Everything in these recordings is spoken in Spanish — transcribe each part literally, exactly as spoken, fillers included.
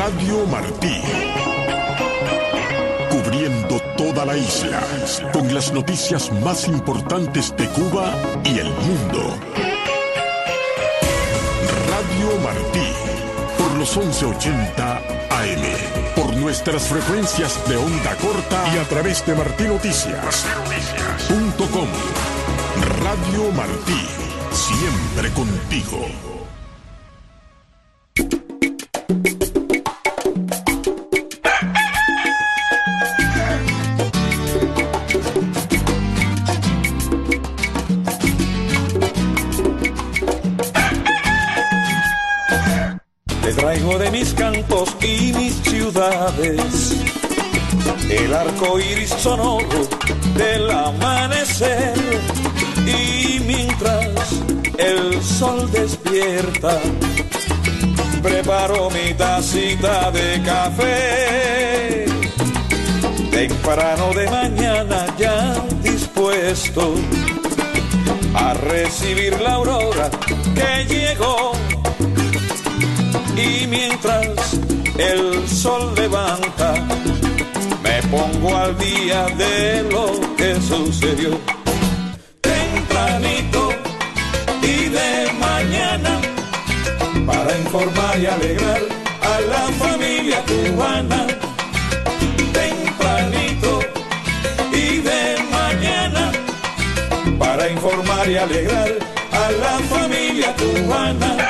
Radio Martí. Cubriendo toda la isla, con las noticias más importantes de Cuba y el mundo. Radio Martí, por los once ochenta A M, por nuestras frecuencias de onda corta y a través de martí noticias punto com. Radio Martí, siempre contigo. Te traigo de mis campos y mis ciudades el arco iris sonoro del amanecer, y mientras el sol despierta preparo mi tacita de café. Temprano de mañana ya dispuesto a recibir la aurora que llegó, y mientras el sol levanta me pongo al día de lo que sucedió. Tempranito y de mañana, para informar y alegrar a la familia cubana. Tempranito y de mañana, para informar y alegrar a la familia cubana.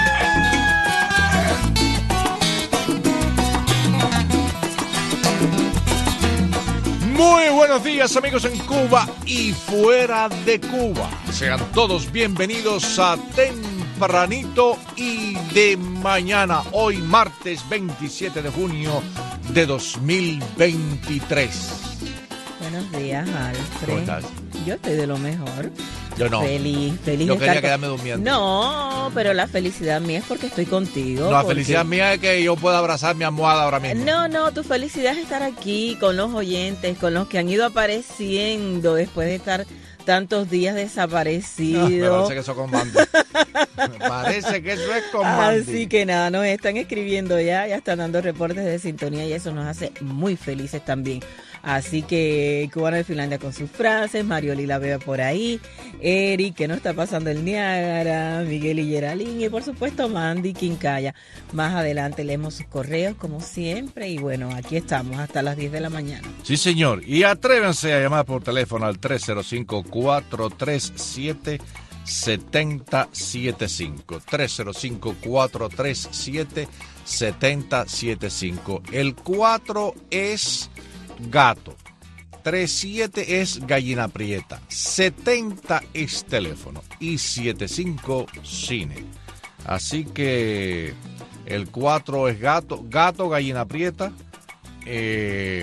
Muy buenos días, amigos en Cuba y fuera de Cuba. Sean todos bienvenidos a Tempranito y de mañana, hoy martes veintisiete de junio de dos mil veintitrés. Buenos días, Alfred. ¿Cómo estás? Yo estoy de lo mejor. Yo no. Feliz, feliz Yo de quería estar quedarme con... durmiendo. No, pero la felicidad mía es porque estoy contigo. No, la porque... felicidad mía es que yo pueda abrazar mi almohada ahora mismo. No, no, tu felicidad es estar aquí con los oyentes, con los que han ido apareciendo después de estar tantos días desaparecidos. No, me parece que eso es con Bandy. Me parece que eso es con Bandy. Así que nada, nos están escribiendo ya, ya están dando reportes de sintonía y eso nos hace muy felices también. Así que Cubano de Finlandia con sus frases, Marioli la veo por ahí, Eric, que no está pasando el Niágara, Miguel y Geraldine, y por supuesto Mandy Quincaya. Más adelante leemos sus correos como siempre y bueno, aquí estamos hasta las diez de la mañana. Sí, señor, y atrévanse a llamar por teléfono al tres cero cinco, cuatro tres siete, siete cero siete cinco, tres cero cinco, cuatro tres siete, siete cero siete cinco. El cuatro es gato, treinta y siete es gallina prieta, setenta es teléfono y setenta y cinco cine. Así que el cuatro es gato, gato, gallina prieta. Eh,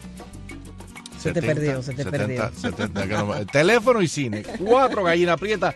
se setenta, te perdió, se te setenta, perdió. setenta, no, teléfono y cine, cuatro gallina prieta.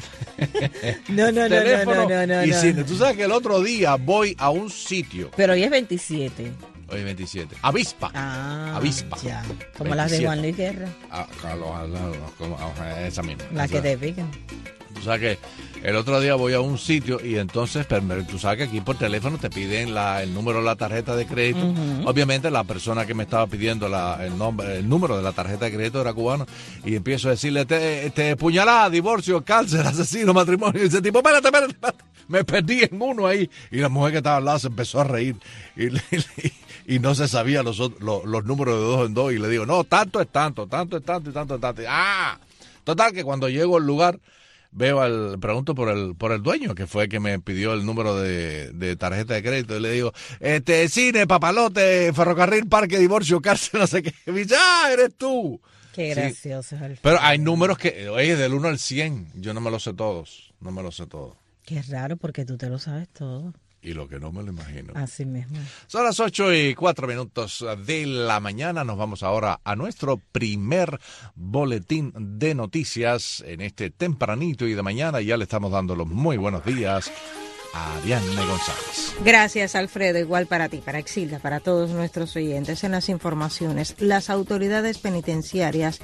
No, no, no, no, no, no, no, y no. cine. Tú sabes que el otro día voy a un sitio. Pero hoy es veintisiete. Hoy veintisiete. Avispa. Ah, Avispa. Ya. Como veintisiete. Las de Juan Luis Guerra. Ah, claro, como, esa misma. La que te pican. Tú sabes que el otro día voy a un sitio y entonces, tú sabes que aquí por teléfono te piden la, el número de la tarjeta de crédito. Uh-huh. Obviamente la persona que me estaba pidiendo la, el, nombre, el número de la tarjeta de crédito era cubano y empiezo a decirle, te, te puñalada, divorcio, cáncer, asesino, matrimonio. Y dice tipo, espérate, espérate, espérate. Me perdí en uno ahí. Y la mujer que estaba al lado se empezó a reír. Y, y, y no se sabía los, los, los números de dos en dos. Y le digo, no, tanto es tanto, tanto es tanto y tanto es tanto. Ah, total que cuando llego al lugar, veo al, pregunto por el, por el dueño, que fue el que me pidió el número de, de tarjeta de crédito. Y le digo, este, cine, papalote, ferrocarril, parque, divorcio, cárcel, no sé qué. Y me dice, ah, eres tú. Qué gracioso. Sí. Pero hay números que, oye, del uno al cien, yo no me los sé todos, no me los sé todos. Qué raro, porque tú te lo sabes todo. Y lo que no me lo imagino. Así mismo. Son las ocho y cuatro minutos de la mañana. Nos vamos ahora a nuestro primer boletín de noticias en este tempranito y de mañana. Ya le estamos dando los muy buenos días a Diane González. Gracias, Alfredo. Igual para ti, para Exilda, para todos nuestros oyentes. En las informaciones, las autoridades penitenciarias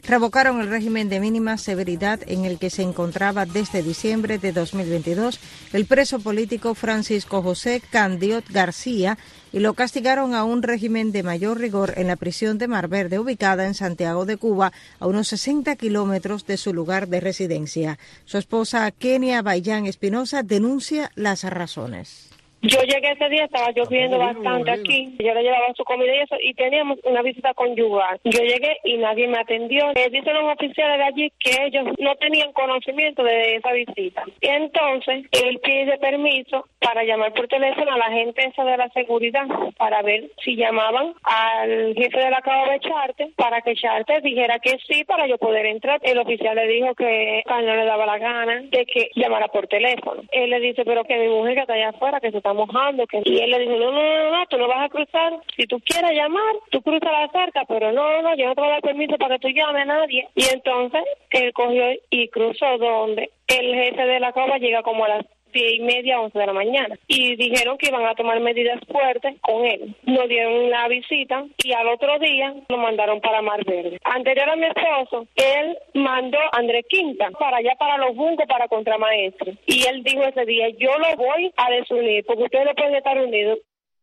revocaron el régimen de mínima severidad en el que se encontraba desde diciembre de dos mil veintidós el preso político Francisco José Candiot García y lo castigaron a un régimen de mayor rigor en la prisión de Mar Verde, ubicada en Santiago de Cuba, a unos sesenta kilómetros de su lugar de residencia. Su esposa, Kenia Bayán Espinosa, denuncia las razones. Yo llegué ese día, estaba lloviendo bastante aquí, yo le llevaba su comida y eso, y teníamos una visita conyugal. Yo llegué y nadie me atendió. Eh, dicen los oficiales de allí que ellos no tenían conocimiento de esa visita. Y entonces, él pide permiso para llamar por teléfono a la gente esa de la seguridad, para ver si llamaban al jefe de la cabo de Charte, para que Charte dijera que sí, para yo poder entrar. El oficial le dijo que a él no le daba la gana de que llamara por teléfono. Él le dice, pero que mi mujer que está allá afuera, que se está mojando, que y él le dijo, no, no, no, no, tú no vas a cruzar, si tú quieres llamar, tú cruzas la cerca, pero no, no, yo no te voy a dar permiso para que tú llames a nadie. Y entonces él cogió y cruzó donde el jefe de la cova llega como a las diez y media, once de la mañana, y dijeron que iban a tomar medidas fuertes con él. Nos dieron la visita y al otro día lo mandaron para Mar Verde. Anterior a mi esposo, él mandó a Andrés Quinta para allá, para los Juncos, para contramaestre, y él dijo ese día, yo lo voy a desunir, porque ustedes no pueden estar unidos.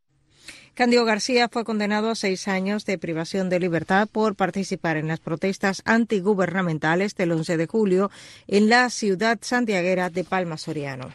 Candido García fue condenado a seis años de privación de libertad por participar en las protestas antigubernamentales del once de julio en la ciudad santiaguera de Palma Soriano.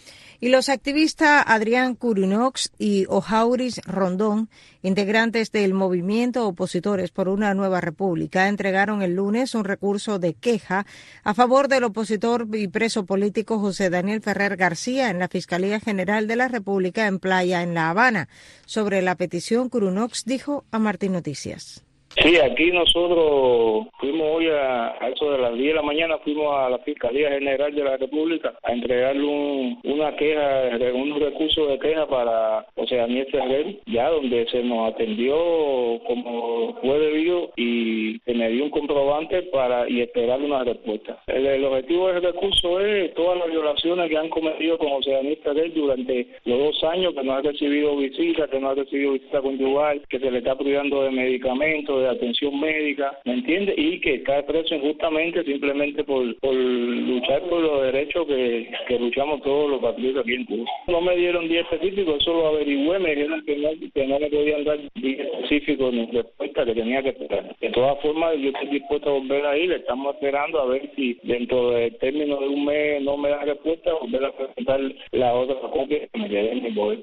Y los activistas Adrián Curinox y Ojauris Rondón, integrantes del movimiento Opositores por una Nueva República, entregaron el lunes un recurso de queja a favor del opositor y preso político José Daniel Ferrer García en la Fiscalía General de la República en Playa, en La Habana. Sobre la petición, Curinox dijo a Martín Noticias. Sí, aquí nosotros fuimos hoy a, a eso de las diez de la mañana, fuimos a la Fiscalía General de la República a entregarle un, una queja, un recurso de queja para José Daniel Ferrer, ya donde se nos atendió como fue debido y se me dio un comprobante para y esperar una respuesta. El, el objetivo del recurso es todas las violaciones que han cometido con José Daniel Ferrer durante los dos años, que no ha recibido visita, que no ha recibido visita conyugal, que se le está privando de medicamentos, de atención médica, ¿me entiende? Y que cae preso injustamente simplemente por, por luchar por los derechos que, que luchamos todos los patriotas aquí en Cuba. No me dieron día específico, eso lo averigüé, me dijeron que no, que no me podían dar día específico ni respuesta, que tenía que esperar. De todas formas, yo estoy dispuesto a volver a ir, estamos esperando a ver si dentro del término de un mes no me dan respuesta, volver a presentar la otra copia que me quedé en mi poder.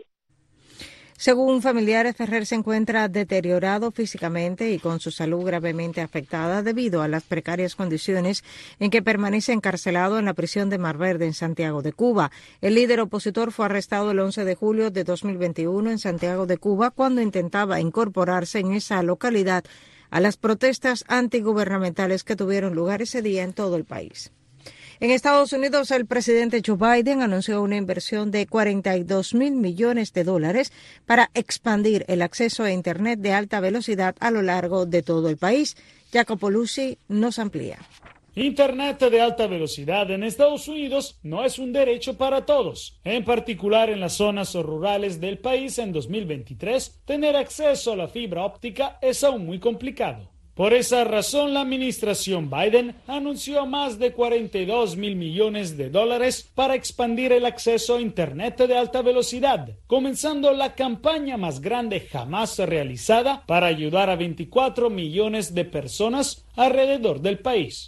Según familiares, Ferrer se encuentra deteriorado físicamente y con su salud gravemente afectada debido a las precarias condiciones en que permanece encarcelado en la prisión de Mar Verde en Santiago de Cuba. El líder opositor fue arrestado el once de julio de dos mil veintiuno en Santiago de Cuba cuando intentaba incorporarse en esa localidad a las protestas antigubernamentales que tuvieron lugar ese día en todo el país. En Estados Unidos, el presidente Joe Biden anunció una inversión de cuarenta y dos mil millones de dólares para expandir el acceso a Internet de alta velocidad a lo largo de todo el país. Jacopo Luzzi nos amplía. Internet de alta velocidad en Estados Unidos no es un derecho para todos. En particular en las zonas rurales del país en dos mil veintitrés, tener acceso a la fibra óptica es aún muy complicado. Por esa razón, la administración Biden anunció más de cuarenta y dos mil millones de dólares para expandir el acceso a Internet de alta velocidad, comenzando la campaña más grande jamás realizada para ayudar a veinticuatro millones de personas alrededor del país.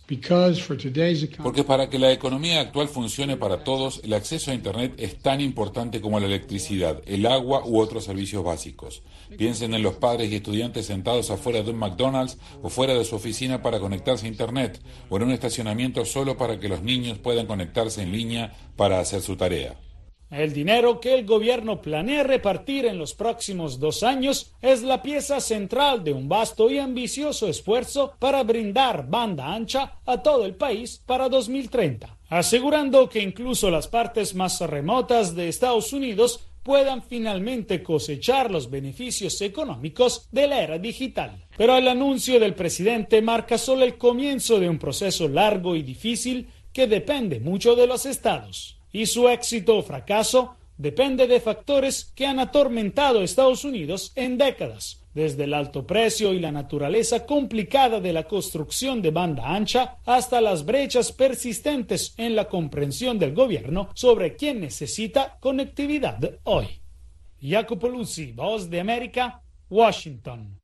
Porque para que la economía actual funcione para todos, el acceso a Internet es tan importante como la electricidad, el agua u otros servicios básicos. Piensen en los padres y estudiantes sentados afuera de un McDonald's o fuera de su oficina para conectarse a Internet, o en un estacionamiento solo para que los niños puedan conectarse en línea para hacer su tarea. El dinero que el gobierno planea repartir en los próximos dos años es la pieza central de un vasto y ambicioso esfuerzo para brindar banda ancha a todo el país para dos mil treinta, asegurando que incluso las partes más remotas de Estados Unidos puedan finalmente cosechar los beneficios económicos de la era digital. Pero el anuncio del presidente marca solo el comienzo de un proceso largo y difícil que depende mucho de los estados. Y su éxito o fracaso depende de factores que han atormentado a Estados Unidos en décadas, desde el alto precio y la naturaleza complicada de la construcción de banda ancha hasta las brechas persistentes en la comprensión del gobierno sobre quién necesita conectividad hoy. Jacopo Luzzi, Voz de América, Washington.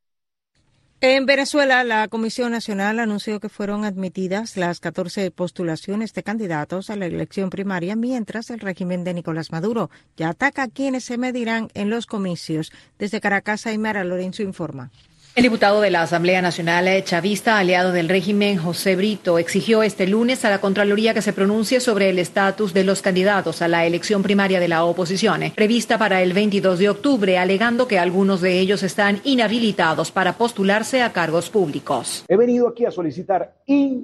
En Venezuela, la Comisión Nacional anunció que fueron admitidas las catorce postulaciones de candidatos a la elección primaria, mientras el régimen de Nicolás Maduro ya ataca a quienes se medirán en los comicios. Desde Caracas, Aymara Lorenzo informa. El diputado de la Asamblea Nacional chavista, aliado del régimen, José Brito, exigió este lunes a la Contraloría que se pronuncie sobre el estatus de los candidatos a la elección primaria de la oposición, prevista para el veintidós de octubre, alegando que algunos de ellos están inhabilitados para postularse a cargos públicos. He venido aquí a solicitar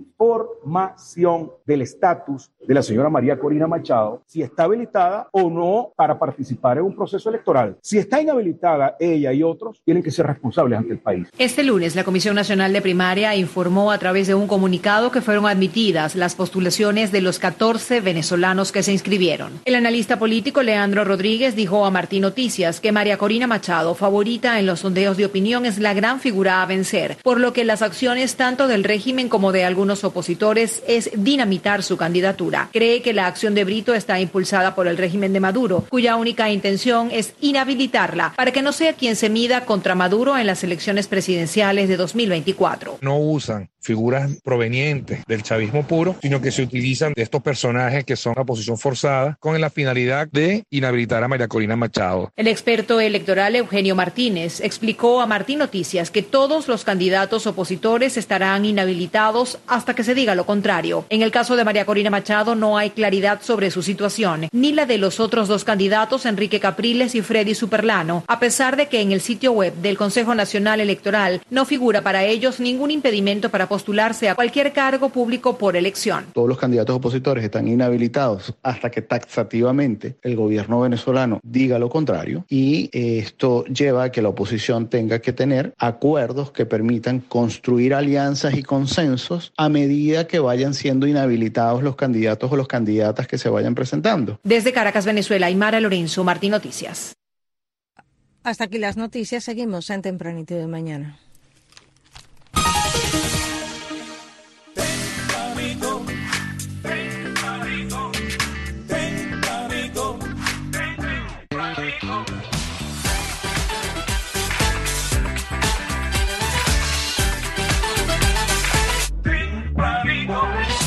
información del estatus de la señora María Corina Machado, si está habilitada o no para participar en un proceso electoral. Si está inhabilitada ella y otros, tienen que ser responsables ante el país. Este lunes, la Comisión Nacional de Primaria informó a través de un comunicado que fueron admitidas las postulaciones de los catorce venezolanos que se inscribieron. El analista político Leandro Rodríguez dijo a Martín Noticias que María Corina Machado, favorita en los sondeos de opinión, es la gran figura a vencer, por lo que las acciones tanto del régimen como de algunos opositores es dinamitar su candidatura. Cree que la acción de Brito está impulsada por el régimen de Maduro, cuya única intención es inhabilitarla para que no sea quien se mida contra Maduro en las elecciones presidenciales de dos mil veinticuatro. No usan figuras provenientes del chavismo puro, sino que se utilizan de estos personajes que son la oposición forzada con la finalidad de inhabilitar a María Corina Machado. El experto electoral Eugenio Martínez explicó a Martín Noticias que todos los candidatos opositores estarán inhabilitados hasta que se diga lo contrario. En el caso de María Corina Machado no hay claridad sobre su situación, ni la de los otros dos candidatos, Enrique Capriles y Freddy Superlano, a pesar de que en el sitio web del Consejo Nacional Electoral no figura para ellos ningún impedimento para postularse a cualquier cargo público por elección. Todos los candidatos opositores están inhabilitados hasta que taxativamente el gobierno venezolano diga lo contrario, y esto lleva a que la oposición tenga que tener acuerdos que permitan construir alianzas y consensos a medida que vayan siendo inhabilitados los candidatos o las candidatas que se vayan presentando. Desde Caracas, Venezuela, Aymara Lorenzo, Martín Noticias. Hasta aquí las noticias, seguimos en Tempranito de Mañana. Tempranito, tempranito, tempranito, tempranito. Tempranito.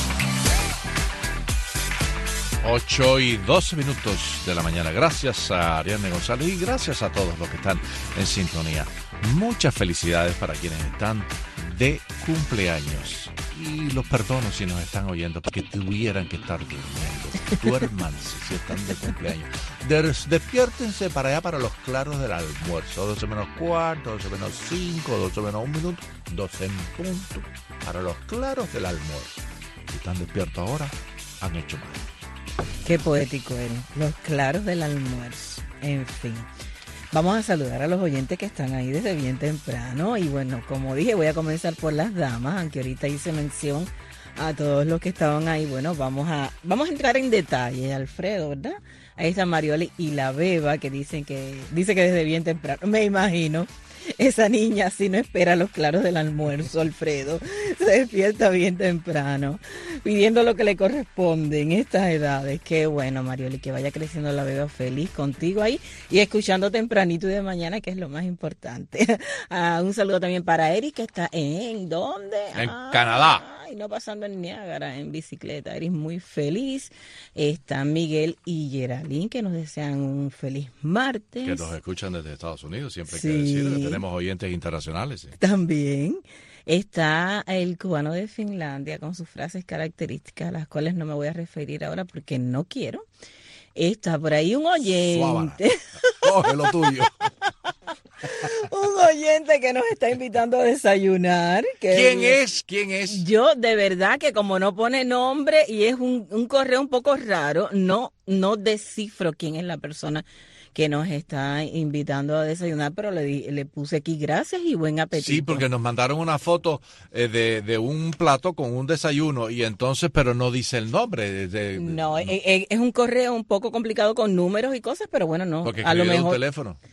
ocho y doce minutos de la mañana. Gracias a Ariane González y gracias a todos los que están en sintonía. Muchas felicidades para quienes están de cumpleaños. Y los perdono si nos están oyendo porque tuvieran que estar durmiendo. Duérmanse si están de cumpleaños. Des, despiértense para allá para los claros del almuerzo. doce menos cuarto, doce menos cinco, doce menos un minuto, doce en punto. Para los claros del almuerzo. Si están despiertos ahora, han hecho mal. Qué poético eres. Los claros del almuerzo. En fin. Vamos a saludar a los oyentes que están ahí desde bien temprano. Y bueno, como dije, voy a comenzar por las damas, aunque ahorita hice mención a todos los que estaban ahí. Bueno, vamos a vamos a entrar en detalle, Alfredo, ¿verdad? Ahí está Marioli y la Beba, que dicen que dice que desde bien temprano. Me imagino. Esa niña así no espera los claros del almuerzo, Alfredo. Se despierta bien temprano, pidiendo lo que le corresponde en estas edades. Qué bueno, Marioli, que vaya creciendo la Beba feliz contigo ahí y escuchando tempranito y de mañana, que es lo más importante. Ah, un saludo también para Eric, que está en ¿dónde? En ah, Canadá. Y no pasando en Niágara en bicicleta. Eres muy feliz. Está Miguel y Geraldine, que nos desean un feliz martes. Que nos escuchan desde Estados Unidos, siempre hay Sí. que decir que tenemos oyentes internacionales. ¿Sí? También está el cubano de Finlandia con sus frases características, a las cuales no me voy a referir ahora porque no quiero. Está por ahí un oyente. Coge lo tuyo. Un oyente que nos está invitando a desayunar. Que ¿Quién es? ¿Quién es? Yo, de verdad, que como no pone nombre y es un, un correo un poco raro, no, no descifro quién es la persona que nos está invitando a desayunar, pero le, di- le puse aquí gracias y buen apetito. Sí, porque nos mandaron una foto eh, de, de un plato con un desayuno y entonces, pero no dice el nombre. De, de- No, es, es- es un correo un poco complicado con números y cosas, pero bueno, no. porque A lo escribió un mejor. teléfono.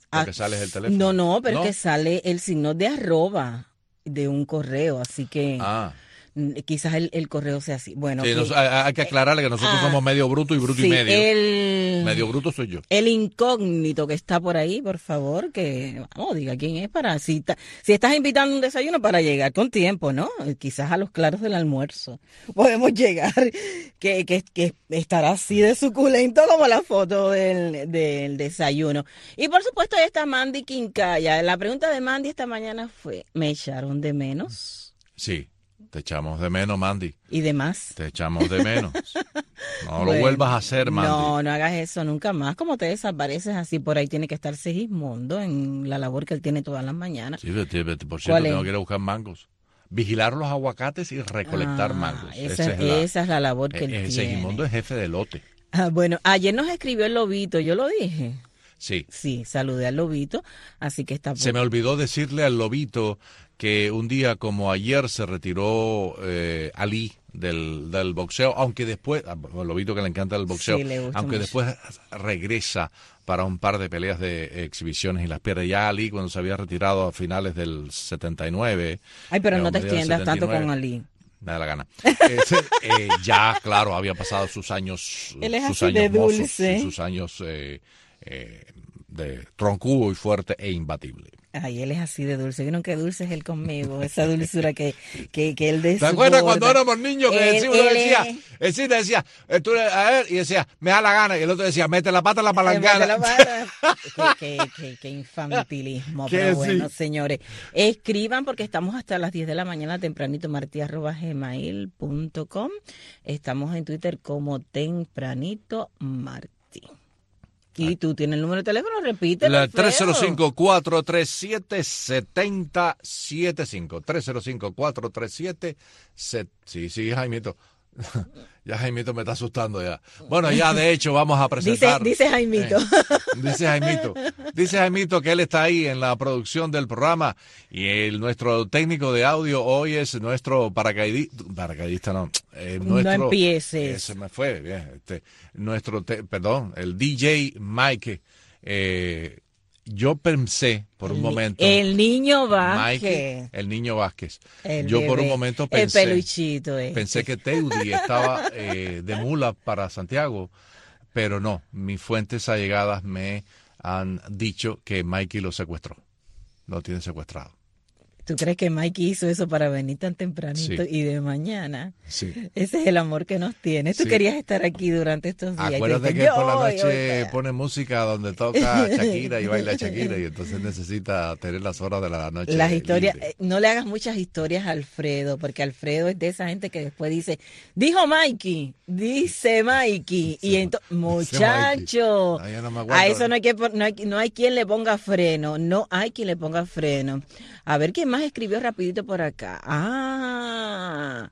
Lo que sale es el teléfono. No, no, pero ¿No? es que sale el signo de arroba de un correo, así que Ah. quizás el, el correo sea así. Bueno, Sí, que- nos- hay, hay que aclararle que nosotros Ah. somos medio bruto y bruto sí, y medio. el- Medio bruto soy yo. El incógnito que está por ahí, por favor, que vamos, diga quién es para si, ta- si estás invitando un desayuno para llegar con tiempo, ¿no? Quizás a los claros del almuerzo podemos llegar, que, que, que estará así de suculento como la foto del, del desayuno. Y por supuesto ahí está Mandy Quincaya. La pregunta de Mandy esta mañana fue, ¿me echaron de menos? Sí, te echamos de menos, Mandy. Y demás. Te echamos de menos. No lo Bueno, vuelvas a hacer, Mandy. No, no hagas eso nunca más. Como te desapareces así, por ahí tiene que estar Segismundo en la labor que él tiene todas las mañanas. Sí, vete, vete, por ¿Cuál cierto, es? tengo que ir a buscar mangos. Vigilar los aguacates y recolectar Ah, mangos. Esa, esa es la labor que él eh, tiene. Segismundo es jefe de lote. Ah, bueno, ayer nos escribió el Lobito, yo lo dije. Sí. Sí, saludé al Lobito, así que está... Se me olvidó decirle al Lobito que un día como ayer se retiró eh, Ali del, del boxeo, aunque después, al Lobito que le encanta el boxeo, Sí, le gusta aunque mucho. después regresa para un par de peleas de exhibiciones y las pierde. Ya Ali, cuando se había retirado a finales del setenta y nueve. Ay, pero eh, no te mediados del extiendas tanto setenta y nueve, con Ali. Me da la gana. Ese, eh, ya, claro, había pasado sus años, Él es sus así de años mozos, dulce. sus años eh, eh, de troncudo y fuerte e imbatible. Ay, él es así de dulce. Vieron qué dulce es él conmigo, esa dulzura que, que, que él desborda. ¿Te acuerdas cuando éramos niños que Él- decía, uno él decía, es- el sí decía, eh, tú, a ver, y decía, me da la gana, y el otro decía, mete la pata en la palangana. Eh, mete la pata. qué, qué, qué, qué infantilismo. Que Pero sí. bueno, señores, escriban porque estamos hasta las diez de la mañana tempranito, martí arroba gmail punto com. Estamos en Twitter como tempranito martí. Y tú tienes el número de teléfono, repítelo. La Alfredo. tres cero cinco, cuatro tres siete, siete cero siete cinco. tres cero cinco, cuatro tres siete, sí, sí, Jaimito. Ya Jaimito me está asustando ya. Bueno, ya de hecho vamos a presentar. Dice, dice Jaimito. Eh, dice Jaimito. Dice Jaimito que él está ahí en la producción del programa y el nuestro técnico de audio hoy es nuestro paracaidista, paracaidista no, eh, nuestro, No empieces. eh, se me fue, bien, este, nuestro, te- perdón, el D J Mike. Eh, yo pensé por un El ni- momento. el niño Vázquez. Mike, el niño Vázquez. El yo por un bebé, momento el pensé. peluchito este. Pensé que Teudi estaba eh, de mula para Santiago, pero no. Mis fuentes allegadas me han dicho que Mikey lo secuestró. Lo tiene secuestrado. ¿Tú crees que Mikey hizo eso para venir tan tempranito Sí. y de mañana? Sí. Ese es el amor que nos tiene. Tú Sí. querías estar aquí durante estos días. Acuérdate Y tú que dices, por la "Yo voy, noche voy". pone música donde toca Shakira y baila Shakira y entonces necesita tener las horas de la noche. Las historias, libre. eh, no le hagas muchas historias a Alfredo, porque Alfredo es de esa gente que después dice, dijo Mikey, dice Mikey, y entonces, muchacho, No, yo no me a aguanto. eso no hay, que, pon- no, hay, no hay quien le ponga freno, no hay quien le ponga freno. A ver quién más escribió rapidito por acá. Ah,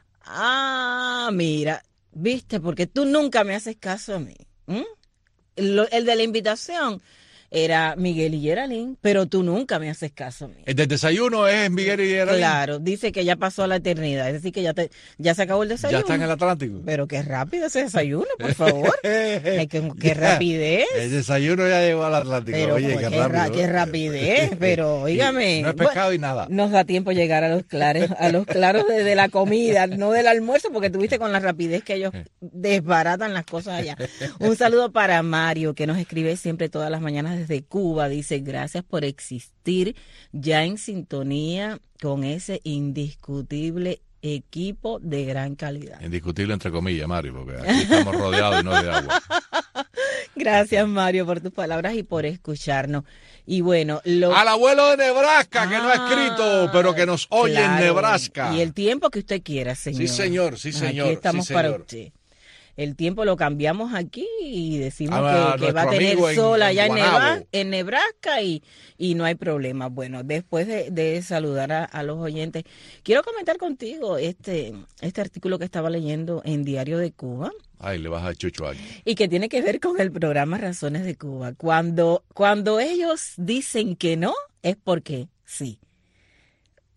ah, mira, viste, porque tú nunca me haces caso a mí. ¿m? Lo- el de la invitación era Miguel y Geraldine, pero tú nunca me haces caso a mí. El del desayuno es Miguel y Geraldine. Claro, dice que ya pasó a la eternidad, es decir, que ya te, ya se acabó el desayuno. Ya está en el Atlántico. Pero qué rápido ese desayuno, por favor. Ay, qué, qué rapidez. El desayuno ya llegó al Atlántico. Pero Oye, pues, qué, qué, ra- rápido. qué rapidez, pero oígame. No es pescado y nada. Nos da tiempo llegar a los claros, a los claros de, de la comida, no del almuerzo, porque tuviste con la rapidez que ellos desbaratan las cosas allá. Un saludo para Mario, que nos escribe siempre todas las mañanas desde Cuba. Dice, gracias por existir ya en sintonía con ese indiscutible equipo de gran calidad. Indiscutible entre comillas, Mario, porque aquí estamos rodeados y no es de agua. Gracias, Mario, por tus palabras y por escucharnos. Y bueno, lo... Al abuelo de Nebraska, que no ha escrito, pero que nos oye Claro, en Nebraska. Y el tiempo que usted quiera, señor. Sí, señor, sí, señor. Aquí estamos sí, para señor. usted. El tiempo lo cambiamos aquí y decimos A- a que, que va a nuestro tener amigo en- sol en allá en, Guanabo. Neva- en Nebraska y, y no hay problema. Bueno, después de, de saludar a, a los oyentes, quiero comentar contigo este, este artículo que estaba leyendo en Diario de Cuba Ay, le vas a chucho aquí. y que tiene que ver con el programa Razones de Cuba. Cuando, cuando ellos dicen que no, es porque sí.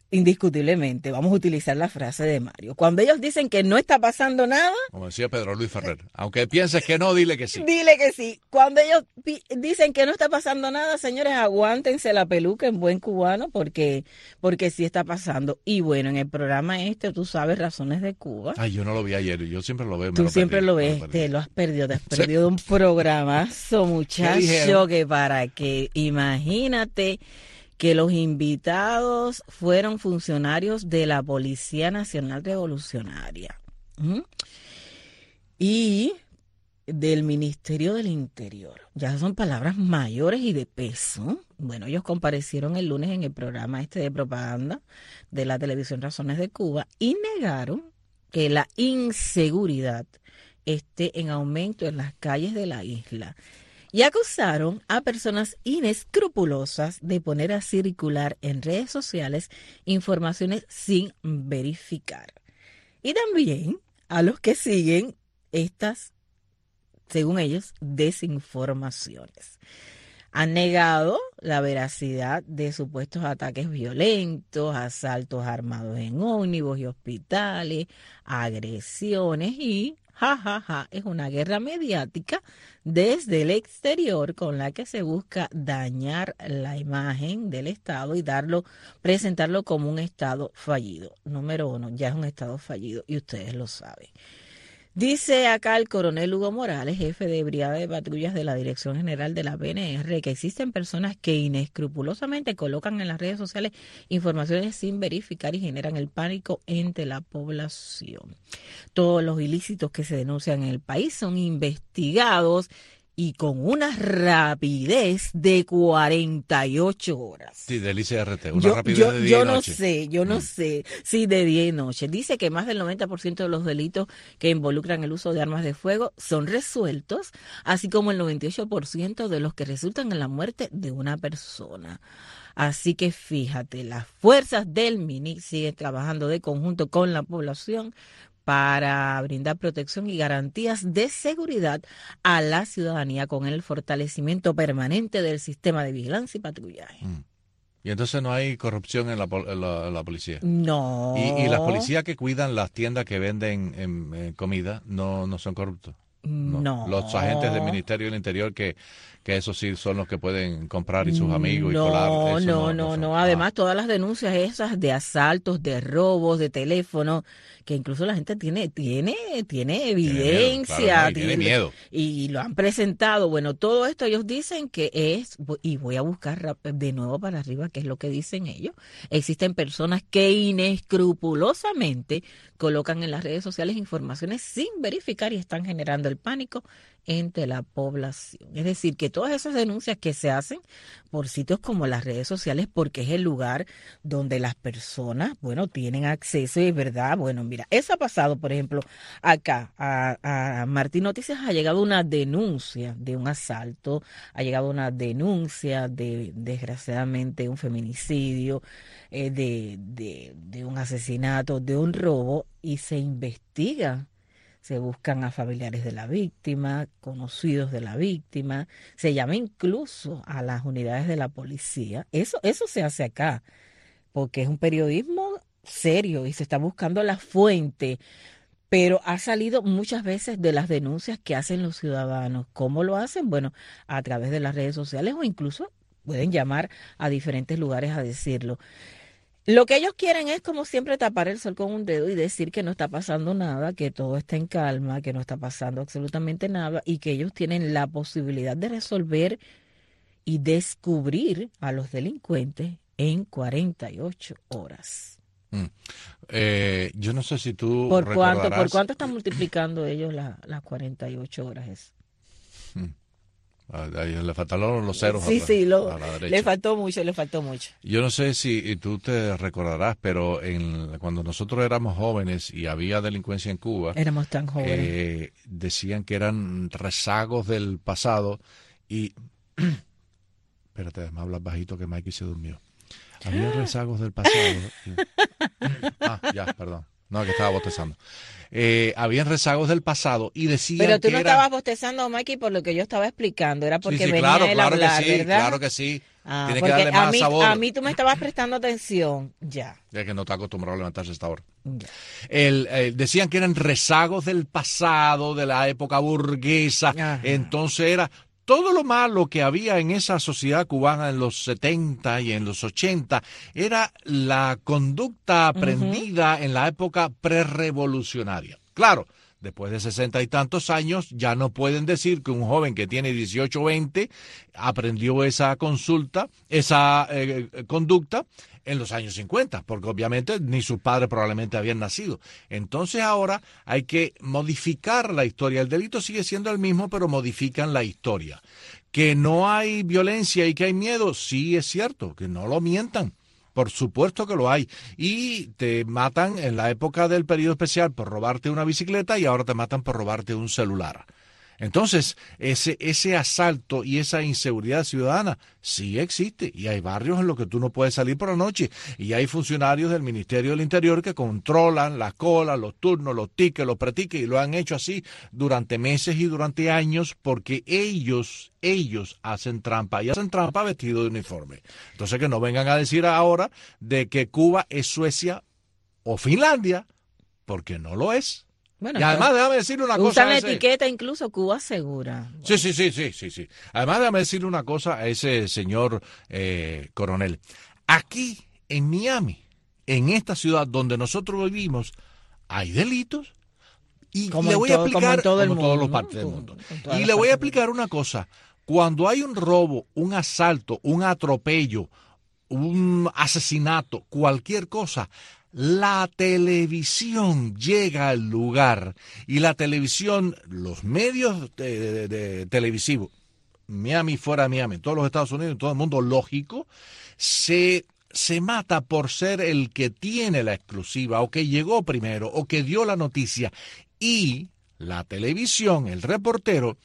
indiscutiblemente, vamos a utilizar la frase de Mario. Cuando ellos dicen que no está pasando nada, como decía Pedro Luis Ferrer, aunque pienses que no, dile que sí. Dile que sí. Cuando ellos pi- dicen que no está pasando nada, señores, aguántense la peluca en buen cubano, porque, porque sí está pasando. Y bueno, en el programa este, tú sabes, Razones de Cuba. Ay, yo no lo vi ayer, yo siempre lo veo. Me Tú lo siempre perdí, lo ves, lo te lo has perdido, te has perdido de un programazo, muchacho, que para que, imagínate que los invitados fueron funcionarios de la Policía Nacional Revolucionaria. ¿Mm? Y del Ministerio del Interior. Ya son palabras mayores y de peso. Bueno, ellos comparecieron el lunes en el programa este de propaganda de la televisión Razones de Cuba y negaron que la inseguridad esté en aumento en las calles de la isla. Y acusaron a personas inescrupulosas de poner a circular en redes sociales informaciones sin verificar. Y también a los que siguen estas, según ellos, desinformaciones. Han negado la veracidad de supuestos ataques violentos, asaltos armados en ómnibus y hospitales, agresiones y, ja, ja, ja, es una guerra mediática desde el exterior con la que se busca dañar la imagen del Estado y darlo, presentarlo como un Estado fallido. Número uno, ya es un Estado fallido y ustedes lo saben. Dice acá el coronel Hugo Morales, jefe de brigada de patrullas de la Dirección General de la P N R, que existen personas que inescrupulosamente colocan en las redes sociales informaciones sin verificar y generan el pánico entre la población. Todos los ilícitos que se denuncian en el país son investigados y con una rapidez de cuarenta y ocho horas. Sí, del I C R T, una yo, rapidez yo, de día yo y no noche. sé, yo no Mm. sé, sí, de día y noche. Dice que más del noventa por ciento de los delitos que involucran el uso de armas de fuego son resueltos, así como el noventa y ocho por ciento de los que resultan en la muerte de una persona. Así que fíjate, las fuerzas del M I N I siguen trabajando de conjunto con la población para brindar protección y garantías de seguridad a la ciudadanía con el fortalecimiento permanente del sistema de vigilancia y patrullaje. Mm. Y entonces no hay corrupción en la, pol- en la, en la policía. No. Y, y las policías que cuidan las tiendas que venden en, en comida no, no son corruptos. No. No. Los agentes del Ministerio del Interior que, que esos sí son los que pueden comprar y sus amigos no, y colar. Eso no, no, no son. no. Además, todas las denuncias esas de asaltos, de robos, de teléfono, que incluso la gente tiene, tiene, tiene evidencia, Tiene miedo, claro, no, y tiene miedo. y lo han presentado. Bueno, todo esto ellos dicen que es, y voy a buscar rap- de nuevo para arriba, qué es lo que dicen ellos. Existen personas que inescrupulosamente colocan en las redes sociales informaciones sin verificar y están generando el pánico entre la población. Es decir, que todas esas denuncias que se hacen por sitios como las redes sociales, porque es el lugar donde las personas, bueno, tienen acceso y es verdad, bueno, mira, eso ha pasado, por ejemplo, acá a, a Martín Noticias ha llegado una denuncia de un asalto, ha llegado una denuncia de, desgraciadamente, un feminicidio, eh, de, de, de un asesinato, de un robo, y se investiga. Se buscan a familiares de la víctima, conocidos de la víctima, se llama incluso a las unidades de la policía. Eso, eso se hace acá, porque es un periodismo serio y se está buscando la fuente, pero ha salido muchas veces de las denuncias que hacen los ciudadanos. ¿Cómo lo hacen? Bueno, a través de las redes sociales o incluso pueden llamar a diferentes lugares a decirlo. Lo que ellos quieren es, como siempre, tapar el sol con un dedo y decir que no está pasando nada, que todo está en calma, que no está pasando absolutamente nada y que ellos tienen la posibilidad de resolver y descubrir a los delincuentes en cuarenta y ocho horas. Mm. Eh, yo no sé si tú ¿Por cuánto, recordarás... ¿por cuánto están multiplicando ellos la, las cuarenta y ocho horas? Eso? Mm. Ahí le faltaron los ceros Sí, a, sí, lo, a la derecha. le faltó mucho, le faltó mucho. Yo no sé si tú te recordarás, pero en, cuando nosotros éramos jóvenes y había delincuencia en Cuba, éramos tan jóvenes. Eh, decían que eran rezagos del pasado y... Espérate, me hablas bajito que Mikey se durmió. Había rezagos del pasado. y... Ah, ya, perdón. No, que estaba bostezando. Eh, habían rezagos del pasado y decían Pero tú que no era... estabas bostezando, Mikey, por lo que yo estaba explicando. Era porque sí, sí, venía claro, él claro a hablar, que sí, ¿verdad? claro que sí. Ah, Tiene que darle más a mí, sabor. a mí tú me estabas prestando atención, ya. Es que no está acostumbrado a levantarse a esta hora. ya. El, eh, decían que eran rezagos del pasado, de la época burguesa. Ajá. Entonces era todo lo malo que había en esa sociedad cubana en los setenta y en los ochenta, era la conducta aprendida uh-huh. en la época prerevolucionaria. Claro, después de sesenta y tantos años, ya no pueden decir que un joven que tiene dieciocho o veinte aprendió esa consulta, esa eh, conducta en los años cincuenta, porque obviamente ni sus padres probablemente habían nacido. Entonces ahora hay que modificar la historia. El delito sigue siendo el mismo, pero modifican la historia. Que no hay violencia y que hay miedo, sí es cierto, que no lo mientan. Por supuesto que lo hay. Y te matan en la época del periodo especial por robarte una bicicleta y ahora te matan por robarte un celular. Entonces, ese, ese asalto y esa inseguridad ciudadana sí existe. Y hay barrios en los que tú no puedes salir por la noche. Y hay funcionarios del Ministerio del Interior que controlan las colas, los turnos, los tickets, los pretiques. Y lo han hecho así durante meses y durante años porque ellos, ellos hacen trampa. Y hacen trampa vestido de uniforme. Entonces, que no vengan a decir ahora de que Cuba es Suecia o Finlandia, porque no lo es. Bueno, y además déjame decirle una cosa. Usan la ese... etiqueta incluso Cuba Segura. Sí, sí, sí, sí, sí, sí. Además déjame decirle una cosa a ese señor eh, coronel. Aquí en Miami, en esta ciudad donde nosotros vivimos, hay delitos. Y como le voy todo, a explicar, como en todo el como mundo, todas las ¿no? partes del mundo. Como y le voy a explicar una cosa. Cuando hay un robo, un asalto, un atropello, un asesinato, cualquier cosa, la televisión llega al lugar y la televisión, los medios de, de, de, televisivos, Miami fuera Miami, todos los Estados Unidos, todo el mundo lógico, se, se mata por ser el que tiene la exclusiva o que llegó primero o que dio la noticia. Y la televisión, el reportero,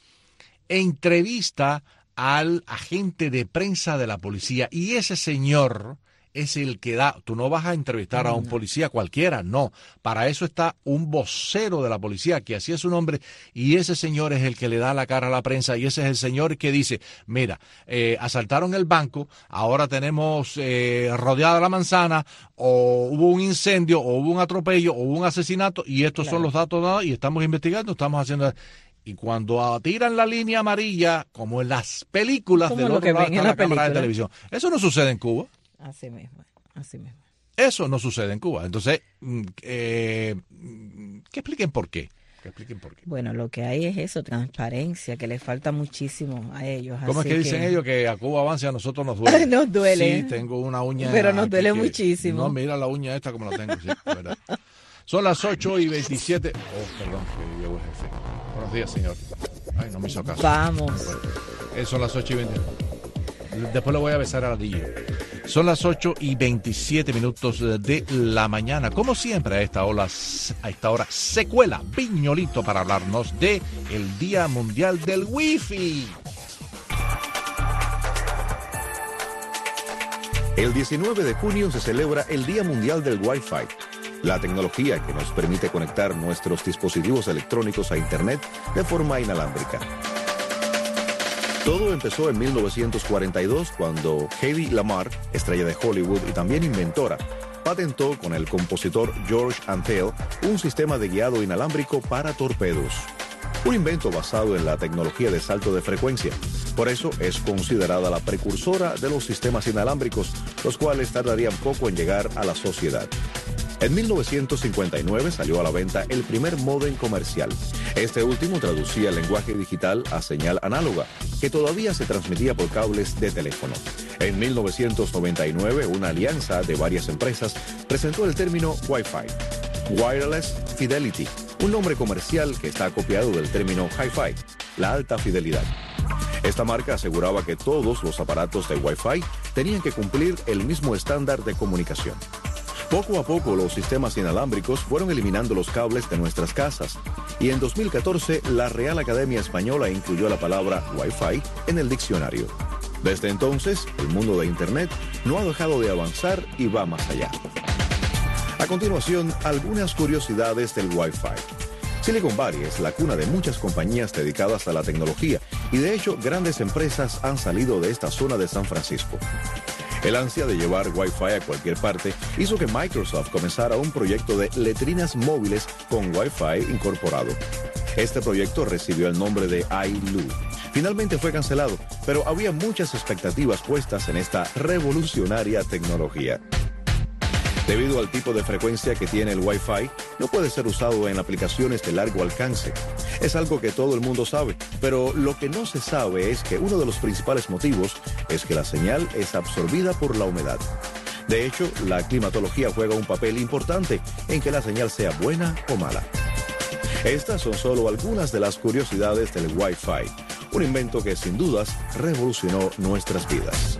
entrevista al agente de prensa de la policía y ese señor es el que da, tú no vas a entrevistar a un policía cualquiera, no, para eso está un vocero de la policía, que así es su nombre, y ese señor es el que le da la cara a la prensa, y ese es el señor que dice, mira, eh, asaltaron el banco, ahora tenemos eh, rodeada la manzana, o hubo un incendio, o hubo un atropello, o hubo un asesinato, y estos claro. son los datos, y estamos investigando, estamos haciendo... Y cuando tiran la línea amarilla, como en las películas como del lo otro que lado ven está en la, la cámara película. de televisión, eso no sucede en Cuba. Así mismo, así mismo. Eso no sucede en Cuba. Entonces, eh, que expliquen por qué. Que expliquen por qué. Bueno, lo que hay es eso, transparencia, que le falta muchísimo a ellos. ¿Cómo así es que dicen que... ellos que a Cuba avance, a nosotros nos duele? Nos duele. Sí, tengo una uña. Pero nos duele que, muchísimo. No, mira la uña esta como la tengo, sí, verdad. Son las ocho y veintisiete. Oh, perdón, que llegó el jefe. Buenos días, señor. Ay, no me hizo caso. Vamos. Eh, son las ocho y veinte. Después le voy a besar a la D J. Son las ocho y veintisiete minutos de la mañana. Como siempre, a esta hora, a esta hora se cuela Piñolito para hablarnos de el Día Mundial del Wi-Fi. El diecinueve de junio se celebra el Día Mundial del Wi-Fi, la tecnología que nos permite conectar nuestros dispositivos electrónicos a Internet de forma inalámbrica. Todo empezó en mil novecientos cuarenta y dos cuando Hedy Lamarr, estrella de Hollywood y también inventora, patentó con el compositor George Antheil un sistema de guiado inalámbrico para torpedos. Un invento basado en la tecnología de salto de frecuencia. Por eso es considerada la precursora de los sistemas inalámbricos, los cuales tardarían poco en llegar a la sociedad. En mil novecientos cincuenta y nueve salió a la venta el primer módem comercial. Este último traducía el lenguaje digital a señal análoga, que todavía se transmitía por cables de teléfono. En mil novecientos noventa y nueve, una alianza de varias empresas presentó el término Wi-Fi, Wireless Fidelity, un nombre comercial que está copiado del término Hi-Fi, la alta fidelidad. Esta marca aseguraba que todos los aparatos de Wi-Fi tenían que cumplir el mismo estándar de comunicación. Poco a poco los sistemas inalámbricos fueron eliminando los cables de nuestras casas y en dos mil catorce la Real Academia Española incluyó la palabra Wi-Fi en el diccionario. Desde entonces, el mundo de Internet no ha dejado de avanzar y va más allá. A continuación, algunas curiosidades del Wi-Fi. Silicon Valley es la cuna de muchas compañías dedicadas a la tecnología y de hecho grandes empresas han salido de esta zona de San Francisco. El ansia de llevar Wi-Fi a cualquier parte hizo que Microsoft comenzara un proyecto de letrinas móviles con Wi-Fi incorporado. Este proyecto recibió el nombre de iLoo. Finalmente fue cancelado, pero había muchas expectativas puestas en esta revolucionaria tecnología. Debido al tipo de frecuencia que tiene el Wi-Fi, no puede ser usado en aplicaciones de largo alcance. Es algo que todo el mundo sabe, pero lo que no se sabe es que uno de los principales motivos es que la señal es absorbida por la humedad. De hecho, la climatología juega un papel importante en que la señal sea buena o mala. Estas son solo algunas de las curiosidades del Wi-Fi, un invento que sin dudas revolucionó nuestras vidas.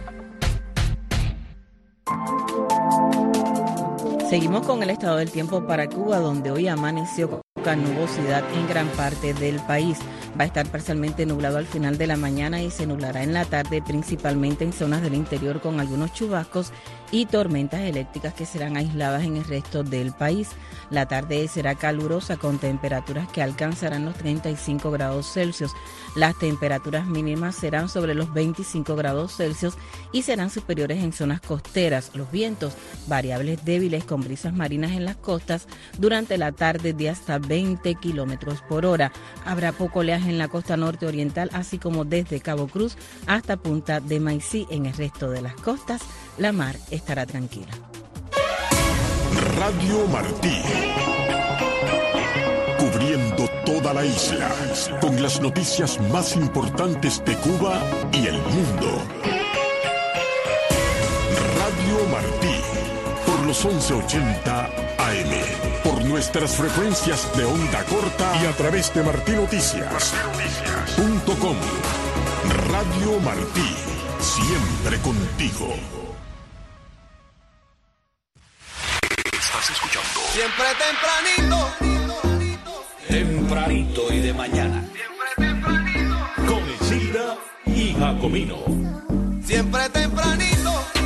Seguimos con el estado del tiempo para Cuba, donde hoy amaneció con poca nubosidad en gran parte del país. Va a estar parcialmente nublado al final de la mañana y se nublará en la tarde, principalmente en zonas del interior con algunos chubascos y tormentas eléctricas que serán aisladas en el resto del país. La tarde será calurosa con temperaturas que alcanzarán los treinta y cinco grados Celsius. Las temperaturas mínimas serán sobre los veinticinco grados Celsius y serán superiores en zonas costeras. Los vientos variables débiles con brisas marinas en las costas durante la tarde de hasta veinte kilómetros por hora. Habrá poco oleaje en la costa norte oriental, así como desde Cabo Cruz hasta Punta de Maicí. En el resto de las costas, la mar estará tranquila. Radio Martí, cubriendo toda la isla, con las noticias más importantes de Cuba y el mundo. Radio Martí, por los once ochenta A M, por nuestras frecuencias de onda corta y a través de martí noticias punto com. Radio Martí, siempre contigo. Estás escuchando siempre tempranito, tempranito y de mañana, con Isilda y Jacomino. Siempre tempranito.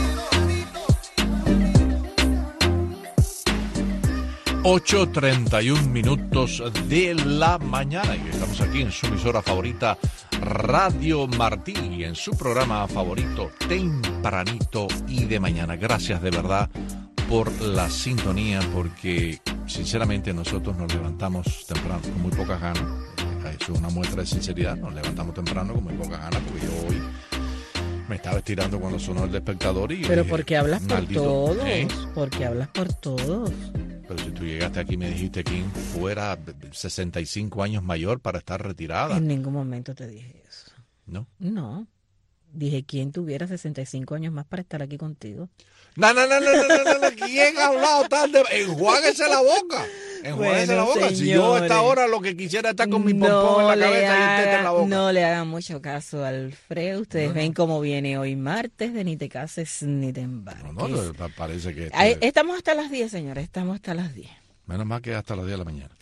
ocho treinta y un minutos de la mañana y estamos aquí en su emisora favorita Radio Martí y en su programa favorito Tempranito y de mañana. Gracias de verdad por la sintonía, porque sinceramente nosotros nos levantamos temprano con muy pocas ganas. Eso es una muestra de sinceridad. Nos levantamos temprano con muy pocas ganas, porque yo hoy me estaba estirando cuando sonó el despertador y... Pero dije, porque hablas por maldito, todos, ¿eh? Porque hablas por todos. Pero si tú llegaste aquí y me dijiste que fuera sesenta y cinco años mayor para estar retirada. En ningún momento te dije eso. ¿No? No. Dije, ¿quién tuviera sesenta y cinco años más para estar aquí contigo? No, no, no, no, no, no, no. ¿Quién ha hablado tan de...? Enjuáguese la boca. Enjuáguese Bueno, la boca. señores, si yo a esta hora lo que quisiera es estar con mi no pompón en la le cabeza y el tete en la haga- boca. No le hagan mucho caso a Alfredo. Ustedes No, ven no. cómo viene hoy martes de ni te cases ni te embarques. No, no, pa- parece que... este- Ahí- Estamos hasta las diez, señores. Estamos hasta las diez. Menos mal que hasta las diez de la mañana.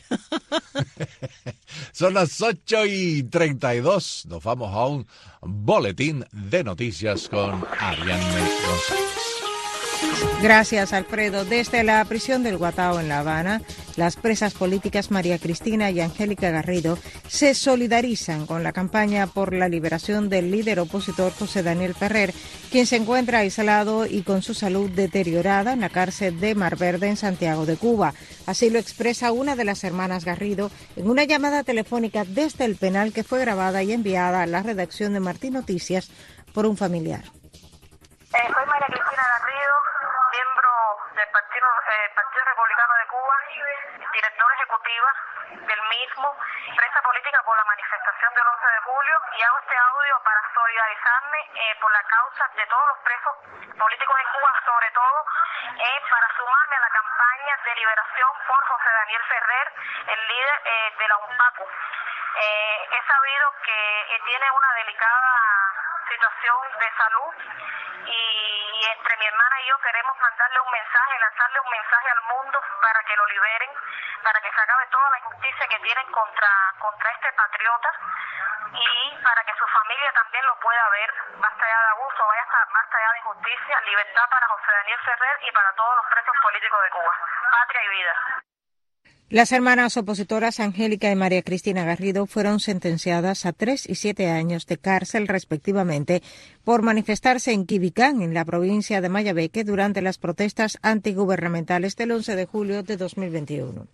Son las ocho y treinta y dos. Nos vamos a un boletín de noticias con Ariadne González. Gracias, Alfredo. Desde la prisión del Guatao en La Habana, las presas políticas María Cristina y Angélica Garrido se solidarizan con la campaña por la liberación del líder opositor José Daniel Ferrer, quien se encuentra aislado y con su salud deteriorada en la cárcel de Mar Verde en Santiago de Cuba. Así lo expresa una de las hermanas Garrido en una llamada telefónica desde el penal que fue grabada y enviada a la redacción de Martí Noticias por un familiar. Eh, soy María Cristina Garrido, miembro del Partido, eh, Partido Republicano de Cuba, directora ejecutiva del mismo, presa política por la manifestación del once de julio, y hago este audio para solidarizarme eh, por la causa de todos los presos políticos en Cuba, sobre todo eh, para sumarme a la campaña de liberación por José Daniel Ferrer, el líder eh, de la UNPACU. Eh, he sabido que eh, tiene una delicada situación de salud y entre mi hermana y yo queremos mandarle un mensaje, lanzarle un mensaje al mundo para que lo liberen, para que se acabe toda la injusticia que tienen contra, contra este patriota y para que su familia también lo pueda ver. Basta ya de abuso, basta, basta ya de injusticia, libertad para José Daniel Ferrer y para todos los presos políticos de Cuba. Patria y vida. Las hermanas opositoras Angélica y María Cristina Garrido fueron sentenciadas a tres y siete años de cárcel respectivamente por manifestarse en Quibicán, en la provincia de Mayabeque, durante las protestas antigubernamentales del once de julio de dos mil veintiuno.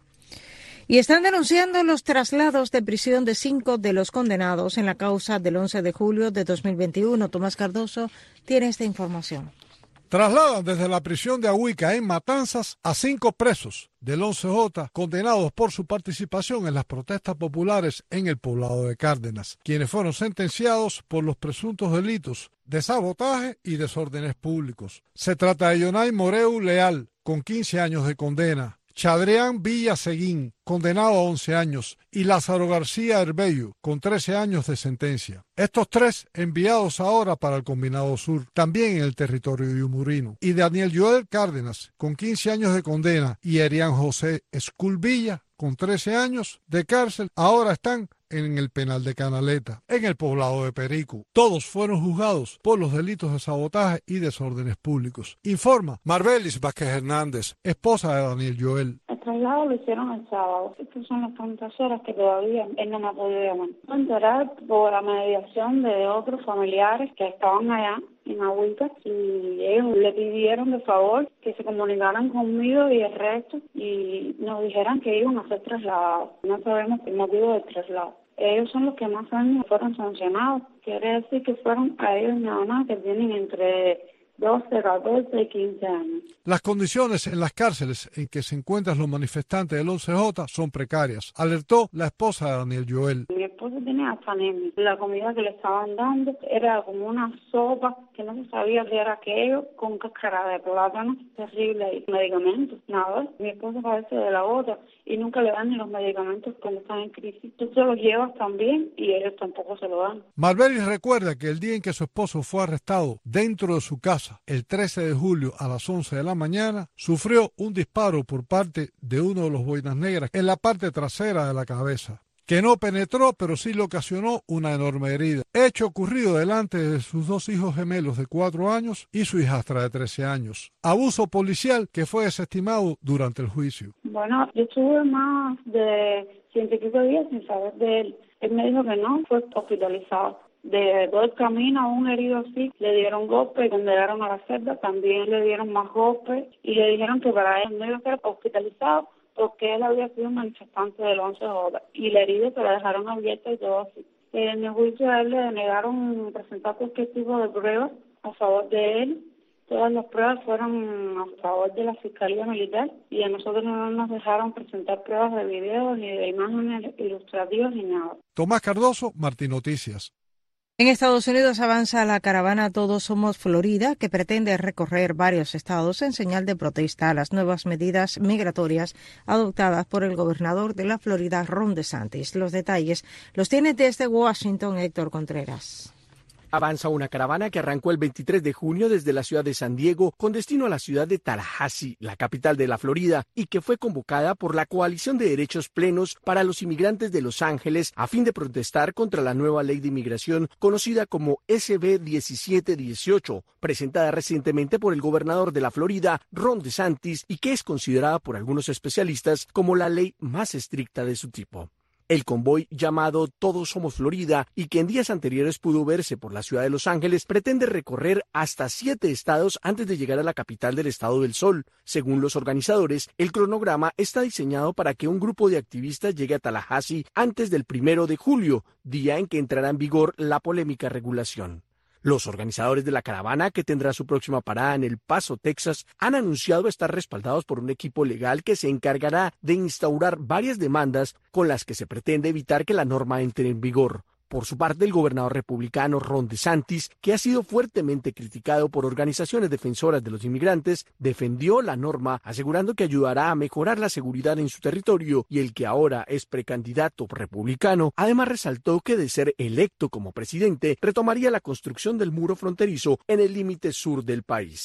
Y están denunciando los traslados de prisión de cinco de los condenados en la causa del once de julio de dos mil veintiuno. Tomás Cardoso tiene esta información. Trasladan desde la prisión de Ahuica en Matanzas a cinco presos del once J condenados por su participación en las protestas populares en el poblado de Cárdenas, quienes fueron sentenciados por los presuntos delitos de sabotaje y desórdenes públicos. Se trata de Yonay Moreu Leal, con quince años de condena, Chadrián Villa Seguín, condenado a once años, y Lázaro García Herbello, con trece años de sentencia. Estos tres enviados ahora para el Combinado Sur, también en el territorio yumurino. Y Daniel Joel Cárdenas, con quince años de condena, y Erián José Esculvilla, con trece años de cárcel, ahora están en el penal de Canaleta, en el poblado de Perico. Todos fueron juzgados por los delitos de sabotaje y desórdenes públicos. Informa Marbelis Vázquez Hernández, esposa de Daniel Joel. El traslado lo hicieron el sábado. Estas son las tantas horas que todavía él no me ha podido llamar. Me enteré por la mediación de otros familiares que estaban allá en Ahuica, y ellos le pidieron de favor que se comunicaran conmigo y el resto y nos dijeran que iban a ser trasladados. No sabemos el motivo del traslado. Ellos son los que más años fueron sancionados. Quiere decir que fueron a ellos nada más, que tienen entre doce, catorce y quince años. Las condiciones en las cárceles en que se encuentran los manifestantes del once J son precarias, alertó la esposa de Daniel Joel. Mi esposo tenía hasta anemia. La comida que le estaban dando era como una sopa que no se sabía qué era aquello, con cáscara de plátano, terrible, y medicamentos, nada. Mi esposo padece de la gota y nunca le dan ni los medicamentos cuando están en crisis. Tú se los llevas también y ellos tampoco se lo dan. Marbelis recuerda que el día en que su esposo fue arrestado dentro de su casa, el trece de julio a las once de la mañana, sufrió un disparo por parte de uno de los boinas negras en la parte trasera de la cabeza, que no penetró, pero sí le ocasionó una enorme herida. Hecho ocurrido delante de sus dos hijos gemelos de cuatro años y su hijastra de trece años. Abuso policial que fue desestimado durante el juicio. Bueno, yo estuve más de ciento y pico días sin saber de él. Él me dijo que no, fue hospitalizado. De todo el camino a un herido así, le dieron golpes y cuando llegaron a la celda también le dieron más golpes y le dijeron que para él no iba a ser hospitalizado porque él había sido un manifestante del once J y la herida se la dejaron abierta y todo así. En el juicio a él le denegaron presentar cualquier tipo de pruebas a favor de él. Todas las pruebas fueron a favor de la Fiscalía Militar y a nosotros no nos dejaron presentar pruebas de videos ni de imágenes ilustrativas ni nada. Tomás Cardoso, Martín Noticias. En Estados Unidos avanza la caravana Todos Somos Florida, que pretende recorrer varios estados en señal de protesta a las nuevas medidas migratorias adoptadas por el gobernador de la Florida, Ron DeSantis. Los detalles los tiene desde Washington Héctor Contreras. Avanza una caravana que arrancó el veintitrés de junio desde la ciudad de San Diego con destino a la ciudad de Tallahassee, la capital de la Florida, y que fue convocada por la Coalición de Derechos Plenos para los Inmigrantes de Los Ángeles a fin de protestar contra la nueva ley de inmigración conocida como S B diecisiete dieciocho, presentada recientemente por el gobernador de la Florida, Ron DeSantis, y que es considerada por algunos especialistas como la ley más estricta de su tipo. El convoy llamado Todos Somos Florida y que en días anteriores pudo verse por la ciudad de Los Ángeles pretende recorrer hasta siete estados antes de llegar a la capital del Estado del Sol. Según los organizadores, el cronograma está diseñado para que un grupo de activistas llegue a Tallahassee antes del primero de julio, día en que entrará en vigor la polémica regulación. Los organizadores de la caravana, que tendrá su próxima parada en El Paso, Texas, han anunciado estar respaldados por un equipo legal que se encargará de instaurar varias demandas con las que se pretende evitar que la norma entre en vigor. Por su parte, el gobernador republicano Ron DeSantis, que ha sido fuertemente criticado por organizaciones defensoras de los inmigrantes, defendió la norma, asegurando que ayudará a mejorar la seguridad en su territorio, y el que ahora es precandidato republicano, además resaltó que de ser electo como presidente, retomaría la construcción del muro fronterizo en el límite sur del país.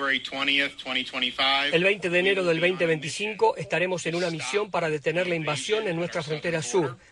El veinte de enero del veinte veinticinco estaremos en una misión para detener la invasión en nuestra frontera sur.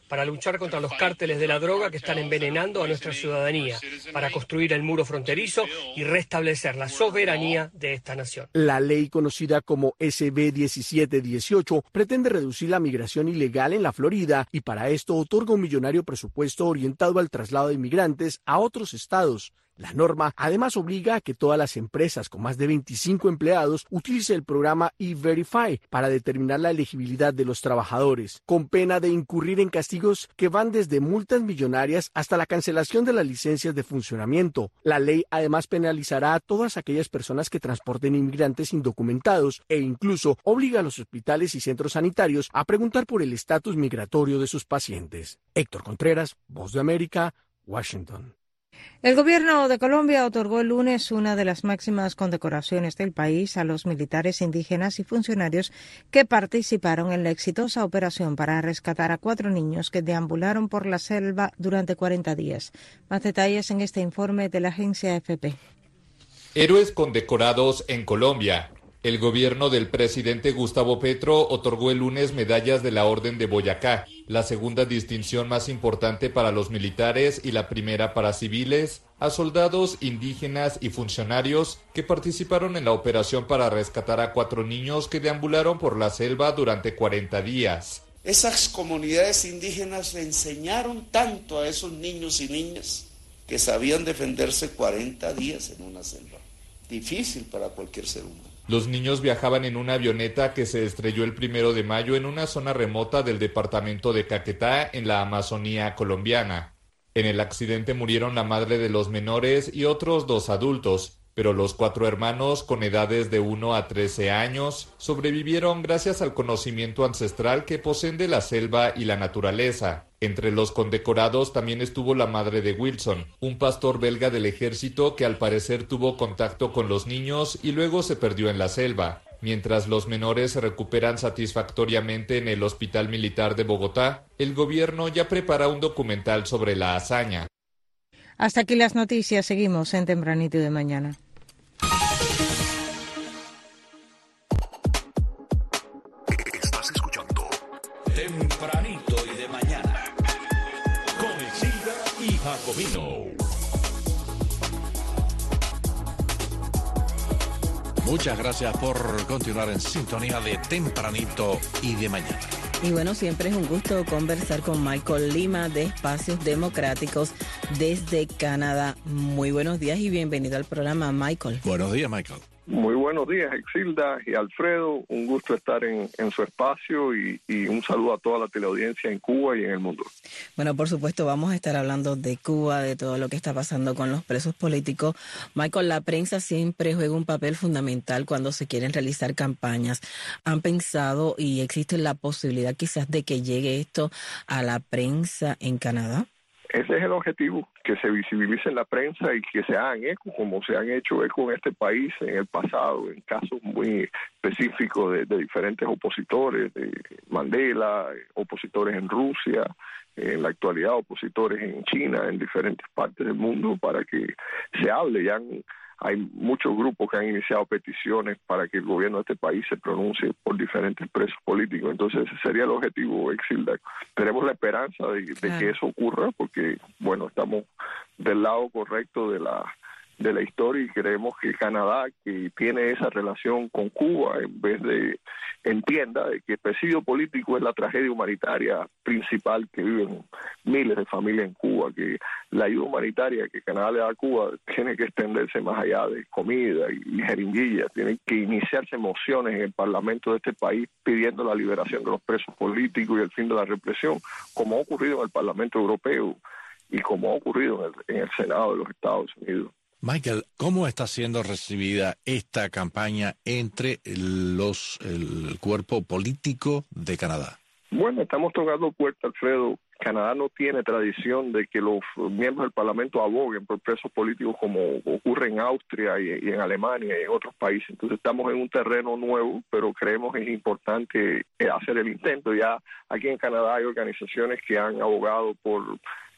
para luchar contra los cárteles de la droga que están envenenando a nuestra ciudadanía, para construir el muro fronterizo y restablecer la soberanía de esta nación. La ley conocida como S B diecisiete dieciocho pretende reducir la migración ilegal en la Florida y para esto otorga un millonario presupuesto orientado al traslado de inmigrantes a otros estados. La norma además obliga a que todas las empresas con más de veinticinco empleados utilicen el programa E-Verify para determinar la elegibilidad de los trabajadores, con pena de incurrir en castigos que van desde multas millonarias hasta la cancelación de las licencias de funcionamiento. La ley además penalizará a todas aquellas personas que transporten inmigrantes indocumentados e incluso obliga a los hospitales y centros sanitarios a preguntar por el estatus migratorio de sus pacientes. Héctor Contreras, Voz de América, Washington. El gobierno de Colombia otorgó el lunes una de las máximas condecoraciones del país a los militares indígenas y funcionarios que participaron en la exitosa operación para rescatar a cuatro niños que deambularon por la selva durante cuarenta días. Más detalles en este informe de la agencia A F P. Héroes condecorados en Colombia. El gobierno del presidente Gustavo Petro otorgó el lunes medallas de la Orden de Boyacá, la segunda distinción más importante para los militares y la primera para civiles, a soldados indígenas y funcionarios que participaron en la operación para rescatar a cuatro niños que deambularon por la selva durante cuarenta días. Esas comunidades indígenas le enseñaron tanto a esos niños y niñas que sabían defenderse cuarenta días en una selva. Difícil para cualquier ser humano. Los niños viajaban en una avioneta que se estrelló el primero de mayo en una zona remota del departamento de Caquetá, en la Amazonía colombiana. En el accidente murieron la madre de los menores y otros dos adultos, pero los cuatro hermanos, con edades de uno a trece años, sobrevivieron gracias al conocimiento ancestral que poseen de la selva y la naturaleza. Entre los condecorados también estuvo la madre de Wilson, un pastor belga del ejército que al parecer tuvo contacto con los niños y luego se perdió en la selva. Mientras los menores se recuperan satisfactoriamente en el Hospital Militar de Bogotá, el gobierno ya prepara un documental sobre la hazaña. Hasta aquí las noticias, seguimos en Tempranito de Mañana. Estás escuchando Tempranito y de Mañana con Isilda y Jacomino. Muchas gracias por continuar en sintonía de Tempranito y de Mañana. Y bueno, siempre es un gusto conversar con Michael Lima de Espacios Democráticos desde Canadá. Muy buenos días y bienvenido al programa, Michael. Buenos días, Michael. Muy buenos días, Exilda y Alfredo. Un gusto estar en, en su espacio y, y un saludo a toda la teleaudiencia en Cuba y en el mundo. Bueno, por supuesto, vamos a estar hablando de Cuba, de todo lo que está pasando con los presos políticos. Michael, la prensa siempre juega un papel fundamental cuando se quieren realizar campañas. ¿Han pensado y existe la posibilidad quizás de que llegue esto a la prensa en Canadá? Ese es el objetivo, que se visibilice en la prensa y que se hagan eco, como se han hecho eco en este país en el pasado, en casos muy específicos de, de diferentes opositores, de Mandela, opositores en Rusia, en la actualidad opositores en China, en diferentes partes del mundo, para que se hable. Ya han, hay muchos grupos que han iniciado peticiones para que el gobierno de este país se pronuncie por diferentes presos políticos. Entonces ese sería el objetivo, Exilda. Tenemos la esperanza de, de claro. que eso ocurra, porque bueno, estamos del lado correcto de la de la historia y creemos que Canadá, que tiene esa relación con Cuba, en vez de entienda de que el presidio político es la tragedia humanitaria principal que viven miles de familias en Cuba, que la ayuda humanitaria que Canadá le da a Cuba tiene que extenderse más allá de comida y jeringuillas, tiene que iniciarse mociones en el Parlamento de este país pidiendo la liberación de los presos políticos y el fin de la represión, como ha ocurrido en el Parlamento Europeo y como ha ocurrido en el, en el Senado de los Estados Unidos. Michael, ¿cómo está siendo recibida esta campaña entre los el cuerpo político de Canadá? Bueno, estamos tocando puertas, Alfredo. Canadá no tiene tradición de que los miembros del Parlamento aboguen por presos políticos como ocurre en Austria y, y en Alemania y en otros países. Entonces estamos en un terreno nuevo, pero creemos que es importante hacer el intento. Ya aquí en Canadá hay organizaciones que han abogado por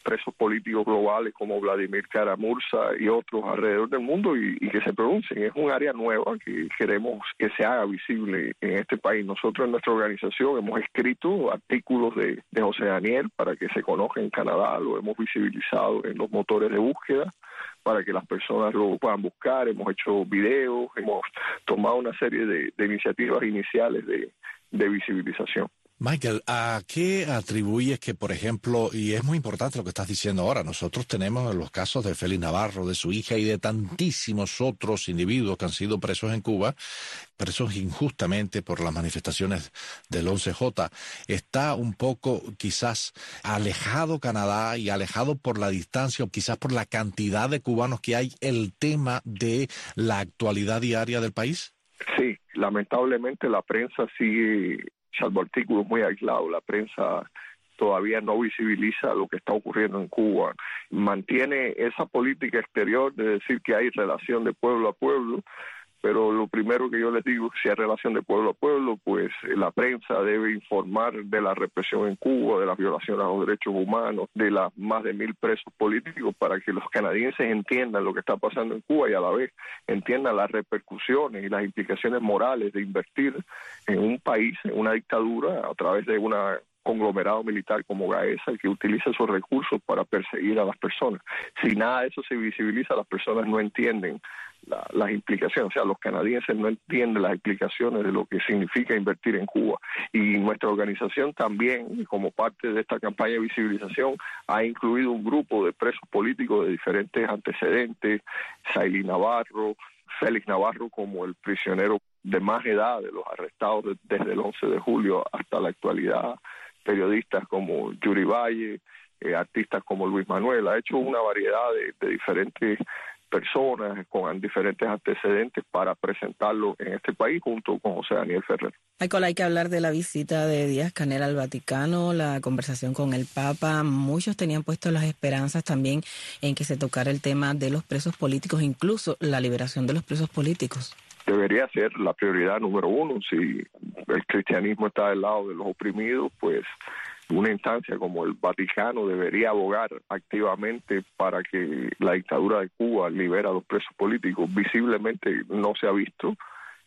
presos políticos globales como Vladimir Kara-Murza y otros alrededor del mundo y, y que se pronuncien. Es un área nueva que queremos que se haga visible en este país. Nosotros en nuestra organización hemos escrito artículos de, de José Daniel para que se conozca en Canadá, lo hemos visibilizado en los motores de búsqueda para que las personas lo puedan buscar, hemos hecho videos, hemos tomado una serie de, de iniciativas iniciales de, de visibilización. Michael, ¿a qué atribuyes que, por ejemplo, y es muy importante lo que estás diciendo ahora, nosotros tenemos los casos de Félix Navarro, de su hija y de tantísimos otros individuos que han sido presos en Cuba, presos injustamente por las manifestaciones del once jota. Está un poco quizás alejado Canadá y alejado por la distancia o quizás por la cantidad de cubanos que hay el tema de la actualidad diaria del país? Sí, lamentablemente la prensa sigue salvo artículos muy aislados. La prensa todavía no visibiliza lo que está ocurriendo en Cuba. Mantiene esa política exterior de decir que hay relación de pueblo a pueblo, pero lo primero que yo les digo, si hay relación de pueblo a pueblo, pues la prensa debe informar de la represión en Cuba, de las violaciones a los derechos humanos, de las más de mil presos políticos, para que los canadienses entiendan lo que está pasando en Cuba y a la vez entiendan las repercusiones y las implicaciones morales de invertir en un país, en una dictadura, a través de un conglomerado militar como Gaesa, que utiliza esos recursos para perseguir a las personas. Si nada de eso se visibiliza, las personas no entienden La, las implicaciones, o sea, los canadienses no entienden las implicaciones de lo que significa invertir en Cuba. Y nuestra organización también, como parte de esta campaña de visibilización, ha incluido un grupo de presos políticos de diferentes antecedentes, Saily Navarro, Félix Navarro como el prisionero de más edad de los arrestados de, desde el once de julio hasta la actualidad, periodistas como Yuri Valle, eh, artistas como Luis Manuel, ha hecho una variedad de, de diferentes personas con diferentes antecedentes para presentarlo en este país junto con José Daniel Ferrer. Michael, hay que hablar de la visita de Díaz-Canel al Vaticano, la conversación con el Papa. Muchos tenían puesto las esperanzas también en que se tocara el tema de los presos políticos, incluso la liberación de los presos políticos. Debería ser la prioridad número uno. Si el cristianismo está del lado de los oprimidos, pues una instancia como el Vaticano debería abogar activamente para que la dictadura de Cuba libere a los presos políticos. Visiblemente no se ha visto.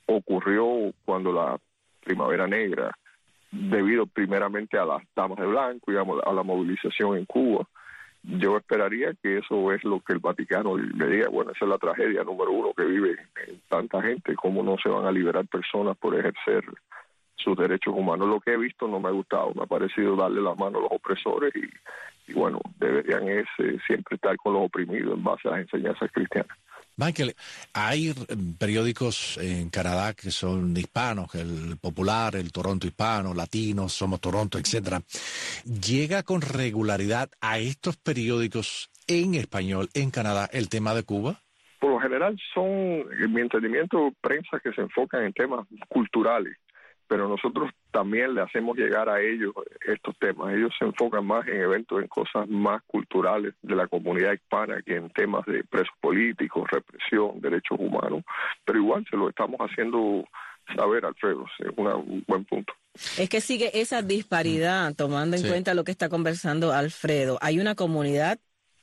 Ocurrió cuando la Primavera Negra, debido primeramente a las damas de blanco y a la movilización en Cuba. Yo esperaría que eso es lo que el Vaticano le diga. Bueno, esa es la tragedia número uno que vive tanta gente, cómo no se van a liberar personas por ejercer sus derechos humanos. Lo que he visto no me ha gustado, me ha parecido darle la mano a los opresores y, y bueno, deberían es, eh, siempre estar con los oprimidos en base a las enseñanzas cristianas. Michael, hay periódicos en Canadá que son hispanos, el Popular, el Toronto Hispano, Latinos, Somos Toronto, etcétera. ¿Llega con regularidad a estos periódicos en español en Canadá el tema de Cuba? Por lo general son, en mi entendimiento, prensa que se enfocan en temas culturales, pero nosotros también le hacemos llegar a ellos estos temas. Ellos se enfocan más en eventos, en cosas más culturales de la comunidad hispana que en temas de presos políticos, represión, derechos humanos. Pero igual se lo estamos haciendo saber, Alfredo, es una, un buen punto. Es que sigue esa disparidad, tomando en sí. cuenta lo que está conversando Alfredo. Hay una comunidad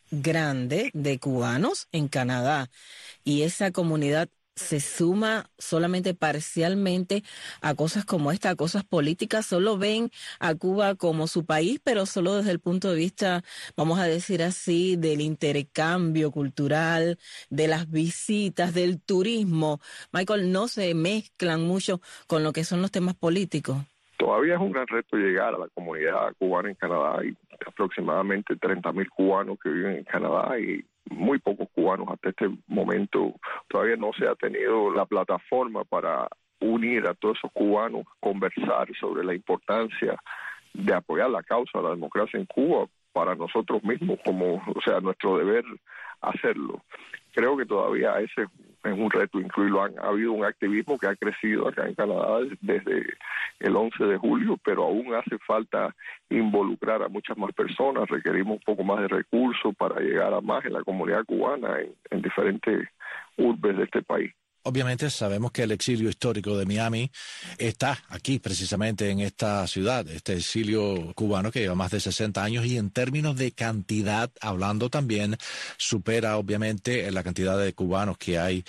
grande de cubanos en Canadá y esa comunidad se suma solamente parcialmente a cosas como esta, a cosas políticas. Solo ven a Cuba como su país, pero solo desde el punto de vista, vamos a decir así, del intercambio cultural, de las visitas, del turismo. Michael, no se mezclan mucho con lo que son los temas políticos. Todavía es un gran reto llegar a la comunidad cubana en Canadá. Hay aproximadamente treinta mil cubanos que viven en Canadá y muy pocos cubanos hasta este momento. Todavía no se ha tenido la plataforma para unir a todos esos cubanos, conversar sobre la importancia de apoyar la causa de la democracia en Cuba para nosotros mismos, como, o sea, nuestro deber hacerlo. Creo que todavía ese es un reto incluirlo. Han, ha habido un activismo que ha crecido acá en Canadá desde el once de julio, pero aún hace falta involucrar a muchas más personas. Requerimos un poco más de recursos para llegar a más en la comunidad cubana en, en diferentes urbes de este país. obviamente sabemos que el exilio histórico de Miami está aquí precisamente en esta ciudad, este exilio cubano que lleva más de sesenta años y en términos de cantidad, hablando también, supera obviamente la cantidad de cubanos que hay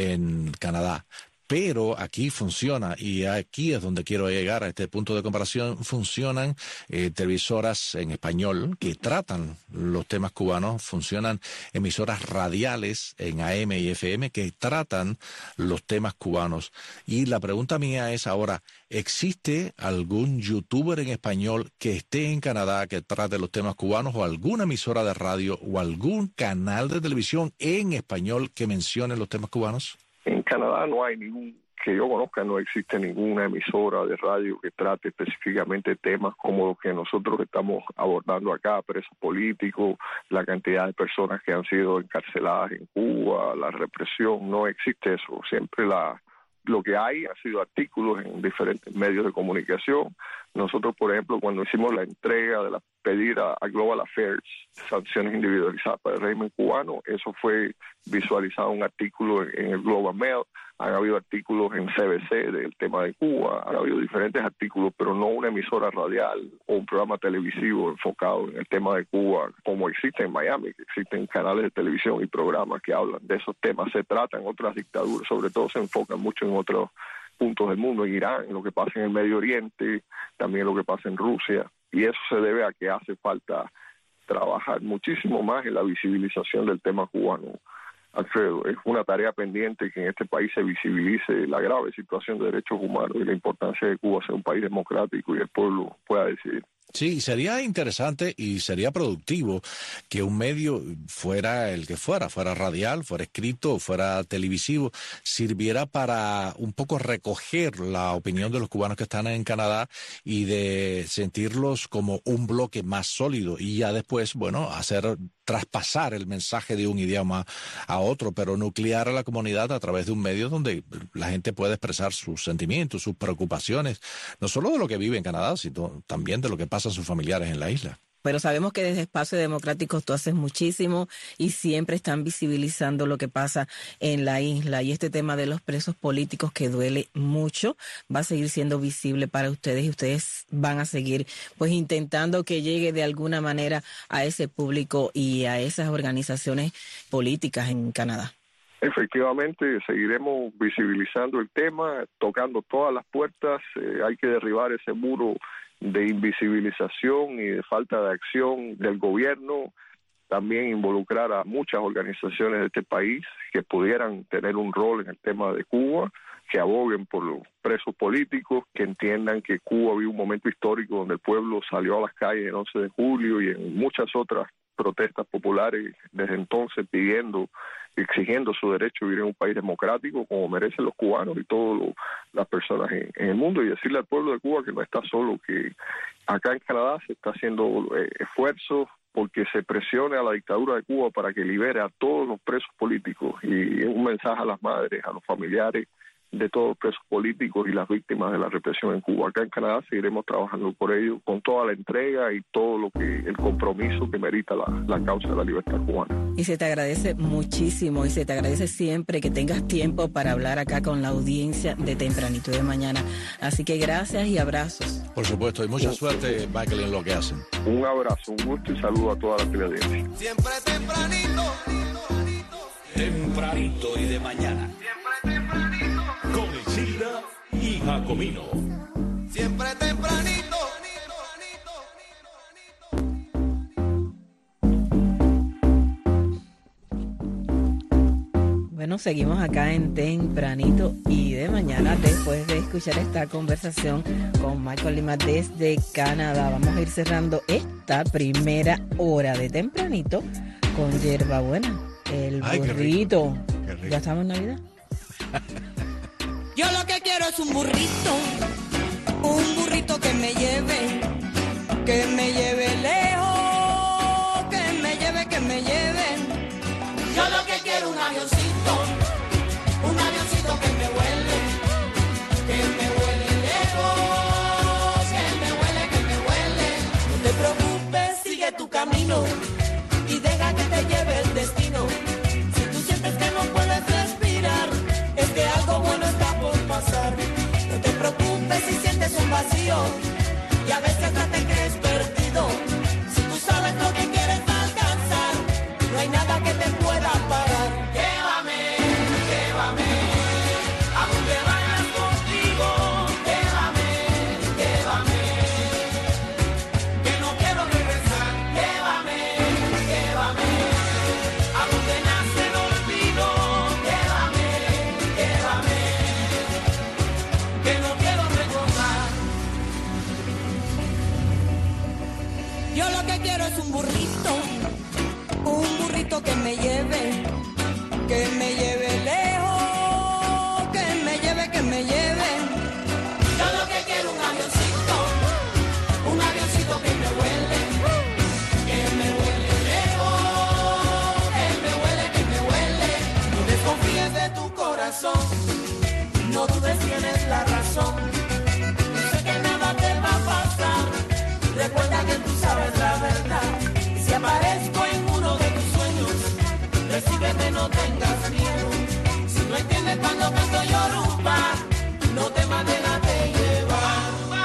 en Canadá. Pero aquí funciona, y aquí es donde quiero llegar a este punto de comparación, funcionan eh, televisoras en español que tratan los temas cubanos, funcionan emisoras radiales en A M y F M que tratan los temas cubanos. Y la pregunta mía es ahora, ¿existe algún youtuber en español que esté en Canadá que trate los temas cubanos o alguna emisora de radio o algún canal de televisión en español que mencione los temas cubanos? En Canadá no hay ningún, que yo conozca, no existe ninguna emisora de radio que trate específicamente temas como los que nosotros estamos abordando acá, presos políticos, la cantidad de personas que han sido encarceladas en Cuba, la represión, no existe eso. Siempre la lo que hay ha sido artículos en diferentes medios de comunicación. Nosotros, por ejemplo, cuando hicimos la entrega de la pedir a, a Global Affairs sanciones individualizadas para el régimen cubano, eso fue visualizado un artículo en, en el Global Mail. Han habido artículos en C B C del tema de Cuba, han habido diferentes artículos, pero no una emisora radial o un programa televisivo enfocado en el tema de Cuba, como existe en Miami, que existen canales de televisión y programas que hablan de esos temas. Se tratan otras dictaduras, sobre todo se enfocan mucho en otros puntos del mundo, en Irán, en lo que pasa en el Medio Oriente, también lo que pasa en Rusia, y eso se debe a que hace falta trabajar muchísimo más en la visibilización del tema cubano. Alfredo, es una tarea pendiente que en este país se visibilice la grave situación de derechos humanos y la importancia de Cuba ser un país democrático y el pueblo pueda decidir. Sí, sería interesante y sería productivo que un medio, fuera el que fuera, fuera radial, fuera escrito, fuera televisivo, sirviera para un poco recoger la opinión de los cubanos que están en Canadá y de sentirlos como un bloque más sólido y ya después, bueno, hacer traspasar el mensaje de un idioma a otro, pero nuclear a la comunidad a través de un medio donde la gente puede expresar sus sentimientos, sus preocupaciones, no solo de lo que vive en Canadá, sino también de lo que pasa a sus familiares en la isla. Pero sabemos que desde Espacio Democrático tú haces muchísimo y siempre están visibilizando lo que pasa en la isla. Y este tema de los presos políticos que duele mucho va a seguir siendo visible para ustedes y ustedes van a seguir pues intentando que llegue de alguna manera a ese público y a esas organizaciones políticas en Canadá. Efectivamente, seguiremos visibilizando el tema, tocando todas las puertas. Eh, hay que derribar ese muro de invisibilización y de falta de acción del gobierno, también involucrar a muchas organizaciones de este país que pudieran tener un rol en el tema de Cuba, que aboguen por los presos políticos, que entiendan que Cuba vive un momento histórico donde el pueblo salió a las calles el once de julio y en muchas otras protestas populares desde entonces pidiendo, exigiendo su derecho a vivir en un país democrático como merecen los cubanos y todas las personas en, en el mundo, y decirle al pueblo de Cuba que no está solo, que acá en Canadá se está haciendo eh, esfuerzos porque se presione a la dictadura de Cuba para que libere a todos los presos políticos, y un mensaje a las madres, a los familiares de todos los presos políticos y las víctimas de la represión en Cuba. Acá en Canadá seguiremos trabajando por ello con toda la entrega y todo lo que el compromiso que merita la, la causa de la libertad cubana. Y se te agradece muchísimo y se te agradece siempre que tengas tiempo para hablar acá con la audiencia de Tempranito de Mañana. Así que gracias y abrazos. Por supuesto, y mucha suerte, Michael, en lo que hacen. Un abrazo, un gusto y saludo a toda la teleaudiencia. Siempre tempranito, tempranito y de mañana. Con Isilda y Jacomino. Siempre tempranito. Bueno, seguimos acá en Tempranito y de Mañana después de escuchar esta conversación con Michael Lima desde Canadá. Vamos a ir cerrando esta primera hora de Tempranito con Yerbabuena, el Ay, burrito. Qué rico, qué rico. ¿Ya estamos en Navidad? Yo lo que quiero es un burrito, un burrito que me lleve, que me lleve lejos, que me lleve, que me lleve. Yo lo que quiero es un avioncito, un avioncito que me huele, que me huele lejos, que me huele, que me huele. No te preocupes, sigue tu camino y deja que te lleve el destino. Si tú sientes que no puedes respirar, es que corazón, no dudes, tienes la razón. No sé que nada te va a pasar, recuerda que tú sabes la verdad. Si aparezco en uno de tus sueños, recíbeme, no tengas miedo. Si no entiendes cuando canto Yoruba, no temas, déjate llevar.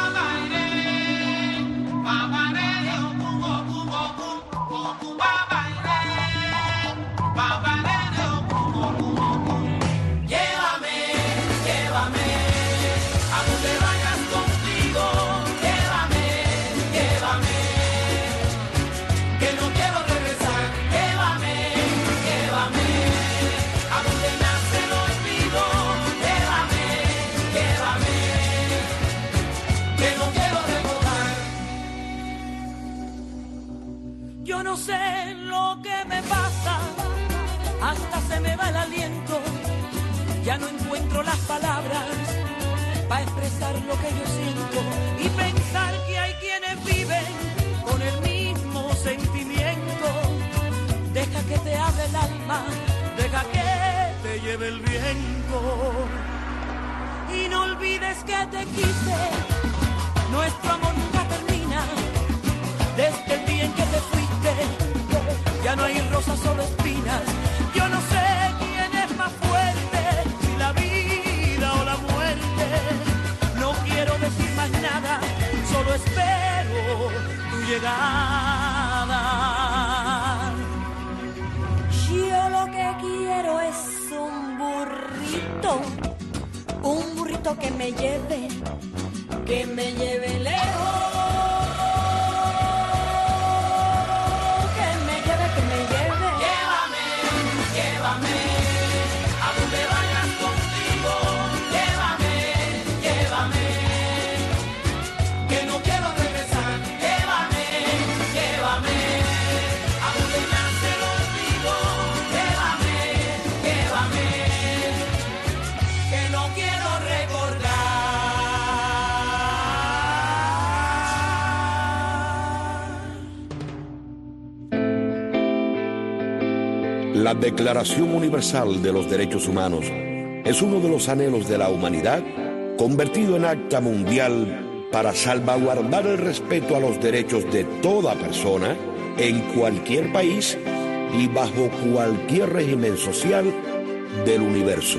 No sé lo que me pasa, hasta se me va el aliento, ya no encuentro las palabras para expresar lo que yo siento y pensar que hay quienes viven con el mismo sentimiento. Deja que te hable el alma, deja que te lleve el viento y no olvides que te quise, nuestro amor nunca termina. Desde el día en que te fuiste, ya no hay rosas, solo espinas. Yo no sé quién es más fuerte, si la vida o la muerte. No quiero decir más nada, solo espero tu llegada. Yo lo que quiero es un burrito, un burrito que me lleve, que me lleve lejos. La Declaración Universal de los Derechos Humanos es uno de los anhelos de la humanidad convertido en acta mundial para salvaguardar el respeto a los derechos de toda persona en cualquier país y bajo cualquier régimen social del universo.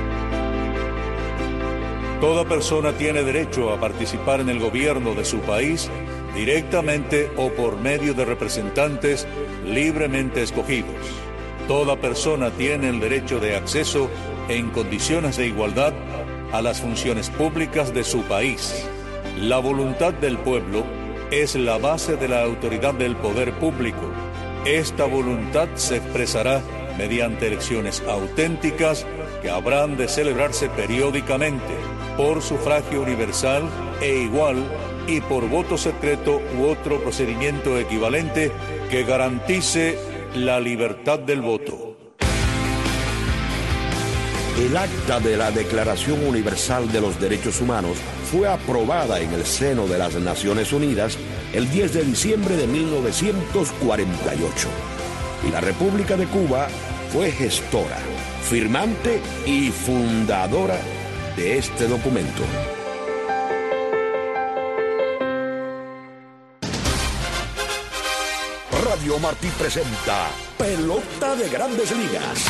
Toda persona tiene derecho a participar en el gobierno de su país directamente o por medio de representantes libremente escogidos. Toda persona tiene el derecho de acceso en condiciones de igualdad a las funciones públicas de su país. La voluntad del pueblo es la base de la autoridad del poder público. Esta voluntad se expresará mediante elecciones auténticas que habrán de celebrarse periódicamente por sufragio universal e igual y por voto secreto u otro procedimiento equivalente que garantice la libertad del voto. El acta de la Declaración Universal de los Derechos Humanos fue aprobada en el seno de las Naciones Unidas el diez de diciembre de mil novecientos cuarenta y ocho. Y la República de Cuba fue gestora, firmante y fundadora de este documento. Radio Martí presenta Pelota de Grandes Ligas.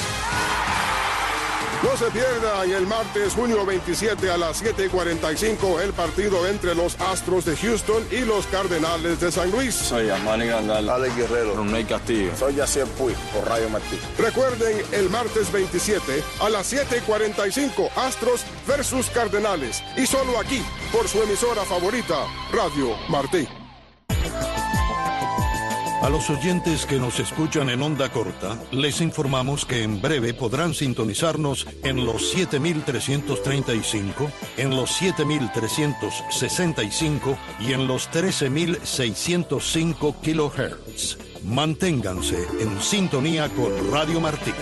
No se pierda el martes junio veintisiete a las siete y cuarenta y cinco el partido entre los Astros de Houston y los Cardenales de San Luis. Soy Amani Gandal, Alex Guerrero, Roney Castillo. Soy Yacier Puig, por Radio Martí. Recuerden, el martes veintisiete a las siete y cuarenta y cinco Astros versus Cardenales. Y solo aquí, por su emisora favorita, Radio Martí. A los oyentes que nos escuchan en onda corta, les informamos que en breve podrán sintonizarnos en los siete mil trescientos treinta y cinco, en los siete mil trescientos sesenta y cinco y en los trece mil seiscientos cinco kilohertz. Manténganse en sintonía con Radio Martí.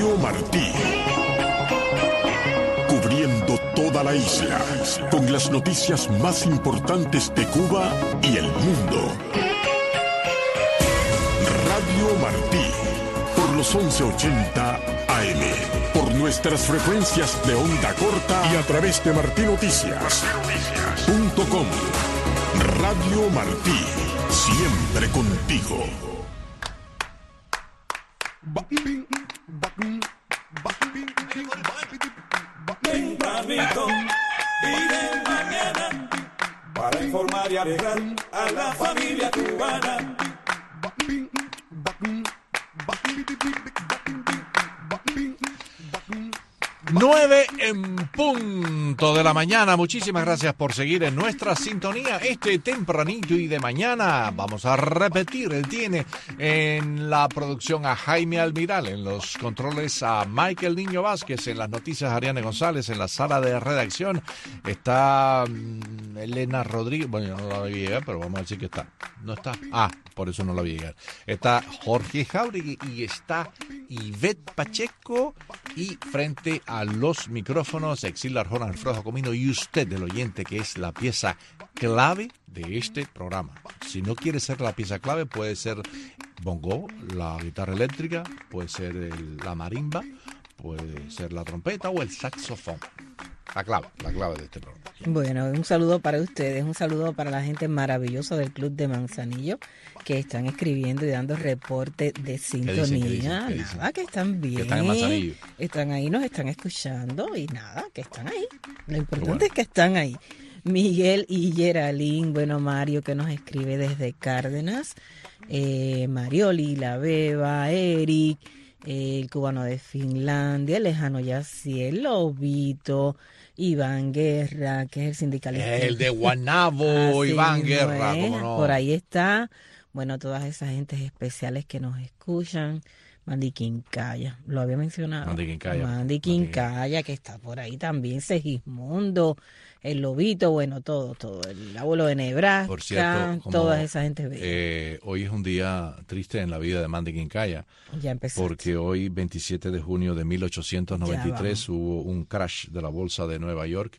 Radio Martí. Cubriendo toda la isla con las noticias más importantes de Cuba y el mundo. Radio Martí, por los once ochenta A M, por nuestras frecuencias de onda corta y a través de martí noticias punto com. Radio Martí, siempre contigo. Tempranito y de mañana, para informar y alegrar a la familia cubana. Nueve en punto de la mañana. Muchísimas gracias por seguir en nuestra sintonía este tempranito y de mañana. Vamos a repetir, él tiene en la producción a Jaime Almiral, en los controles a Michael Niño Vázquez, en las noticias Ariane González, en la sala de redacción está um, Elena Rodríguez. Bueno, no la vi llegar, pero vamos a decir que está. No está. Ah, por eso no la vi llegar. Está Jorge Jauregui y está Ivette Pacheco, y frente a los micrófonos Exil Arjona, Alfredo Jacomino y usted, el oyente, que es la pieza clave de este programa. Si no quiere ser la pieza clave, puede ser bongo, la guitarra eléctrica, puede ser el, la marimba, puede ser la trompeta o el saxofón. La clave, la clave de este programa. Bueno, un saludo para ustedes, un saludo para la gente maravillosa del Club de Manzanillo, que están escribiendo y dando reporte de sintonía. ¿Qué dicen, qué dicen, qué dicen? Nada, que están bien. Que están en Manzanillo. Están ahí, nos están escuchando y nada, que están ahí. Lo importante bueno. es que están ahí. Miguel y Geraldine, bueno, Mario, que nos escribe desde Cárdenas, eh, Marioli, La Beba, Eric, eh, el cubano de Finlandia, el lejano Yaciel, Lobito, Iván Guerra, que es el sindicalista. El de Guanabo, Iván Guerra, es. cómo no. Por ahí está. Bueno, todas esas gentes especiales que nos escuchan. Mandy Quincaya, lo había mencionado. Mandy Quincaya. Mandy Quincaya, que está por ahí también. Segismundo, el Lobito, bueno, todo, todo. El abuelo de Nebraska, Por cierto, como, todas esas gentes bellas. Eh, hoy es un día triste en la vida de Mandy Quincaya. Ya empezó. Porque hoy, veintisiete de junio de mil ochocientos noventa y tres, hubo un crash de la bolsa de Nueva York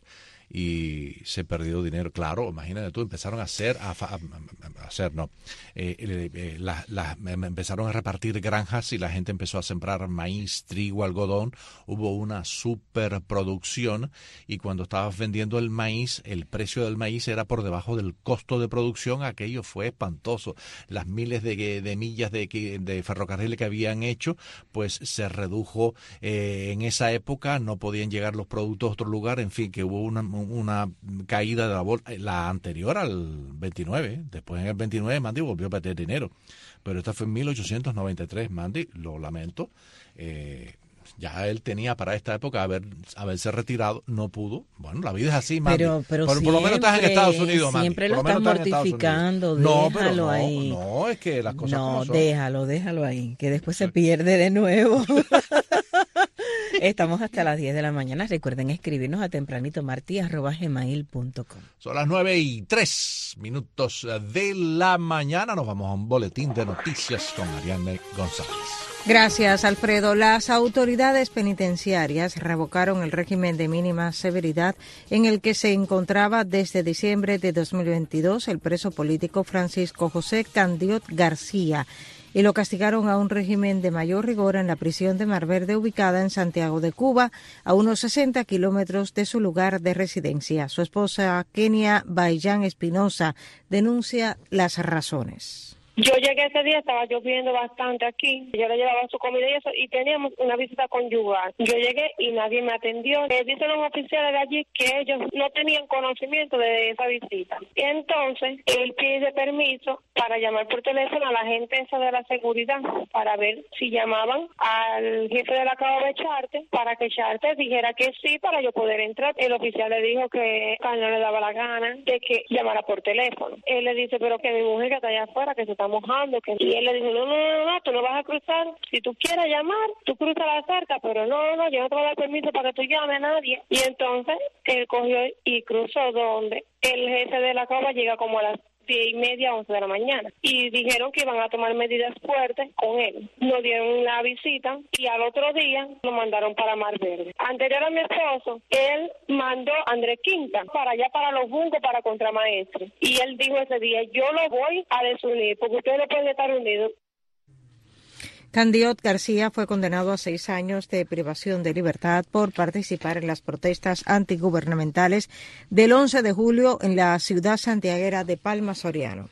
y se perdió dinero. Claro, imagínate tú, empezaron a hacer, a, a, a hacer, no, eh, eh, la, la, empezaron a repartir granjas y la gente empezó a sembrar maíz, trigo, algodón. Hubo una superproducción y cuando estabas vendiendo el maíz, el precio del maíz era por debajo del costo de producción. Aquello fue espantoso. Las miles de, de millas de, de ferrocarril que habían hecho, pues se redujo eh, en esa época, no podían llegar los productos a otro lugar, en fin, que hubo una una caída de la bolsa, la anterior al veintinueve, después en el veintinueve Mandy volvió a perder dinero, pero esta fue en mil ochocientos noventa y tres. Mandy, lo lamento, eh, ya él tenía para esta época haber, haberse retirado, no pudo. Bueno, la vida es así, Mandy. Pero, pero por, siempre, por lo menos estás en Estados Unidos, Mandy. Siempre por lo, lo están menos mortificando, no, déjalo pero no, ahí. No, es que las cosas No, como son. déjalo, déjalo ahí, que después se pierde de nuevo. Estamos hasta las diez de la mañana. Recuerden escribirnos a tempranitomarti arroba gmail punto com. Son las nueve y tres minutos de la mañana. Nos vamos a un boletín de noticias con Ariane González. Gracias, Alfredo. Las autoridades penitenciarias revocaron el régimen de mínima severidad en el que se encontraba desde diciembre de dos mil veintidós el preso político Francisco José Candiot García, y lo castigaron a un régimen de mayor rigor en la prisión de Mar Verde, ubicada en Santiago de Cuba, a unos sesenta kilómetros de su lugar de residencia. Su esposa, Kenia Baillán Espinosa, denuncia las razones. Yo llegué ese día, estaba lloviendo bastante aquí, yo le llevaba su comida y eso, y teníamos una visita conyugal. Yo llegué y nadie me atendió. Eh, dicen los oficiales de allí que ellos no tenían conocimiento de esa visita. Y entonces, él pide permiso para llamar por teléfono a la gente esa de la seguridad, para ver si llamaban al jefe de la cabo de Charte, para que Charte dijera que sí, para yo poder entrar. El oficial le dijo que no le daba la gana de que llamara por teléfono. Él le dice, pero que mi mujer que está allá afuera, que se está mojando, que y él le dijo, no, no, no, no, tú no vas a cruzar, si tú quieres llamar, tú cruzas la cerca, pero no, no, yo no te voy a dar permiso para que tú llames a nadie. Y entonces él cogió y cruzó donde el jefe de la cova llega como a las diez y media, once de la mañana. Y dijeron que iban a tomar medidas fuertes con él. Nos dieron la visita y al otro día nos mandaron para Mar Verde. Anterior a mi esposo, él mandó a Andrés Quinta para allá, para los Juncos, para Contramaestre. Y él dijo ese día, yo lo voy a desunir, porque ustedes no pueden estar unidos. Candiot García fue condenado a seis años de privación de libertad por participar en las protestas antigubernamentales del once de julio en la ciudad santiaguera de Palma Soriano.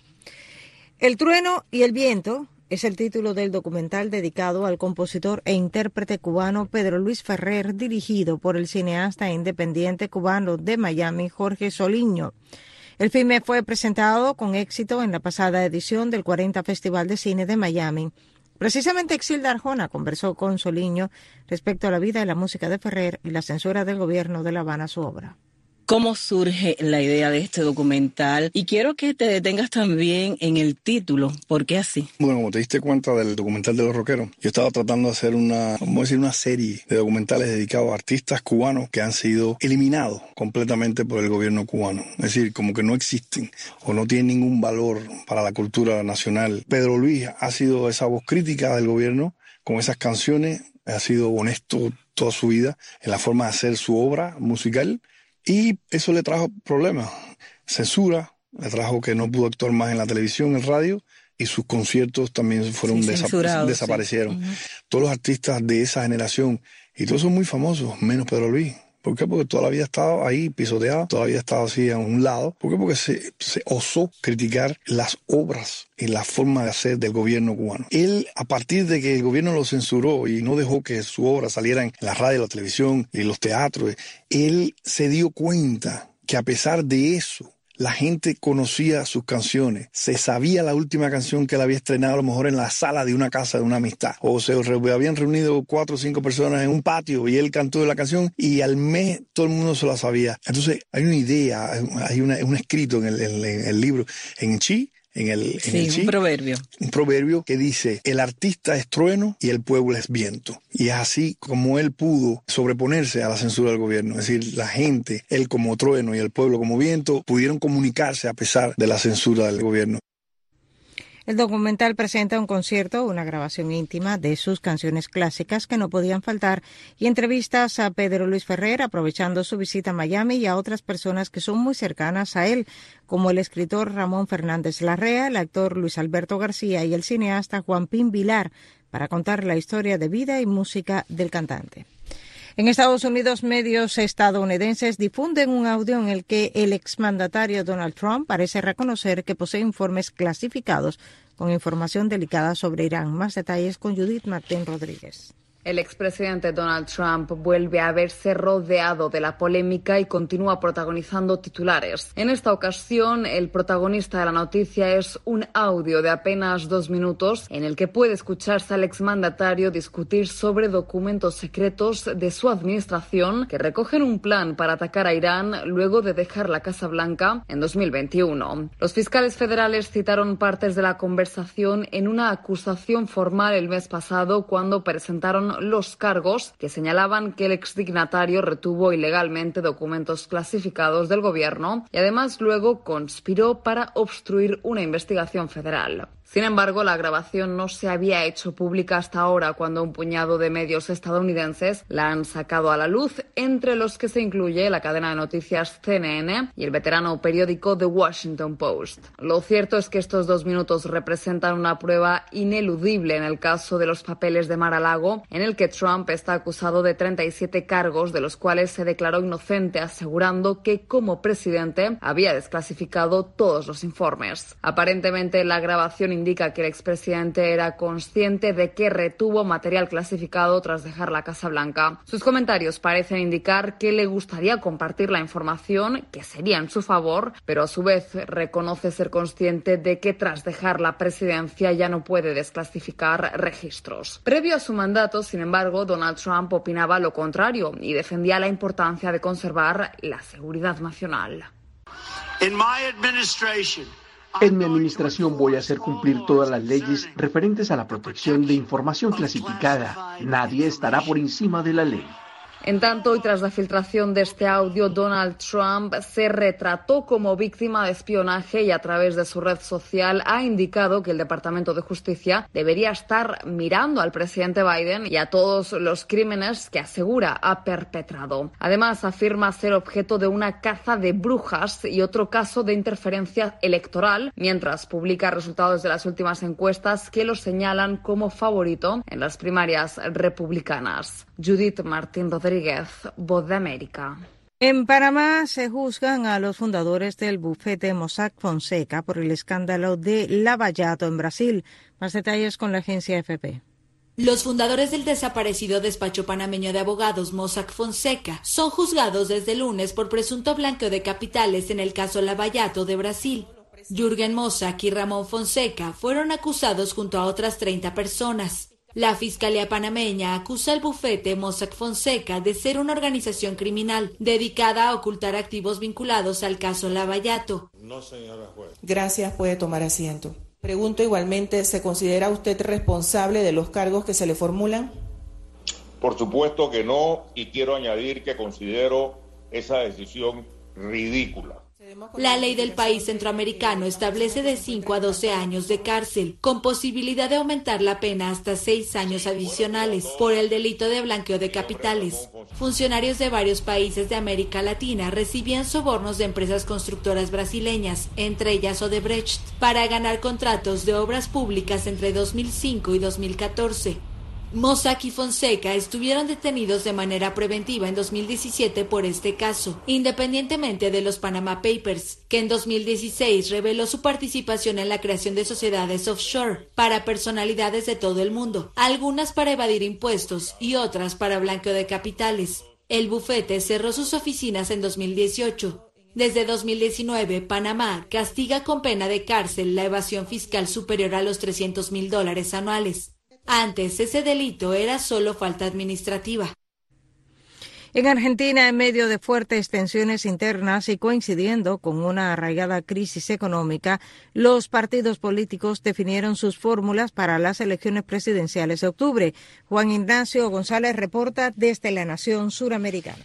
El trueno y el viento es el título del documental dedicado al compositor e intérprete cubano Pedro Luis Ferrer, dirigido por el cineasta independiente cubano de Miami, Jorge Soliño. El filme fue presentado con éxito en la pasada edición del cuarenta Festival de Cine de Miami. Precisamente Exilda Arjona conversó con Soliño respecto a la vida y la música de Ferrer y la censura del gobierno de La Habana a su obra. ¿Cómo surge la idea de este documental? Y quiero que te detengas también en el título. ¿Por qué así? Bueno, como te diste cuenta del documental de los rockeros, yo estaba tratando de hacer una, vamos a decir, una serie de documentales dedicados a artistas cubanos que han sido eliminados completamente por el gobierno cubano. Es decir, como que no existen o no tienen ningún valor para la cultura nacional. Pedro Luis ha sido esa voz crítica del gobierno con esas canciones, ha sido honesto toda su vida en la forma de hacer su obra musical. Y eso le trajo problemas, censura, le trajo que no pudo actuar más en la televisión, en el radio, y sus conciertos también fueron sí, desa- desaparecieron. Sí. Uh-huh. Todos los artistas de esa generación, y todos son muy famosos, menos Pedro Luis. ¿Por qué? Porque toda la vida ha estado ahí pisoteado, toda la vida ha estado así a un lado. ¿Por qué? Porque se, se osó criticar las obras y la forma de hacer del gobierno cubano. Él, a partir de que el gobierno lo censuró y no dejó que su obra saliera en la radio, la televisión y los teatros, él se dio cuenta que a pesar de eso, la gente conocía sus canciones, se sabía la última canción que él había estrenado a lo mejor en la sala de una casa de una amistad, o se habían reunido cuatro o cinco personas en un patio y él cantó la canción y al mes todo el mundo se la sabía. Entonces hay una idea, hay una, un escrito en el, en el libro, en Chi, en el, en sí, el Chi, un proverbio. Un proverbio que dice, el artista es trueno y el pueblo es viento. Y es así como él pudo sobreponerse a la censura del gobierno. Es decir, la gente, él como trueno y el pueblo como viento, pudieron comunicarse a pesar de la censura del gobierno. El documental presenta un concierto, una grabación íntima de sus canciones clásicas que no podían faltar y entrevistas a Pedro Luis Ferrer aprovechando su visita a Miami y a otras personas que son muy cercanas a él, como el escritor Ramón Fernández Larrea, el actor Luis Alberto García y el cineasta Juan Pin Vilar, para contar la historia de vida y música del cantante. En Estados Unidos, medios estadounidenses difunden un audio en el que el exmandatario Donald Trump parece reconocer que posee informes clasificados con información delicada sobre Irán. Más detalles con Judith Martín Rodríguez. El expresidente Donald Trump vuelve a verse rodeado de la polémica y continúa protagonizando titulares. En esta ocasión, el protagonista de la noticia es un audio de apenas dos minutos en el que puede escucharse al exmandatario discutir sobre documentos secretos de su administración que recogen un plan para atacar a Irán luego de dejar la Casa Blanca en dos mil veintiuno. Los fiscales federales citaron partes de la conversación en una acusación formal el mes pasado cuando presentaron los cargos que señalaban que el exdignatario retuvo ilegalmente documentos clasificados del gobierno y además luego conspiró para obstruir una investigación federal. Sin embargo, la grabación no se había hecho pública hasta ahora, cuando un puñado de medios estadounidenses la han sacado a la luz, entre los que se incluye la cadena de noticias C N N y el veterano periódico The Washington Post. Lo cierto es que estos dos minutos representan una prueba ineludible en el caso de los papeles de Mar-a-Lago, en el que Trump está acusado de treinta y siete cargos, de los cuales se declaró inocente, asegurando que como presidente había desclasificado todos los informes. Aparentemente, la grabación indica que el expresidente era consciente de que retuvo material clasificado tras dejar la Casa Blanca. Sus comentarios parecen indicar que le gustaría compartir la información, que sería en su favor, pero a su vez reconoce ser consciente de que tras dejar la presidencia ya no puede desclasificar registros. Previo a su mandato, sin embargo, Donald Trump opinaba lo contrario y defendía la importancia de conservar la seguridad nacional. In my administration, En mi administración voy a hacer cumplir todas las leyes referentes a la protección de información clasificada. Nadie estará por encima de la ley. En tanto, y tras la filtración de este audio, Donald Trump se retrató como víctima de espionaje y a través de su red social ha indicado que el Departamento de Justicia debería estar mirando al presidente Biden y a todos los crímenes que asegura ha perpetrado. Además, afirma ser objeto de una caza de brujas y otro caso de interferencia electoral, mientras publica resultados de las últimas encuestas que lo señalan como favorito en las primarias republicanas. Judith Martín Rodríguez, Voz de América. En Panamá se juzgan a los fundadores del bufete Mossack Fonseca por el escándalo de Lavallato en Brasil. Más detalles con la agencia A F P. Los fundadores del desaparecido despacho panameño de abogados Mossack Fonseca son juzgados desde el lunes por presunto blanqueo de capitales en el caso Lavallato de Brasil. Jürgen Mossack y Ramón Fonseca fueron acusados junto a otras treinta personas. La Fiscalía panameña acusa al bufete Mossack Fonseca de ser una organización criminal dedicada a ocultar activos vinculados al caso Lavallato. No, señora juez. Gracias, puede tomar asiento. Pregunto igualmente, ¿se considera usted responsable de los cargos que se le formulan? Por supuesto que no, y quiero añadir que considero esa decisión ridícula. La ley del país centroamericano establece de cinco a doce años de cárcel, con posibilidad de aumentar la pena hasta seis años adicionales por el delito de blanqueo de capitales. Funcionarios de varios países de América Latina recibían sobornos de empresas constructoras brasileñas, entre ellas Odebrecht, para ganar contratos de obras públicas entre dos mil cinco y dos mil catorce. Mossack y Fonseca estuvieron detenidos de manera preventiva en dos mil diecisiete por este caso, independientemente de los Panama Papers, que en dos mil dieciséis reveló su participación en la creación de sociedades offshore para personalidades de todo el mundo, algunas para evadir impuestos y otras para blanqueo de capitales. El bufete cerró sus oficinas en dos mil dieciocho. Desde dos mil diecinueve, Panamá castiga con pena de cárcel la evasión fiscal superior a los trescientos mil dólares anuales. Antes, ese delito era solo falta administrativa. En Argentina, en medio de fuertes tensiones internas y coincidiendo con una arraigada crisis económica, los partidos políticos definieron sus fórmulas para las elecciones presidenciales de octubre. Juan Ignacio González reporta desde la nación suramericana.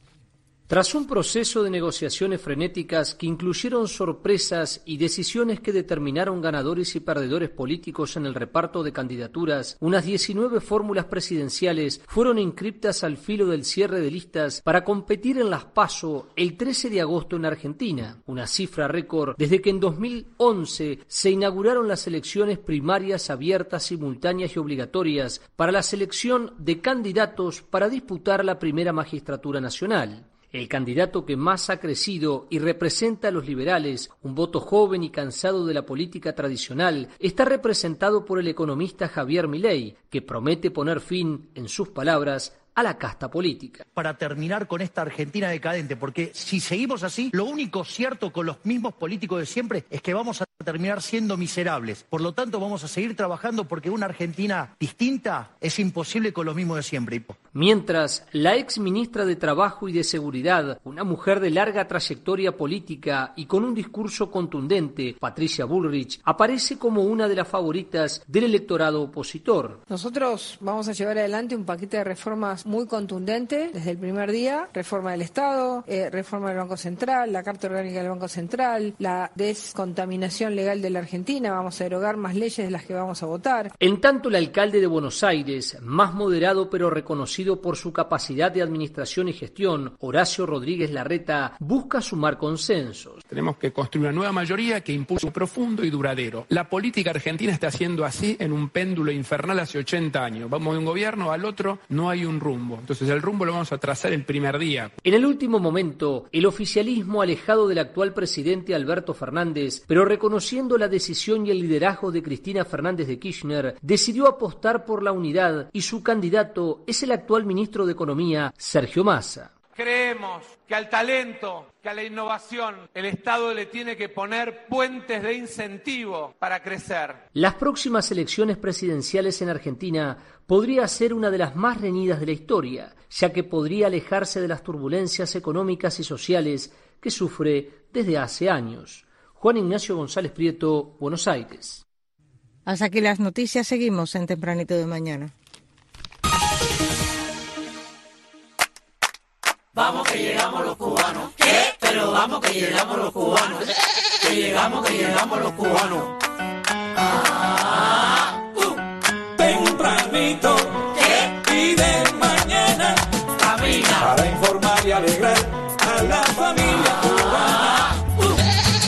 Tras un proceso de negociaciones frenéticas que incluyeron sorpresas y decisiones que determinaron ganadores y perdedores políticos en el reparto de candidaturas, unas diecinueve fórmulas presidenciales fueron inscriptas al filo del cierre de listas para competir en las PASO el trece de agosto en Argentina, una cifra récord desde que en dos mil once se inauguraron las elecciones primarias abiertas, simultáneas y obligatorias para la selección de candidatos para disputar la primera magistratura nacional. El candidato que más ha crecido y representa a los liberales, un voto joven y cansado de la política tradicional, está representado por el economista Javier Milei, que promete poner fin, en sus palabras, a la casta política. Para terminar con esta Argentina decadente, porque si seguimos así, lo único cierto con los mismos políticos de siempre es que vamos a terminar siendo miserables. Por lo tanto, vamos a seguir trabajando porque una Argentina distinta es imposible con los mismos de siempre. Mientras, la ex ministra de Trabajo y de Seguridad, una mujer de larga trayectoria política y con un discurso contundente, Patricia Bullrich, aparece como una de las favoritas del electorado opositor. Nosotros vamos a llevar adelante un paquete de reformas muy contundente desde el primer día: reforma del Estado, eh, reforma del Banco Central, la Carta Orgánica del Banco Central, la descontaminación legal de la Argentina. Vamos a derogar más leyes de las que vamos a votar. En tanto, el alcalde de Buenos Aires, más moderado pero reconocido por su capacidad de administración y gestión, Horacio Rodríguez Larreta, busca sumar consensos. Tenemos que construir una nueva mayoría que impulse un profundo y duradero. La política argentina está haciendo así en un péndulo infernal hace ochenta años. Vamos de un gobierno al otro, no hay un rumbo. Entonces el rumbo lo vamos a trazar el primer día. En el último momento, el oficialismo, alejado del actual presidente Alberto Fernández, pero reconociendo la decisión y el liderazgo de Cristina Fernández de Kirchner, decidió apostar por la unidad y su candidato es el actual ministro de Economía, Sergio Massa. Creemos que al talento, que a la innovación, el Estado le tiene que poner puentes de incentivo para crecer. Las próximas elecciones presidenciales en Argentina podría ser una de las más reñidas de la historia, ya que podría alejarse de las turbulencias económicas y sociales que sufre desde hace años. Juan Ignacio González Prieto, Buenos Aires. Hasta aquí las noticias, seguimos en Tempranito de Mañana. Vamos que llegamos los cubanos. ¿Qué? Pero vamos que llegamos los cubanos. Que llegamos, que llegamos los cubanos. Ah, uh. Tempranito. ¿Qué? Y de mañana. Camina. Para informar y alegrar a la familia cubana. Uh.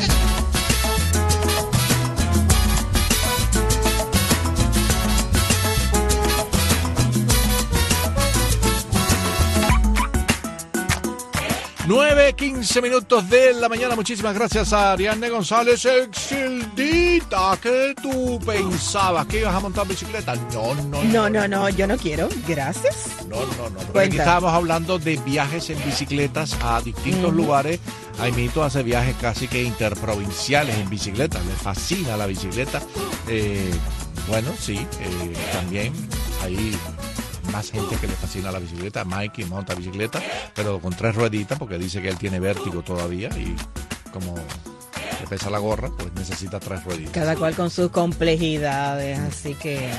nueve, quince minutos de la mañana. Muchísimas gracias a Ariadne González. Exildita, ¿qué tú pensabas? ¿Que ibas a montar bicicleta? No, no, no. No, no, no, yo no quiero. Gracias. No, no, no. Porque aquí estábamos hablando de viajes en bicicletas a distintos uh-huh. lugares. Aimito hace viajes casi que interprovinciales en bicicleta. Le fascina la bicicleta. Eh, bueno, sí, eh, también hay más gente que le fascina la bicicleta. Mikey monta bicicleta, pero con tres rueditas, porque dice que él tiene vértigo todavía y como le pesa la gorra, pues necesita tres rueditas. Cada cual con sus complejidades, así que...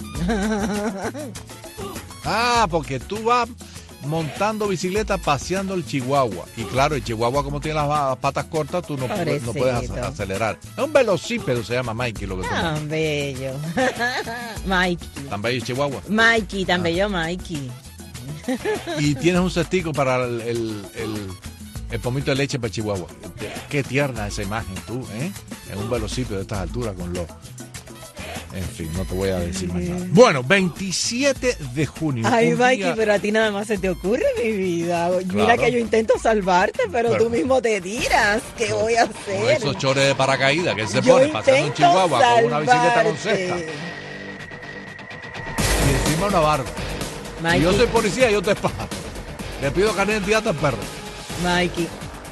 Ah, porque tú vas montando bicicleta paseando el chihuahua. Y claro, el chihuahua como tiene las patas cortas, tú no, puedes, no puedes acelerar. Es un velocípedo, se llama Mikey lo que tú Tan bello. Mikey. Tan bello chihuahua. Mikey, tan ah. bello Mikey. Y tienes un cestico para el, el, el, el pomito de leche para el chihuahua. Qué tierna esa imagen tú, ¿eh? En un velocípedo de estas alturas con los... En fin, no te voy a decir más nada. Bueno, veintisiete de junio. Ay, Mikey, día... pero a ti nada más se te ocurre, mi vida. Claro. Mira que yo intento salvarte, pero, pero tú mismo te tiras. ¿Qué pero, voy a hacer? Con esos chores de paracaídas que él se yo pone pasando un chihuahua salvarte. Con una bicicleta con cesta. Y encima una barba. Mikey. Si yo soy policía, yo te espanto. Le pido carnet de identidad al perro. Mikey.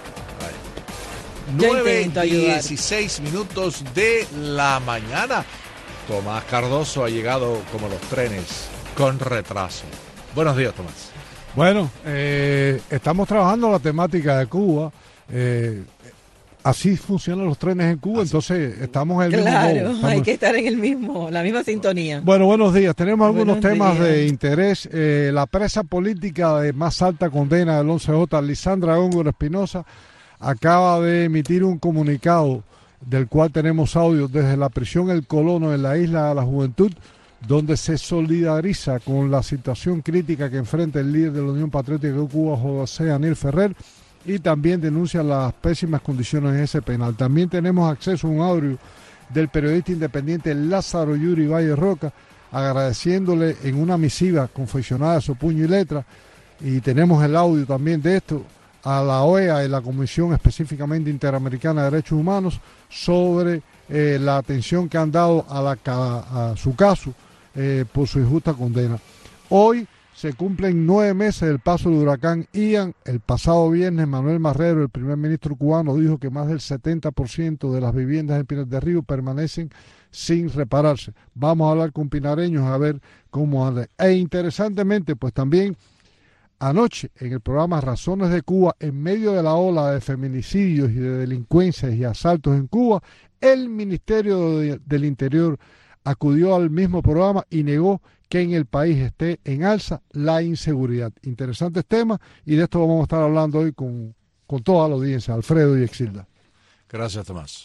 nueve dieciséis minutos de la mañana. Tomás Cardoso ha llegado como los trenes con retraso. Buenos días, Tomás. Bueno, eh, estamos trabajando la temática de Cuba. Eh, así funcionan los trenes en Cuba, así. Entonces estamos en el claro, mismo... Claro, hay que estar en el mismo, la misma sintonía. Bueno, buenos días. Tenemos algunos buenos temas días. de interés. Eh, la presa política de más alta condena del once J, Lisandra Góngora Espinosa, acaba de emitir un comunicado del cual tenemos audio desde la prisión El Colono en la Isla de la Juventud, donde se solidariza con la situación crítica que enfrenta el líder de la Unión Patriótica de Cuba, José Daniel Ferrer, y también denuncia las pésimas condiciones en ese penal. También tenemos acceso a un audio del periodista independiente Lázaro Yuri Valle Roca, agradeciéndole en una misiva confeccionada a su puño y letra, y tenemos el audio también de esto, a la O E A y la Comisión específicamente Interamericana de Derechos Humanos sobre eh, la atención que han dado a, la, a, a su caso eh, por su injusta condena. Hoy se cumplen nueve meses del paso del huracán Ian. El pasado viernes Manuel Marrero, el primer ministro cubano, dijo que más del setenta por ciento de las viviendas en Pinar del Río permanecen sin repararse. Vamos a hablar con pinareños a ver cómo anda. E interesantemente, pues también anoche, en el programa Razones de Cuba, en medio de la ola de feminicidios y de delincuencias y asaltos en Cuba, el Ministerio de, del Interior acudió al mismo programa y negó que en el país esté en alza la inseguridad. Interesantes temas, y de esto vamos a estar hablando hoy con, con toda la audiencia, Alfredo y Exilda. Gracias, Tomás.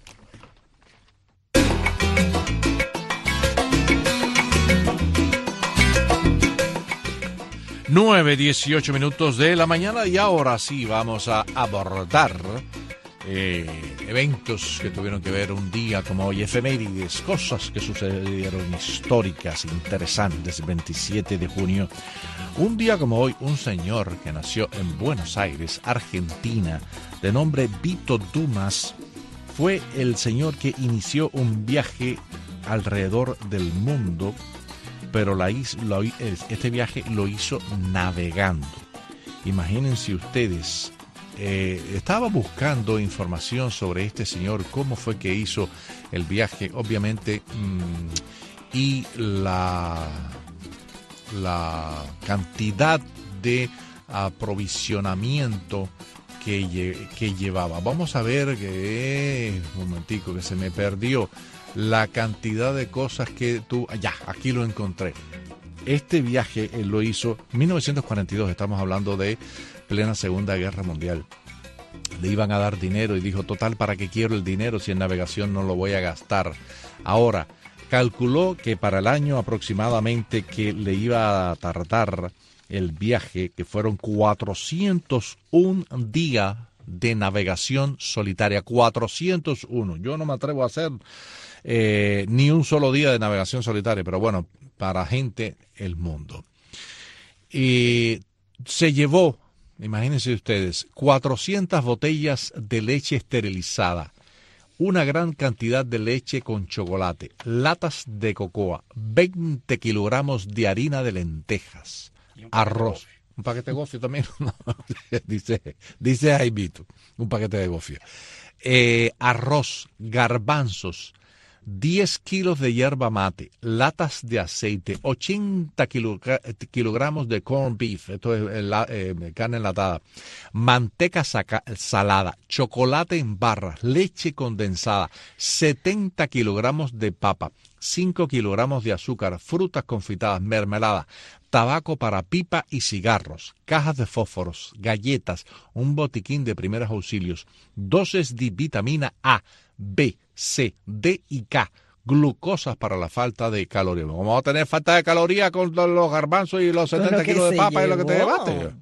nueve dieciocho minutos de la mañana, y ahora sí vamos a abordar eh, eventos que tuvieron que ver un día como hoy, efemérides, cosas que sucedieron históricas, interesantes. Veintisiete de junio, un día como hoy, un señor que nació en Buenos Aires, Argentina, de nombre Vito Dumas, fue el señor que inició un viaje alrededor del mundo, pero la hizo, lo, este viaje lo hizo navegando. Imagínense ustedes, eh, estaba buscando información sobre este señor, cómo fue que hizo el viaje, obviamente, mmm, y la, la cantidad de aprovisionamiento que, que llevaba. Vamos a ver, que un momentico que se me perdió la cantidad de cosas que tú... Ya, aquí lo encontré. Este viaje él lo hizo en mil novecientos cuarenta y dos, estamos hablando de plena Segunda Guerra Mundial. Le iban a dar dinero y dijo, total, ¿para qué quiero el dinero si en navegación no lo voy a gastar? Ahora, calculó que para el año aproximadamente que le iba a tardar el viaje, que fueron cuatrocientos un días de navegación solitaria, cuatrocientos uno. Yo no me atrevo a hacer eh, ni un solo día de navegación solitaria, pero bueno, para gente el mundo. Y se llevó, imagínense ustedes, cuatrocientas botellas de leche esterilizada, una gran cantidad de leche con chocolate, latas de cocoa, veinte kilogramos de harina de lentejas, arroz. Un paquete de gofio también, no, dice, dice Jaimito, un paquete de gofio. Eh, arroz, garbanzos, diez kilos de yerba mate, latas de aceite, ochenta kilo, kilogramos de corned beef, esto es eh, eh, carne enlatada, manteca saca, salada, chocolate en barras, leche condensada, setenta kilogramos de papa, cinco kilogramos de azúcar, frutas confitadas, mermelada, tabaco para pipa y cigarros, cajas de fósforos, galletas, un botiquín de primeros auxilios, dosis de vitamina A, B, C, D y K, glucosas para la falta de calorías. Vamos a tener falta de calorías con los garbanzos y los setenta kilos de papa y lo que te llevaste.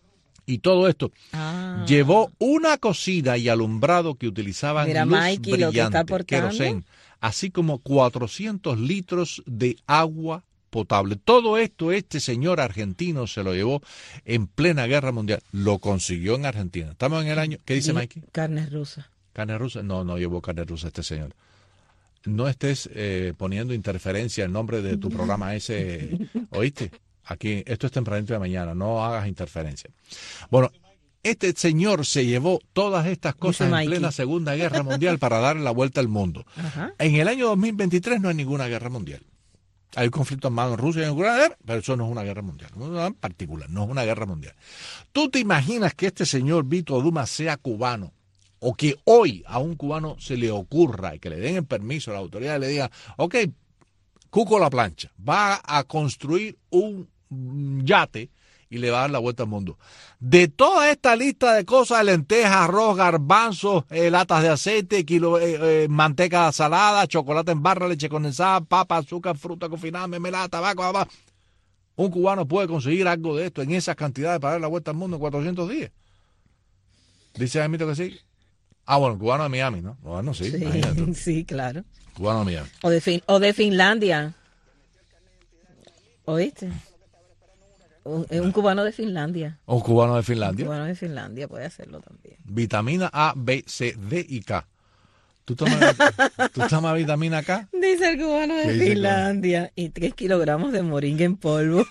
Y todo esto ah. llevó una cocina y alumbrado que utilizaban Mira, luz Mikey, brillante, querosén, así como cuatrocientos litros de agua potable. Todo esto este señor argentino se lo llevó en plena guerra mundial. Lo consiguió en Argentina. Estamos en el año... ¿Qué dice Mikey? Carne rusa. ¿Carne rusa? No, no llevó carne rusa este señor. No estés eh, poniendo interferencia en nombre de tu programa ese, ¿oíste? Aquí, esto es tempranito de mañana, no hagas interferencia. Bueno, este señor se llevó todas estas cosas en plena Segunda Guerra Mundial para darle la vuelta al mundo. Ajá. En el año dos mil veintitrés no hay ninguna guerra mundial. Hay un conflicto armado en Rusia y en Ucrania, pero eso no es una guerra mundial, no en particular, no es una guerra mundial. ¿Tú te imaginas que este señor Vito Dumas sea cubano? O que hoy a un cubano se le ocurra y que le den el permiso a la autoridad y le digan, ok, Cuco la plancha, va a construir un yate y le va a dar la vuelta al mundo. De toda esta lista de cosas, lentejas, arroz, garbanzos, eh, latas de aceite, kilo, eh, eh, manteca salada, chocolate en barra, leche condensada, papa, azúcar, fruta confinada, mermelada, tabaco, babá. Un cubano puede conseguir algo de esto en esas cantidades para dar la vuelta al mundo en cuatrocientos días. Dice Jaimito que sí. Ah, bueno, cubano de Miami, ¿no? Bueno, sí. Sí, sí, claro. Cubano de Miami. O de, fin, o de Finlandia. ¿Oíste? Un, un cubano de Finlandia. Un cubano de Finlandia. Un cubano de Finlandia puede hacerlo también. Vitamina A, B, C, D y K. ¿Tú tomas, ¿tú tomas vitamina K? Dice el cubano de Finlandia. Y tres kilogramos de moringa en polvo.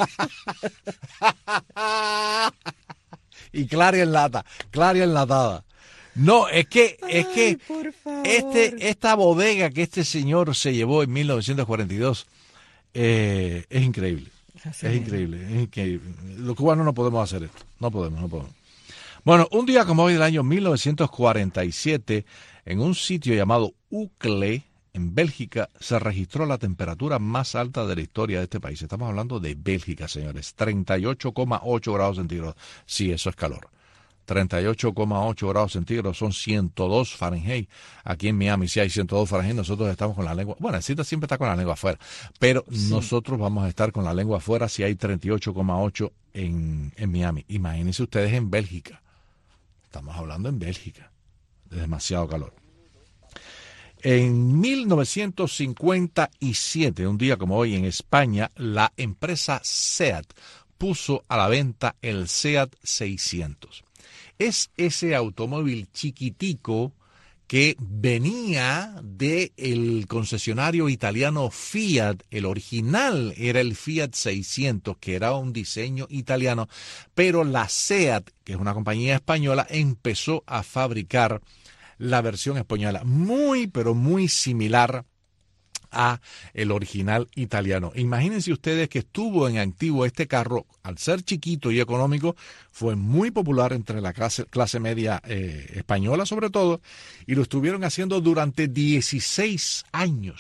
Y claria en lata. Claria enlatada. No, es que, es Ay, que por este, esta bodega que este señor se llevó en mil novecientos cuarenta y dos eh, es increíble. Así es, es increíble, es increíble. Los cubanos no podemos hacer esto. No podemos, no podemos. Bueno, un día como hoy del año mil novecientos cuarenta y siete, en un sitio llamado Uccle, en Bélgica, se registró la temperatura más alta de la historia de este país. Estamos hablando de Bélgica, señores. treinta y ocho coma ocho grados centígrados. Sí, eso es calor. treinta y ocho coma ocho grados centígrados son ciento dos Fahrenheit. Aquí en Miami, si hay ciento dos Fahrenheit, nosotros estamos con la lengua... Bueno, el sitio siempre está con la lengua afuera, pero sí. Nosotros vamos a estar con la lengua afuera si hay treinta y ocho coma ocho en, en Miami. Imagínense ustedes en Bélgica. Estamos hablando en Bélgica. Es demasiado calor. En mil novecientos cincuenta y siete, un día como hoy en España, la empresa SEAT puso a la venta el SEAT seiscientos. Es ese automóvil chiquitico que venía del concesionario italiano Fiat. El original era el Fiat seiscientos, que era un diseño italiano, pero la SEAT, que es una compañía española, empezó a fabricar la versión española, muy, pero muy similar a el original italiano. Imagínense ustedes que estuvo en activo este carro, al ser chiquito y económico, fue muy popular entre la clase, clase media eh, española sobre todo, y lo estuvieron haciendo durante dieciséis años.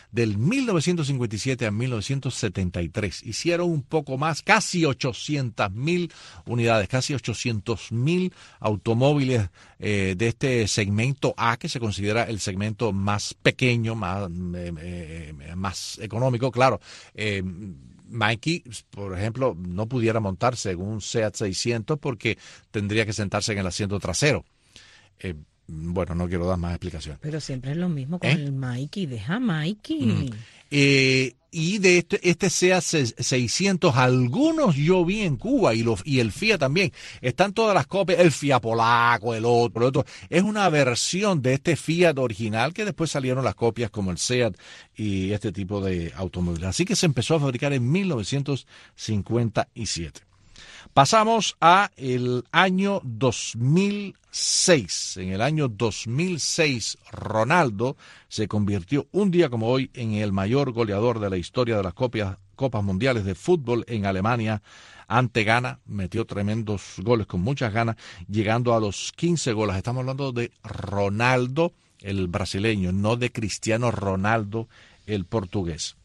del mil novecientos cincuenta y siete a mil novecientos setenta y tres. Hicieron un poco más, casi ochocientas mil unidades, casi ochocientos mil automóviles eh, de este segmento A, que se considera el segmento más pequeño, más, eh, eh, más económico. Claro, eh, Mikey, por ejemplo, no pudiera montarse en un Seat seiscientos porque tendría que sentarse en el asiento trasero. Eh, bueno, no quiero dar más explicaciones. Pero siempre es lo mismo con ¿Eh? el Mikey. Deja Mikey. Mm. Eh, y de este, este Seat seiscientos, algunos yo vi en Cuba y, los, y el Fiat también. Están todas las copias, el Fiat polaco, el otro, el otro. Es una versión de este Fiat original que después salieron las copias como el Seat y este tipo de automóviles. Así que se empezó a fabricar en mil novecientos cincuenta y siete. Pasamos a el año dos mil seis. En el año dos mil seis, Ronaldo se convirtió un día como hoy en el mayor goleador de la historia de las copias, Copas Mundiales de Fútbol en Alemania ante Ghana. Metió tremendos goles con muchas ganas, llegando a los quince goles. Estamos hablando de Ronaldo, el brasileño, no de Cristiano Ronaldo, el portugués.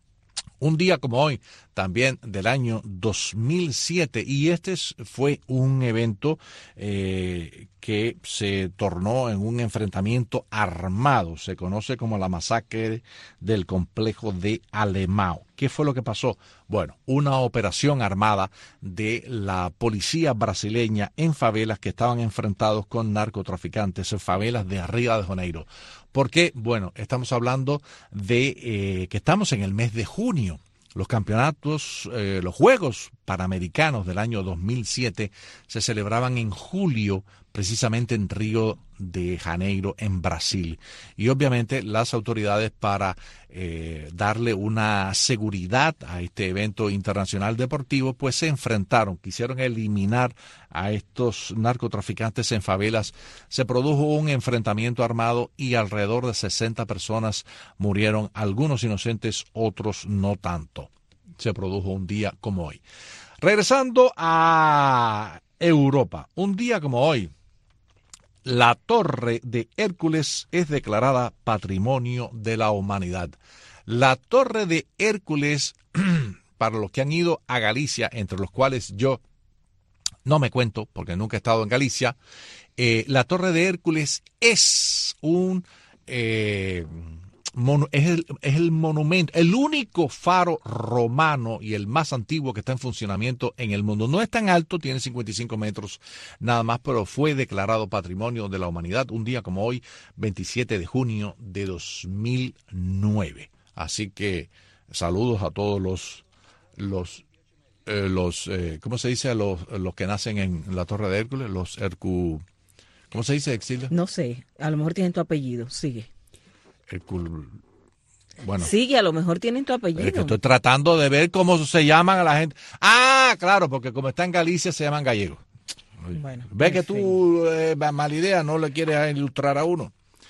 Un día como hoy, también del año dos mil siete, y este fue un evento eh, que se tornó en un enfrentamiento armado. Se conoce como la masacre del complejo de Alemão. ¿Qué fue lo que pasó? Bueno, una operación armada de la policía brasileña en favelas que estaban enfrentados con narcotraficantes, en favelas de Río de Janeiro. ¿Por qué? Bueno, estamos hablando de eh, que estamos en el mes de junio. Los campeonatos, eh, los Juegos Panamericanos del año dos mil siete se celebraban en julio, precisamente en Río de Janeiro, en Brasil. Y obviamente las autoridades, para eh, darle una seguridad a este evento internacional deportivo, pues se enfrentaron, quisieron eliminar a estos narcotraficantes en favelas. Se produjo un enfrentamiento armado y alrededor de sesenta personas murieron, algunos inocentes, otros no tanto. Se produjo un día como hoy. Regresando a Europa, un día como hoy, la Torre de Hércules es declarada Patrimonio de la Humanidad. La Torre de Hércules, para los que han ido a Galicia, entre los cuales yo no me cuento porque nunca he estado en Galicia, eh, la Torre de Hércules es un... Eh, Mon, es, el, es el monumento, el único faro romano y el más antiguo que está en funcionamiento en el mundo. No es tan alto, tiene cincuenta y cinco metros nada más, pero fue declarado Patrimonio de la Humanidad un día como hoy, veintisiete de junio de dos mil nueve. Así que saludos a todos los, los, eh, los eh, ¿cómo se dice? Los, los que nacen en la Torre de Hércules, los Hercu... ¿Cómo se dice, Exilio? No sé, a lo mejor tienen tu apellido, sigue. El cul... Bueno, sigue, a lo mejor tienen tu apellido. Es que estoy tratando de ver cómo se llaman a la gente. Ah, claro, porque como está en Galicia se llaman gallegos. Bueno, ve que tú, eh, mala idea, no le quieres ilustrar a uno.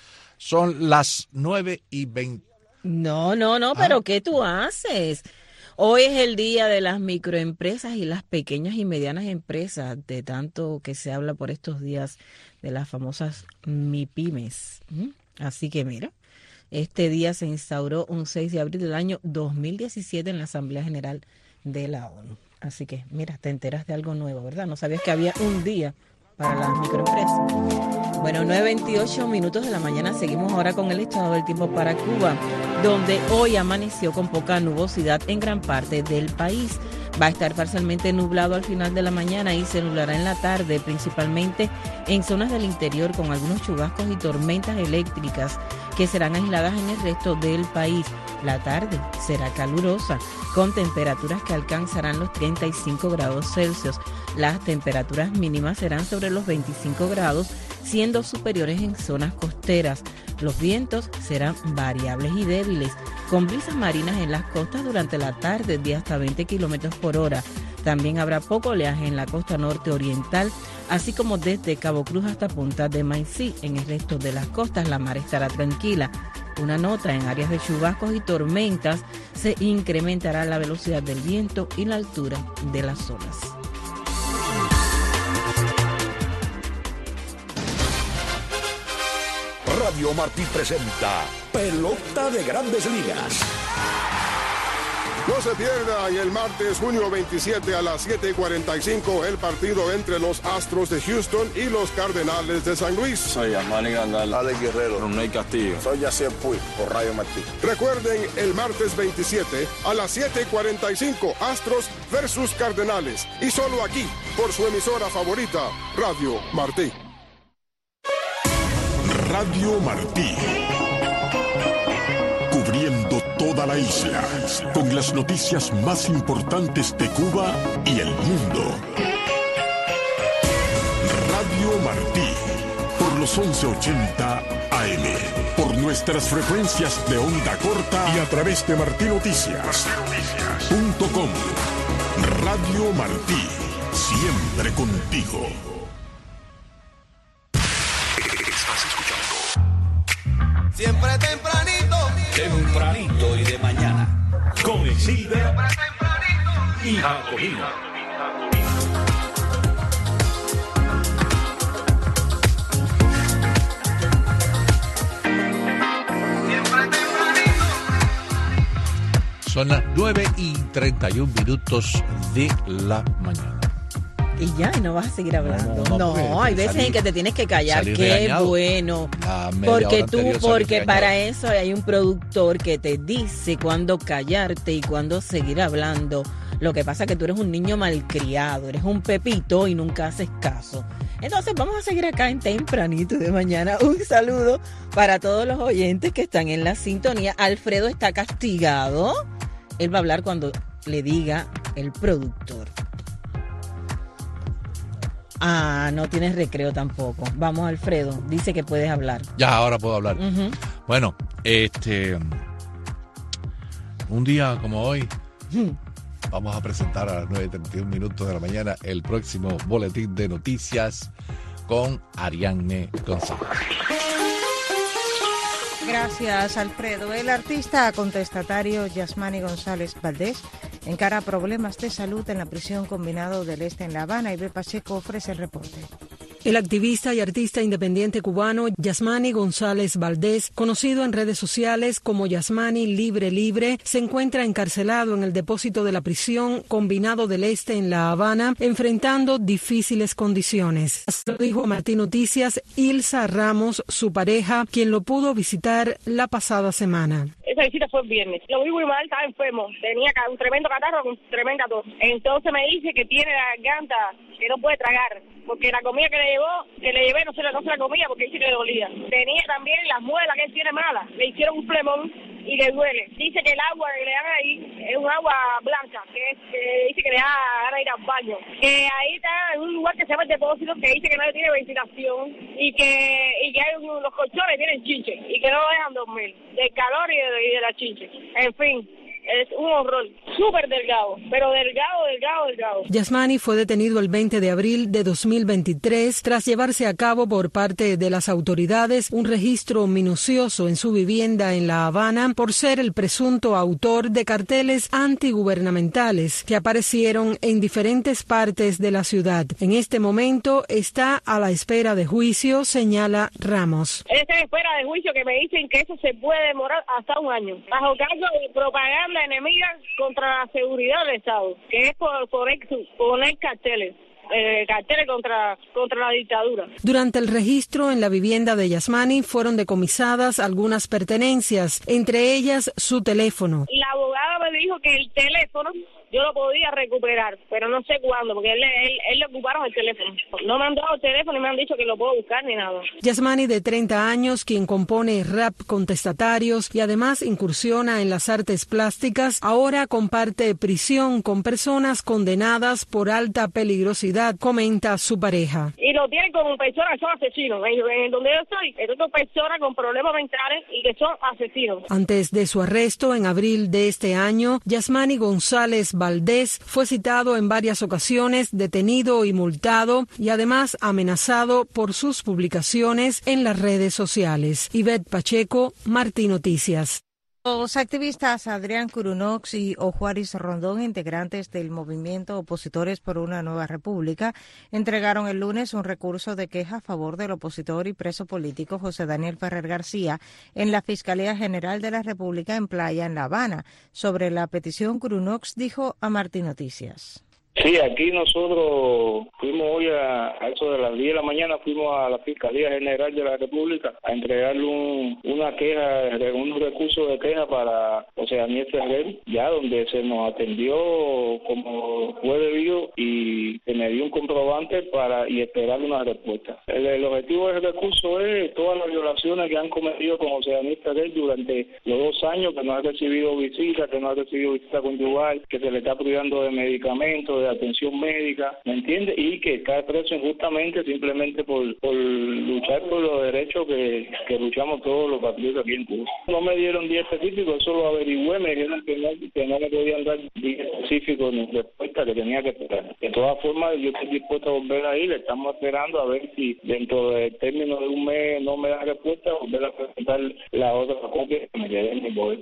Son las nueve y veinte. No, no, no, ah. Pero ¿qué tú haces? Hoy es el día de las microempresas y las pequeñas y medianas empresas, de tanto que se habla por estos días de las famosas MIPYMES. ¿Mm? Así que mira, este día se instauró un seis de abril del año dos mil diecisiete en la Asamblea General de la ONU. Así que mira, te enteras de algo nuevo, ¿verdad? No sabías que había un día para las microempresas. Bueno, nueve veintiocho minutos de la mañana. Seguimos ahora con el estado del tiempo para Cuba, donde hoy amaneció con poca nubosidad en gran parte del país. Va a estar parcialmente nublado al final de la mañana y se nublará en la tarde, principalmente en zonas del interior, con algunos chubascos y tormentas eléctricas que serán aisladas en el resto del país. La tarde será calurosa, con temperaturas que alcanzarán los treinta y cinco grados Celsius. Las temperaturas mínimas serán sobre los veinticinco grados, siendo superiores en zonas costeras. Los vientos serán variables y débiles, con brisas marinas en las costas durante la tarde de hasta veinte kilómetros por hora. También habrá poco oleaje en la costa norte oriental, así como desde Cabo Cruz hasta Punta de Maicí. En el resto de las costas la mar estará tranquila. Una nota: en áreas de chubascos y tormentas se incrementará la velocidad del viento y la altura de las olas. Radio Martí presenta Pelota de Grandes Ligas. No se pierda y el martes junio veintisiete a las siete y cuarenta y cinco el partido entre los Astros de Houston y los Cardenales de San Luis. Soy Yasmani Grandal, Alex Guerrero, Ronald Castillo. Soy Yacier Puig por Radio Martí. Recuerden el martes veintisiete a las siete y cuarenta y cinco Astros versus Cardenales. Y solo aquí por su emisora favorita, Radio Martí. Radio Martí. Cubriendo toda la isla, con las noticias más importantes de Cuba y el mundo. Radio Martí, por los once ochenta A M, por nuestras frecuencias de onda corta y a través de martí noticias punto com. Radio Martí, siempre contigo. Estás escuchando. Siempre tempranito. Tempranito y de mañana. Con Silver y Jacobina. Son las nueve y treinta y un minutos de la mañana. Y ya, y no vas a seguir hablando. No, no, no hay veces salir, en que te tienes que callar. Qué regañado. Bueno. Porque tú, porque para eso hay un productor que te dice cuándo callarte y cuándo seguir hablando. Lo que pasa es que tú eres un niño malcriado, eres un pepito y nunca haces caso. Entonces vamos a seguir acá en Tempranito de Mañana. Un saludo para todos los oyentes que están en la sintonía. Alfredo está castigado. Él va a hablar cuando le diga el productor. Ah, no tienes recreo tampoco. Vamos, Alfredo, dice que puedes hablar. Ya, ahora puedo hablar. Uh-huh. Bueno, este... un día como hoy, uh-huh. vamos a presentar a las nueve y treinta y un minutos de la mañana el próximo boletín de noticias con Ariadne González. Gracias, Alfredo. El artista contestatario Yasmani González Valdés encara problemas de salud en la prisión Combinado del Este en La Habana. Ivette Pacheco ofrece el reporte. El activista y artista independiente cubano Yasmani González Valdés, conocido en redes sociales como Yasmani Libre Libre, se encuentra encarcelado en el depósito de la prisión Combinado del Este en La Habana, enfrentando difíciles condiciones. Lo dijo a Martí Noticias Ilsa Ramos, su pareja, quien lo pudo visitar la pasada semana. Esa visita fue el viernes. Lo vi muy mal, estaba enfermo. Tenía un tremendo catarro con tremenda tos. Entonces me dice que tiene la garganta, que no puede tragar. Porque la comida que le llevó, que le llevé, no se la, no se la comía porque dice que le dolía. Tenía también las muelas que él tiene malas. Le hicieron un flemón y le duele. Dice que el agua que le dan ahí es un agua blanca, que, es, que dice que le da ganas de ir al baño. Que ahí está en un lugar que se llama el depósito, que dice que no tiene ventilación y que, y que hay un, los colchones tienen chinche y que no lo dejan dormir. Del calor y de, y de la chinche. En fin. Es un horror, súper delgado, pero delgado, delgado, delgado. Yasmani fue detenido el veinte de abril de dos mil veintitrés tras llevarse a cabo por parte de las autoridades un registro minucioso en su vivienda en La Habana por ser el presunto autor de carteles antigubernamentales que aparecieron en diferentes partes de la ciudad. En este momento está a la espera de juicio, señala Ramos. Está en espera de juicio que me dicen que eso se puede demorar hasta un año. Bajo cargo de propaganda la enemiga contra la seguridad del Estado, que es por poner, poner carteles. Eh, carteles contra, contra la dictadura. Durante el registro en la vivienda de Yasmani fueron decomisadas algunas pertenencias, entre ellas su teléfono. La abogada me dijo que el teléfono yo lo podía recuperar, pero no sé cuándo, porque él, él, él le ocuparon el teléfono. No me han dado el teléfono y me han dicho que lo puedo buscar ni nada. Yasmani, de treinta años, quien compone rap contestatarios y además incursiona en las artes plásticas, ahora comparte prisión con personas condenadas por alta peligrosidad, comenta su pareja. Y lo tienen como personas que son asesinos. En, en donde yo estoy, estoy con personas con problemas mentales y que son asesinos. Antes de su arresto, en abril de este año, Yasmani González Valdés fue citado en varias ocasiones, detenido y multado, y además amenazado por sus publicaciones en las redes sociales. Ivette Pacheco, Martí Noticias. Los activistas Adrián Curunox y Ojuaris Rondón, integrantes del movimiento Opositores por una Nueva República, entregaron el lunes un recurso de queja a favor del opositor y preso político José Daniel Ferrer García en la Fiscalía General de la República en Playa, en La Habana. Sobre la petición, Curunox dijo a Martín Noticias. Sí, aquí nosotros fuimos hoy a, a eso de las diez de la mañana, fuimos a la Fiscalía General de la República a entregarle un, una queja, un recurso de queja para José Daniel Ferrer, ya donde se nos atendió como fue debido y se me dio un comprobante para y esperar una respuesta. El, el objetivo del recurso es todas las violaciones que han cometido con José Daniel Ferrer durante los dos años, que no ha recibido visita, que no ha recibido visita conyugal, que se le está privando de medicamentos, de atención médica, ¿me entiende? Y que cae preso injustamente simplemente por, por luchar por los derechos que, que luchamos todos los patriotas aquí en Cuba. No me dieron día específico, eso lo averigüé, me dijeron que no, que no me podían dar día específico ni respuesta, que tenía que esperar. De todas formas, yo estoy dispuesto a volver a ir, estamos esperando a ver si dentro del término de un mes no me da respuesta, volver a presentar la otra copia que me quede en mi poder.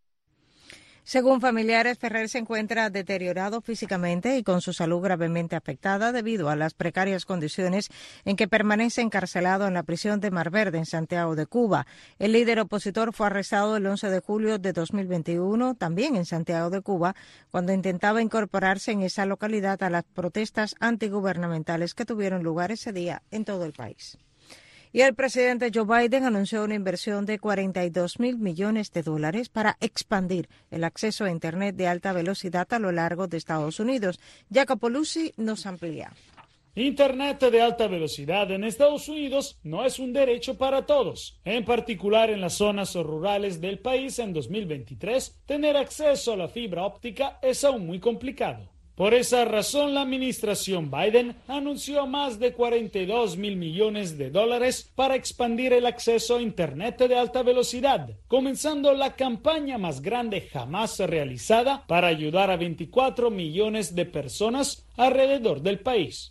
Según familiares, Ferrer se encuentra deteriorado físicamente y con su salud gravemente afectada debido a las precarias condiciones en que permanece encarcelado en la prisión de Mar Verde, en Santiago de Cuba. El líder opositor fue arrestado el once de julio de dos mil veintiuno, también en Santiago de Cuba, cuando intentaba incorporarse en esa localidad a las protestas antigubernamentales que tuvieron lugar ese día en todo el país. Y el presidente Joe Biden anunció una inversión de cuarenta y dos mil millones de dólares para expandir el acceso a Internet de alta velocidad a lo largo de Estados Unidos. Jacopo Luzzi nos amplía. Internet de alta velocidad en Estados Unidos no es un derecho para todos. En particular en las zonas rurales del país en dos mil veintitrés, tener acceso a la fibra óptica es aún muy complicado. Por esa razón, la administración Biden anunció más de cuarenta y dos mil millones de dólares para expandir el acceso a Internet de alta velocidad, comenzando la campaña más grande jamás realizada para ayudar a veinticuatro millones de personas alrededor del país.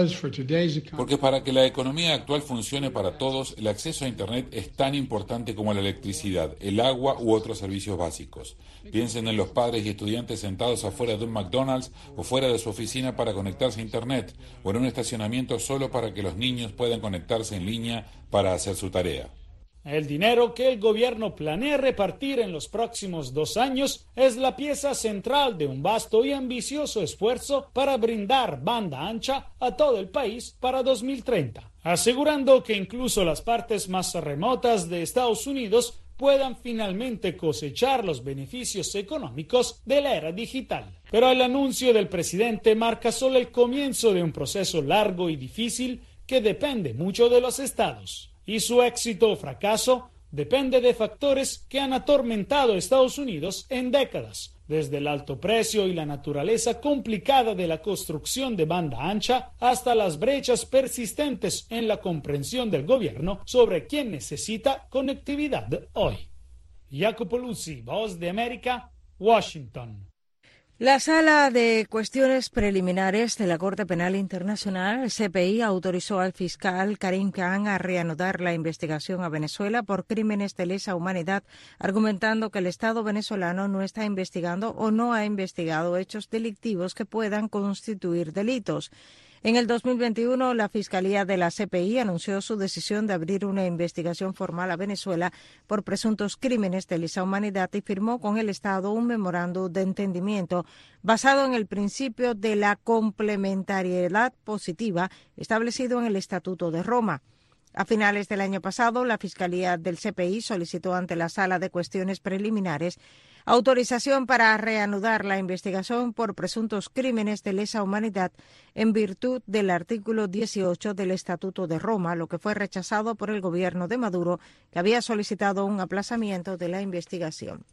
Porque para que la economía actual funcione para todos, el acceso a Internet es tan importante como la electricidad, el agua u otros servicios básicos. Piensen en los padres y estudiantes sentados afuera de un McDonald's o fuera de su oficina para conectarse a Internet, o en un estacionamiento solo para que los niños puedan conectarse en línea para hacer su tarea. El dinero que el gobierno planea repartir en los próximos dos años es la pieza central de un vasto y ambicioso esfuerzo para brindar banda ancha a todo el país para dos mil treinta, asegurando que incluso las partes más remotas de Estados Unidos puedan finalmente cosechar los beneficios económicos de la era digital. Pero el anuncio del presidente marca solo el comienzo de un proceso largo y difícil que depende mucho de los estados. Y su éxito o fracaso depende de factores que han atormentado a Estados Unidos en décadas, desde el alto precio y la naturaleza complicada de la construcción de banda ancha hasta las brechas persistentes en la comprensión del gobierno sobre quién necesita conectividad hoy. Jacopo Luzzi, Voz de América, Washington. La Sala de Cuestiones Preliminares de la Corte Penal Internacional, C P I, autorizó al fiscal Karim Khan a reanudar la investigación a Venezuela por crímenes de lesa humanidad, argumentando que el Estado venezolano no está investigando o no ha investigado hechos delictivos que puedan constituir delitos. En el dos mil veintiuno, la Fiscalía de la C P I anunció su decisión de abrir una investigación formal a Venezuela por presuntos crímenes de lesa humanidad y firmó con el Estado un memorando de entendimiento basado en el principio de la complementariedad positiva establecido en el Estatuto de Roma. A finales del año pasado, la Fiscalía del C P I solicitó ante la Sala de Cuestiones Preliminares autorización para reanudar la investigación por presuntos crímenes de lesa humanidad en virtud del artículo dieciocho del Estatuto de Roma, lo que fue rechazado por el gobierno de Maduro, que había solicitado un aplazamiento de la investigación.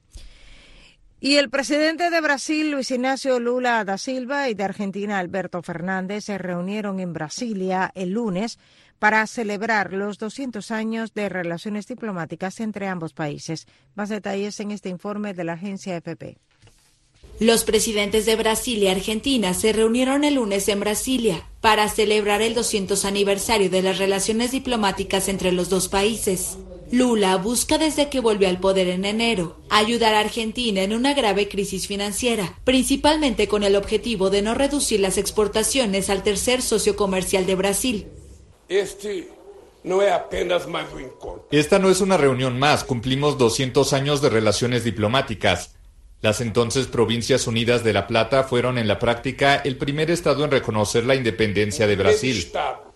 Y el presidente de Brasil, Luis Ignacio Lula da Silva, y de Argentina, Alberto Fernández, se reunieron en Brasilia el lunes para celebrar los doscientos años de relaciones diplomáticas entre ambos países. Más detalles en este informe de la agencia A F P. Los presidentes de Brasil y Argentina se reunieron el lunes en Brasilia para celebrar el doscientos aniversario de las relaciones diplomáticas entre los dos países. Lula busca desde que volvió al poder en enero ayudar a Argentina en una grave crisis financiera, principalmente con el objetivo de no reducir las exportaciones al tercer socio comercial de Brasil. Este no es apenas más un encuentro. Esta no es una reunión más, cumplimos doscientos años de relaciones diplomáticas. Las entonces Provincias Unidas de La Plata fueron en la práctica el primer estado en reconocer la independencia de Brasil.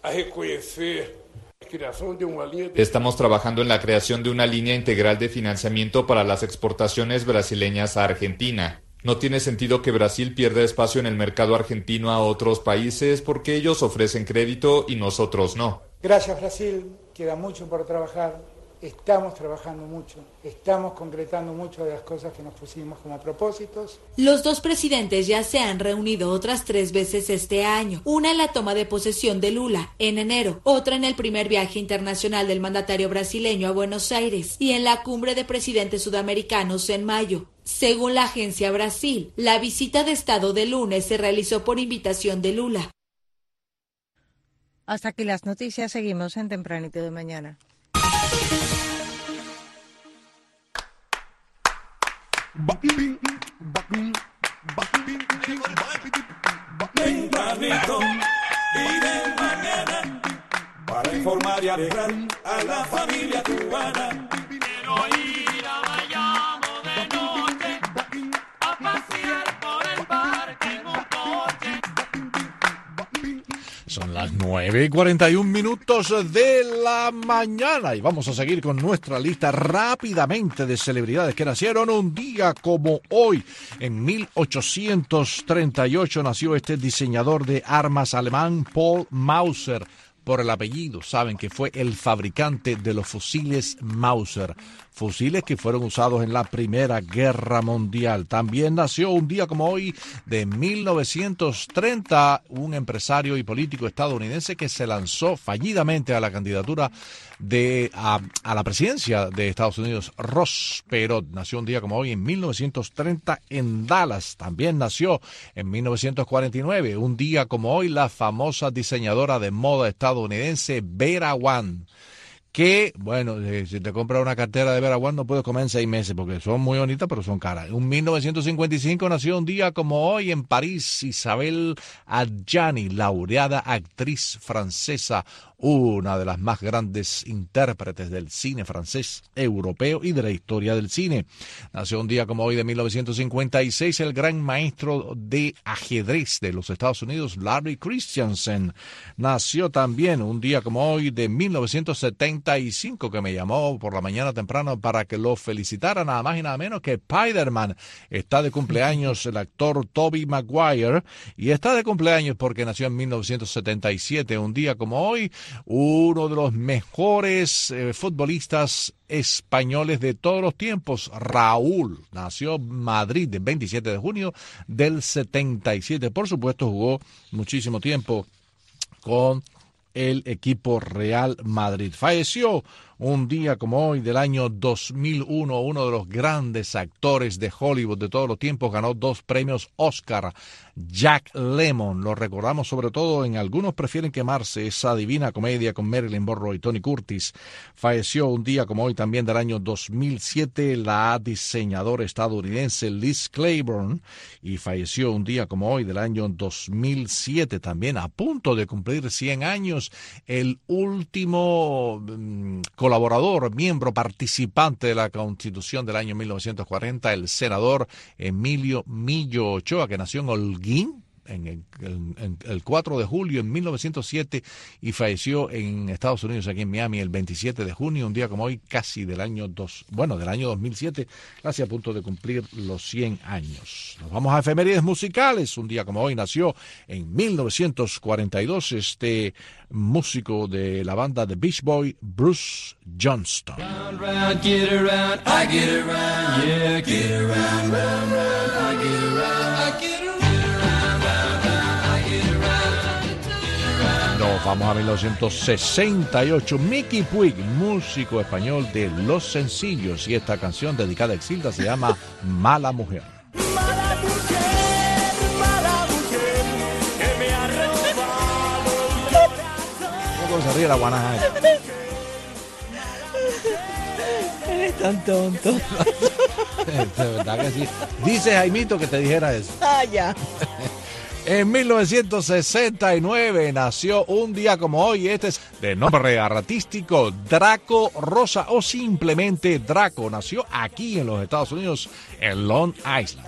Estamos trabajando en la creación de una línea integral de financiamiento para las exportaciones brasileñas a Argentina. No tiene sentido que Brasil pierda espacio en el mercado argentino a otros países porque ellos ofrecen crédito y nosotros no. Gracias, Brasil. Queda mucho por trabajar. Estamos trabajando mucho, estamos concretando muchas de las cosas que nos pusimos como propósitos. Los dos presidentes ya se han reunido otras tres veces este año, una en la toma de posesión de Lula en enero, otra en el primer viaje internacional del mandatario brasileño a Buenos Aires y en la cumbre de presidentes sudamericanos en mayo. Según la agencia Brasil, la visita de Estado de lunes se realizó por invitación de Lula. Hasta aquí las noticias, seguimos en Tempranito de Mañana. Tempranito y de mañana, para informar y alegrar a la familia cubana. Quiero ir a Bayamo de noche, a pasear por el parque en un coche. Son las nueve y cuarenta y un minutos de la mañana y vamos a seguir con nuestra lista rápidamente de celebridades que nacieron un día como hoy. En mil ochocientos treinta y ocho nació este diseñador de armas alemán Paul Mauser. Por el apellido saben que fue el fabricante de los fusiles Mauser, fusiles que fueron usados en la Primera Guerra Mundial. También nació un día como hoy de mil novecientos treinta un empresario y político estadounidense que se lanzó fallidamente a la candidatura de a, a la presidencia de Estados Unidos, Ross Perot. Nació un día como hoy en mil novecientos treinta en Dallas. También nació en mil novecientos cuarenta y nueve, un día como hoy, la famosa diseñadora de moda estadounidense Vera Wang, que, bueno, si te compras una cartera de Vera Wang no puedes comer en seis meses porque son muy bonitas pero son caras. En mil novecientos cincuenta y cinco nació un día como hoy en París Isabelle Adjani, laureada actriz francesa, una de las más grandes intérpretes del cine francés, europeo y de la historia del cine. Nació un día como hoy de mil novecientos cincuenta y seis el gran maestro de ajedrez de los Estados Unidos, Larry Christensen. Nació también un día como hoy de mil novecientos setenta y cinco, que me llamó por la mañana temprano para que lo felicitara, nada más y nada menos que Spider-Man. Está de cumpleaños el actor Tobey Maguire y está de cumpleaños porque nació en mil novecientos setenta y siete, un día como hoy, uno de los mejores eh, futbolistas españoles de todos los tiempos, Raúl. Nació en Madrid el veintisiete de junio del setenta y siete. Por supuesto, jugó muchísimo tiempo con el equipo Real Madrid. Falleció un día como hoy del año dos mil uno, uno de los grandes actores de Hollywood de todos los tiempos, ganó dos premios Oscar, Jack Lemmon. Lo recordamos sobre todo en Algunos prefieren quemarse, esa divina comedia con Marilyn Monroe y Tony Curtis. Falleció un día como hoy también del año dos mil siete la diseñadora estadounidense Liz Claiborne, y falleció un día como hoy del año dos mil siete también, a punto de cumplir cien años, el último mmm, colaborador, miembro participante de la Constitución del año mil novecientos cuarenta, el senador Emilio Millo Ochoa, que nació en Holguín en el, en el cuatro de julio en mil novecientos siete y falleció en Estados Unidos, aquí en Miami, el veintisiete de junio, un día como hoy, casi del año dos, bueno, del año dos mil siete, casi a punto de cumplir los cien años. Nos vamos a efemérides musicales. Un día como hoy nació en mil novecientos cuarenta y dos este músico de la banda The Beach Boys, Bruce Johnston. Round, round, get around, I get around, yeah, get around, round, round, I get around, I get around. Nos vamos a mil novecientos sesenta y ocho. Mickey Puig, músico español de Los Sencillos, y esta canción dedicada a Exilda se llama Mala Mujer. Mala mujer. se ríe la guanaja. Eres tan tonto. De verdad que sí. Dice Jaimito que te dijera eso. Ah, ya. En mil novecientos sesenta y nueve nació un día como hoy, este es de nombre artístico Draco Rosa o simplemente Draco. Nació aquí en los Estados Unidos, en Long Island.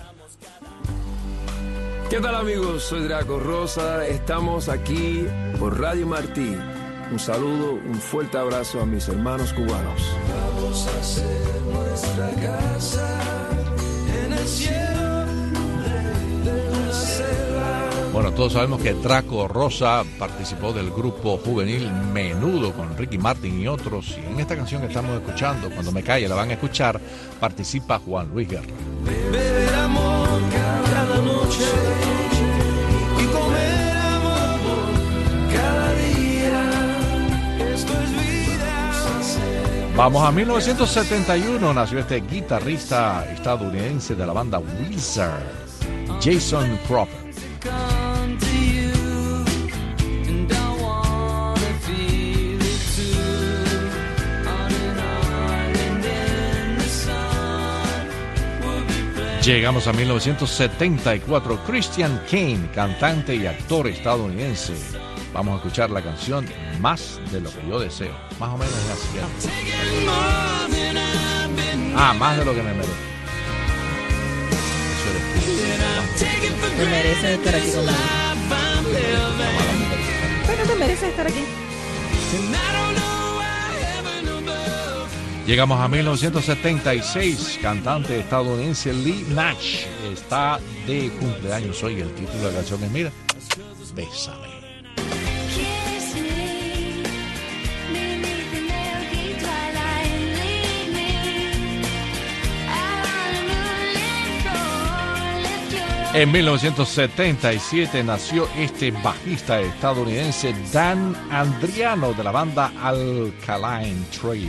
¿Qué tal, amigos? Soy Draco Rosa, estamos aquí por Radio Martí. Un saludo, un fuerte abrazo a mis hermanos cubanos. Vamos a hacer nuestra casa en el cielo de la selva. Bueno, todos sabemos que Draco Rosa participó del grupo juvenil Menudo con Ricky Martin y otros. Y en esta canción que estamos escuchando, Cuando me calle, la van a escuchar, participa Juan Luis Guerra. Beber amor cada noche y comer amor cada día. Esto es vida. Vamos a mil novecientos setenta y uno, nació este guitarrista estadounidense de la banda Weezer, Jason Cropper. Llegamos a mil novecientos setenta y cuatro. Christian Kane, cantante y actor estadounidense. Vamos a escuchar la canción Más de lo que yo deseo. Más o menos es así. Ah, más de lo que me merezco. Eso eres tú. Te mereces estar aquí conmigo. Pero te mereces estar aquí. Llegamos a mil novecientos setenta y seis, cantante estadounidense Lee Nash está de cumpleaños hoy. El título de la canción es, mira, Bésame. En mil novecientos setenta y siete nació este bajista estadounidense Dan Andriano de la banda Alkaline Trio.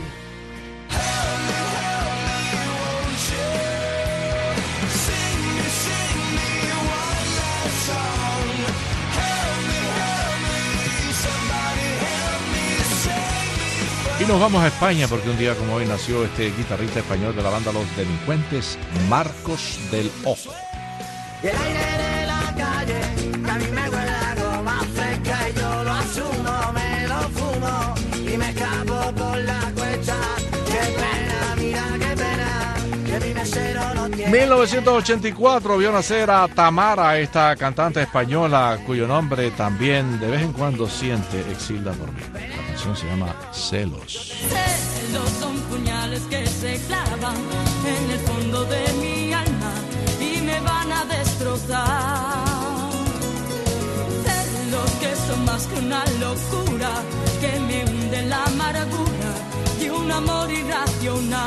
Y nos vamos a España porque un día como hoy nació este guitarrista español de la banda Los Delincuentes, Marcos del Ojo. Y el aire de la calle, que a mí me huele a goma fresca y yo lo asumo, me lo fumo y me escapo por la cuesta. Qué pena, mira qué pena, que mi mesero no tiene... mil novecientos ochenta y cuatro vio nacer a Tamara, esta cantante española cuyo nombre también de vez en cuando siente Exilda Dormir. La canción se llama Celos. Celos son puñales que se clavan en el fondo de mi alma y me van a destrozar. Celos que son más que una locura, que me hunde en la amargura de un amor irracional.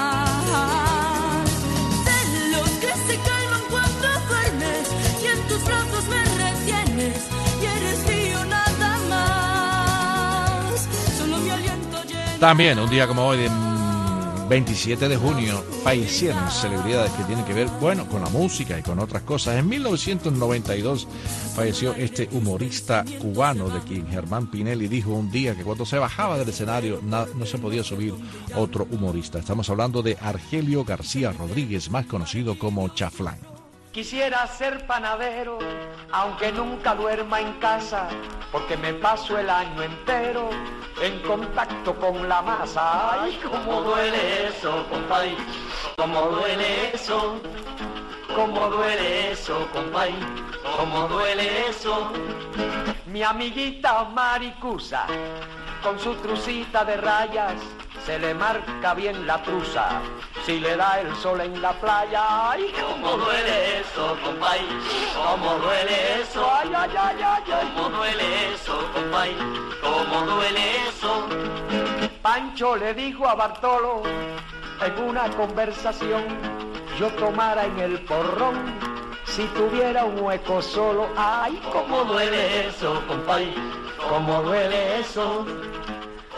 Celos que se calman cuando duermes y en tus brazos me retienes y eres mío nada más. Solo mi aliento llena... También un día como hoy, de veintisiete de junio, fallecieron celebridades que tienen que ver, bueno, con la música y con otras cosas. En mil novecientos noventa y dos falleció este humorista cubano de quien Germán Pinelli dijo un día que cuando se bajaba del escenario no, no se podía subir otro humorista. Estamos hablando de Argelio García Rodríguez, más conocido como Chaflán. Quisiera ser panadero, aunque nunca duerma en casa, porque me paso el año entero en contacto con la masa. Ay, cómo duele eso, compadre, cómo duele eso, cómo duele eso, compadre, cómo duele eso. Mi amiguita Maricusa, con su trucita de rayas, se le marca bien la truza, si le da el sol en la playa. Ay, cómo duele eso, compay, cómo duele eso, ay, ay, ay, ay, ay, cómo duele eso, compay, cómo duele eso. Pancho le dijo a Bartolo en una conversación, yo tomara en el porrón si tuviera un hueco solo. Ay, cómo duele eso, compay, cómo duele eso.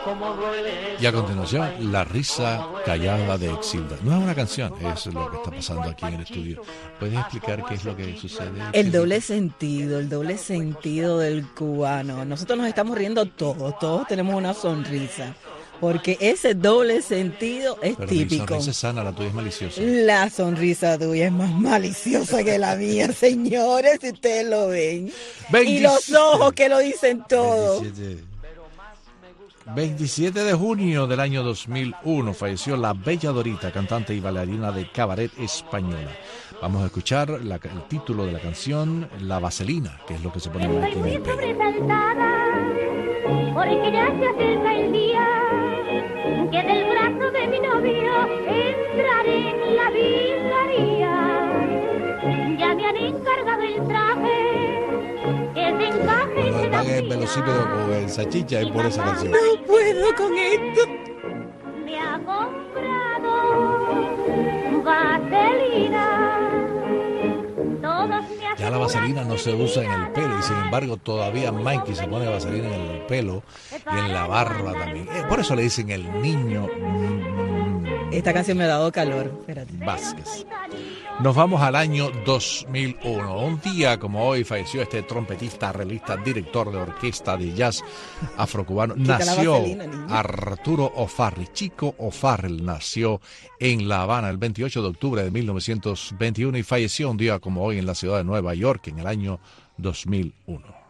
como duele. Y a continuación, La risa callada de Exilda. No es una canción, es lo que está pasando aquí en el estudio. ¿Puedes explicar qué es lo que sucede? El doble sentido, el doble sentido del cubano. Nosotros nos estamos riendo todos, todos tenemos una sonrisa. Porque ese doble sentido es Pero típico. Mi sonrisa es sana, la tuya es maliciosa. La sonrisa tuya es más maliciosa que la mía, señores, si ustedes lo ven. veintisiete Y los ojos que lo dicen todo. veintisiete veintisiete de junio del año dos mil uno falleció la bella Dorita, cantante y bailarina de cabaret española. Vamos a escuchar la, el título de la canción, La Vaselina, que es lo que se pone Estoy aquí en muy el pelo. sobresaltada, porque ya se acerca el día que del brazo de mi novio entraré en la virgaría. Ya me han encargado el traje que se encaje y Cuando se están en el velocípedo con el salchicha es por esa canción. No puedo con esto. me ha comprado vaselina. Todos me Ya la vaselina no se usa en el pelo y sin embargo todavía Mikey se pone vaselina en el pelo y en la barba también. Eh, Por eso le dicen el niño mm, Esta canción me ha dado calor. Espérate. Vázquez. Nos vamos al año dos mil uno. Un día como hoy falleció este trompetista, arreglista, director de orquesta de jazz afrocubano. Quita la Nació vaselina, niño. Arturo O'Farrill. Chico O'Farrill nació en La Habana el veintiocho de octubre de mil novecientos veintiuno y falleció un día como hoy en la ciudad de Nueva York en el año dos mil uno.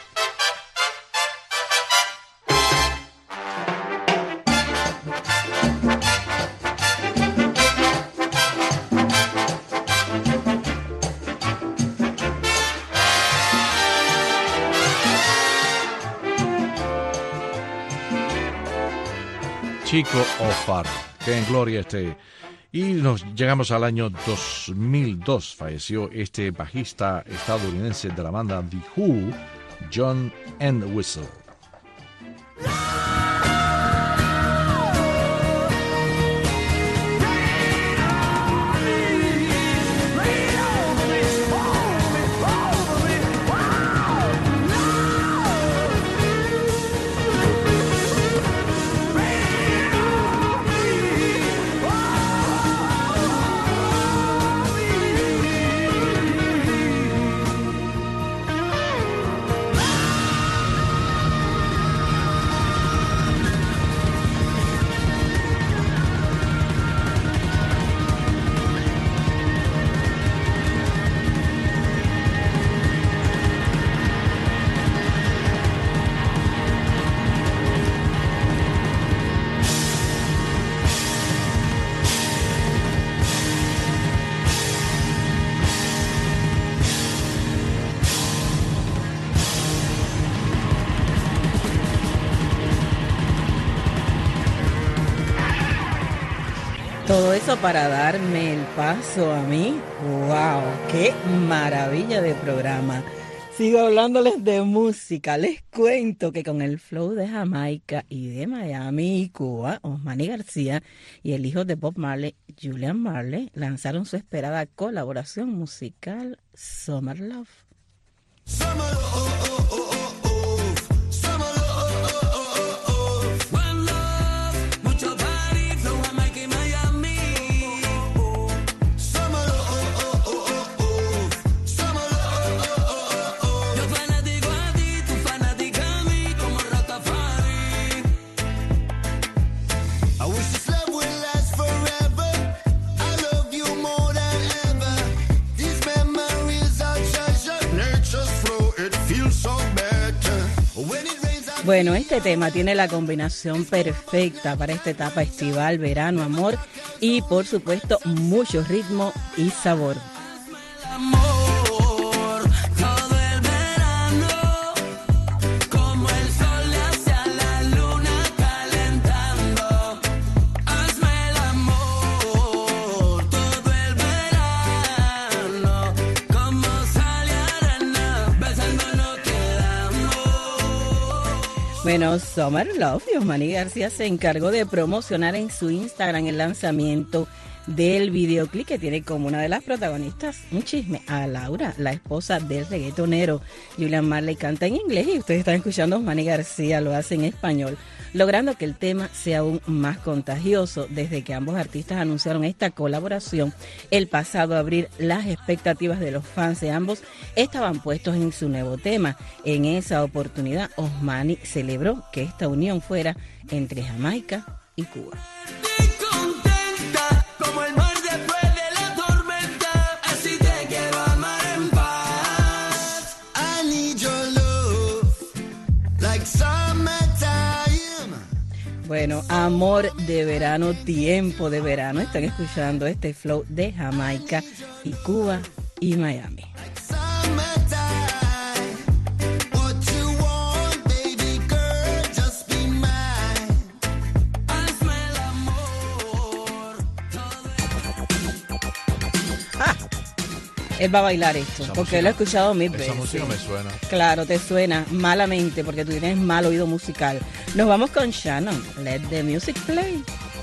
Chico O'Farrill, que en gloria esté. Y nos llegamos al año dos mil dos. Falleció este bajista estadounidense de la banda The Who, John Entwistle. Todo eso para darme el paso a mí. ¡Wow! ¡Qué maravilla de programa! Sigo hablándoles de música. Les cuento que con el flow de Jamaica y de Miami y Cuba, Osmani García y el hijo de Bob Marley, Julian Marley, lanzaron su esperada colaboración musical Summer Love. Summer love, oh, oh, oh, oh. Summer love, oh, oh, oh, oh. One love, mucho party, flow Jamaica y Miami. Summer love, oh, oh, oh, oh. Summer love, oh, oh, oh. Yo fanático a ti, tú fanática a mí, como Rastafari. I wish this love would last forever. I love you more than ever. These memories are treasure. Nature's flow, it feels so better. When it rains, I Bueno, este tema tiene la combinación perfecta para esta etapa estival, verano, amor y, por supuesto, mucho ritmo y sabor. todo el verano, como el sol le hace a la luna calentando. Hazme el amor, todo el verano, como sal y arena, besándonos quedamos. Bueno, Summer Love, Osmani García se encargó de promocionar en su Instagram el lanzamiento del videoclip que tiene como una de las protagonistas un chisme a Laura, la esposa del reggaetonero. Julian Marley canta en inglés y ustedes están escuchando a Osmani García, lo hace en español. logrando que el tema sea aún más contagioso. Desde que ambos artistas anunciaron esta colaboración el pasado abril, las expectativas de los fans de ambos estaban puestos en su nuevo tema. En esa oportunidad, Osmani celebró que esta unión fuera entre Jamaica y Cuba. Como el mar después de la tormenta, así te quiero amar en paz. I need your love, like summertime. Bueno, amor de verano, tiempo de verano. Están escuchando este flow de Jamaica y Cuba y Miami. Él va a bailar esto, esa porque música, lo he escuchado mil veces. Esa música me suena. Claro, te suena malamente porque tú tienes mal oído musical. Nos vamos con Shannon. Let the music play.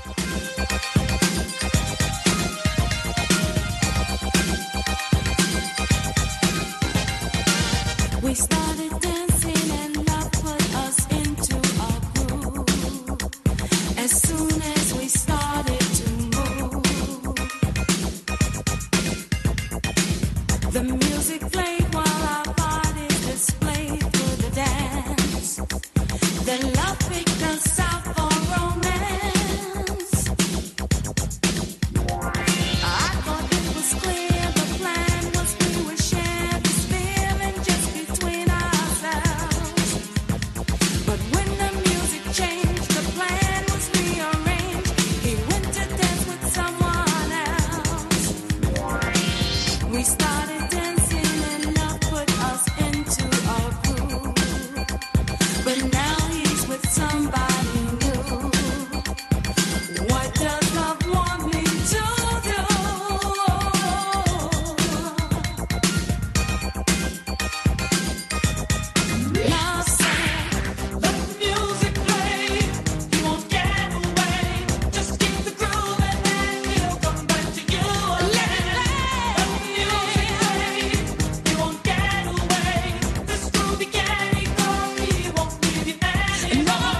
We started dancing and love put us into a groove. As soon as we started to move, the music played while our bodies displayed through the dance. Then love picked us out for romance. I thought it was clear the plan was we would share this feeling just between ourselves. But when the music changed, the plan was rearranged. He went to dance with someone else. We started dancing and love put us into a groove. But now he's with somebody new. What does love want me to do? Love said, let the music play. You won't get away. Just keep the groove and then he'll come back to you again. Let the music play. You won't get away. This groovy candy girl, he won't leave you anymore.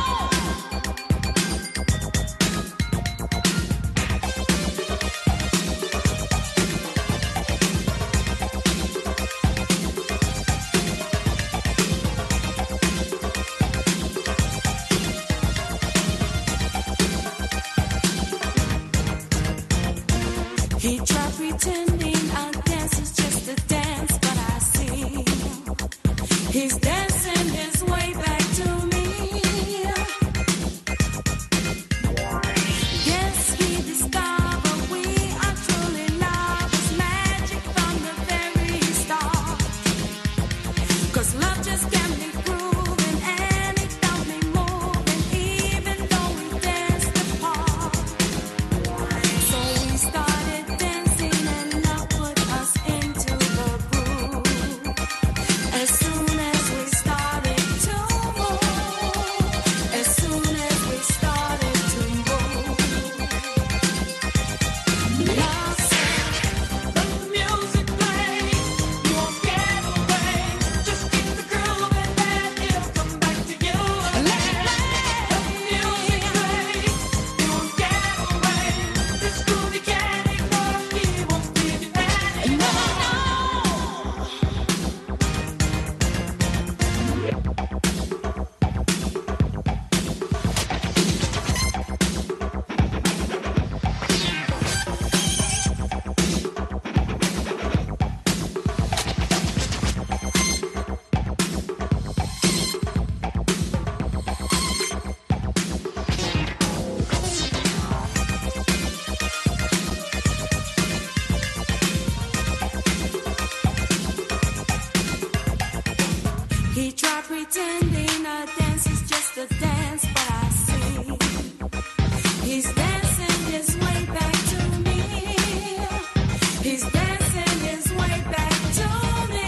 He tried pretending our dance is just a dance, but I see he's dancing his way back to me. Yes, he discovered we are truly lovers, magic from the very start. 'Cause love just can be proven and it got me moving, even though we danced apart. So we started dancing and love put us into the groove. As soon as we started to move, as soon as we started to move, love said, let the music play. You won't get away. Just keep the groove and then it'll come back to you again. Let the music play. You won't get away. This groovy candy girl, he won't leave you anymore. He tried pretending a dance is just a dance, but I see he's dancing his way back to me. He's dancing his way back to me.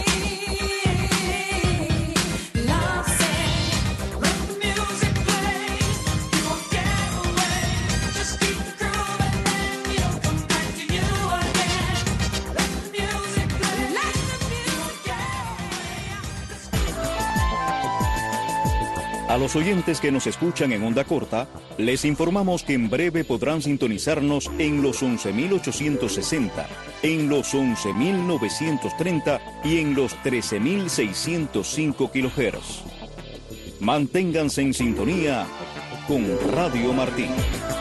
Love said, let the music play. You won't get away. Just keep the groove and then he'll come back to you again. Let the music play. Let the music get away. A los oyentes que nos escuchan en onda corta, les informamos que en breve podrán sintonizarnos en los once mil ochocientos sesenta, en los once mil novecientos treinta y en los trece mil seiscientos cinco kilohertz. Manténganse en sintonía con Radio Martí.